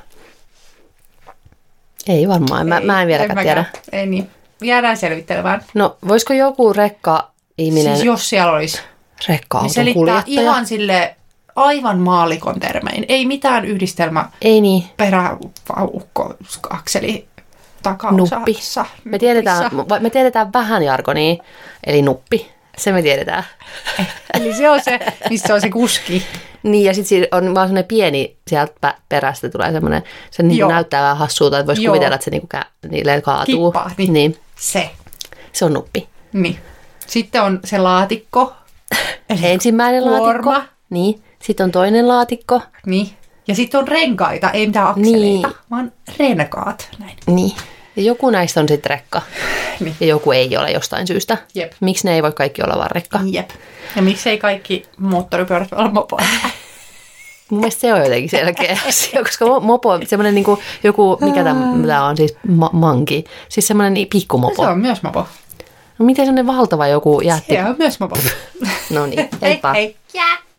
Speaker 1: Ei varmaan, mä en vieläkään tiedä.
Speaker 2: Ei niin, jäädään selvittelemään.
Speaker 1: No voisiko joku rekka-ihminen,
Speaker 2: siis jos siellä olisi,
Speaker 1: rekka-auton
Speaker 2: niin
Speaker 1: kuljettaja?
Speaker 2: selittää ihan sille aivan maalikon termein. Ei mitään yhdistelmä.
Speaker 1: Ei niin.
Speaker 2: Perävaukko, akseli, takaosa.
Speaker 1: Nuppi. Me tiedetään vähän jargonia, eli nuppi. Se me tiedetään.
Speaker 2: Eli se on se, missä on se kuski.
Speaker 1: Niin, ja sitten on vaan semmoinen pieni, sieltä perästä tulee semmoinen, se niinku näyttää vähän hassulta, että voisi kuvitella, että se niinku kaatuu.
Speaker 2: Kippaa, niin. Se
Speaker 1: on nuppi.
Speaker 2: Niin. Sitten on se laatikko.
Speaker 1: Ensimmäinen
Speaker 2: kuorma.
Speaker 1: Laatikko. Niin. Sitten on toinen laatikko.
Speaker 2: Niin. Ja sitten on renkaita, ei mitään akseleita, vaan renkaat. Näin.
Speaker 1: Niin. Ja joku näistä on sitten rekka.
Speaker 2: Niin.
Speaker 1: Ja joku ei ole jostain syystä.
Speaker 2: Jep.
Speaker 1: Miksi ne ei voi kaikki olla vaan rekka?
Speaker 2: Jep. Ja miksi ei kaikki moottoripyörät olla mopoja?
Speaker 1: Mun mielestä se on jotenkin selkeä asia, koska mopo on semmoinen niin kuin joku, mikä tämä on siis, manki. Siis semmoinen pikkumopo.
Speaker 2: Se on myös mopo.
Speaker 1: No miten semmoinen valtava joku jätti?
Speaker 2: Se on myös mopo.
Speaker 1: No niin, heippa.
Speaker 2: Hei.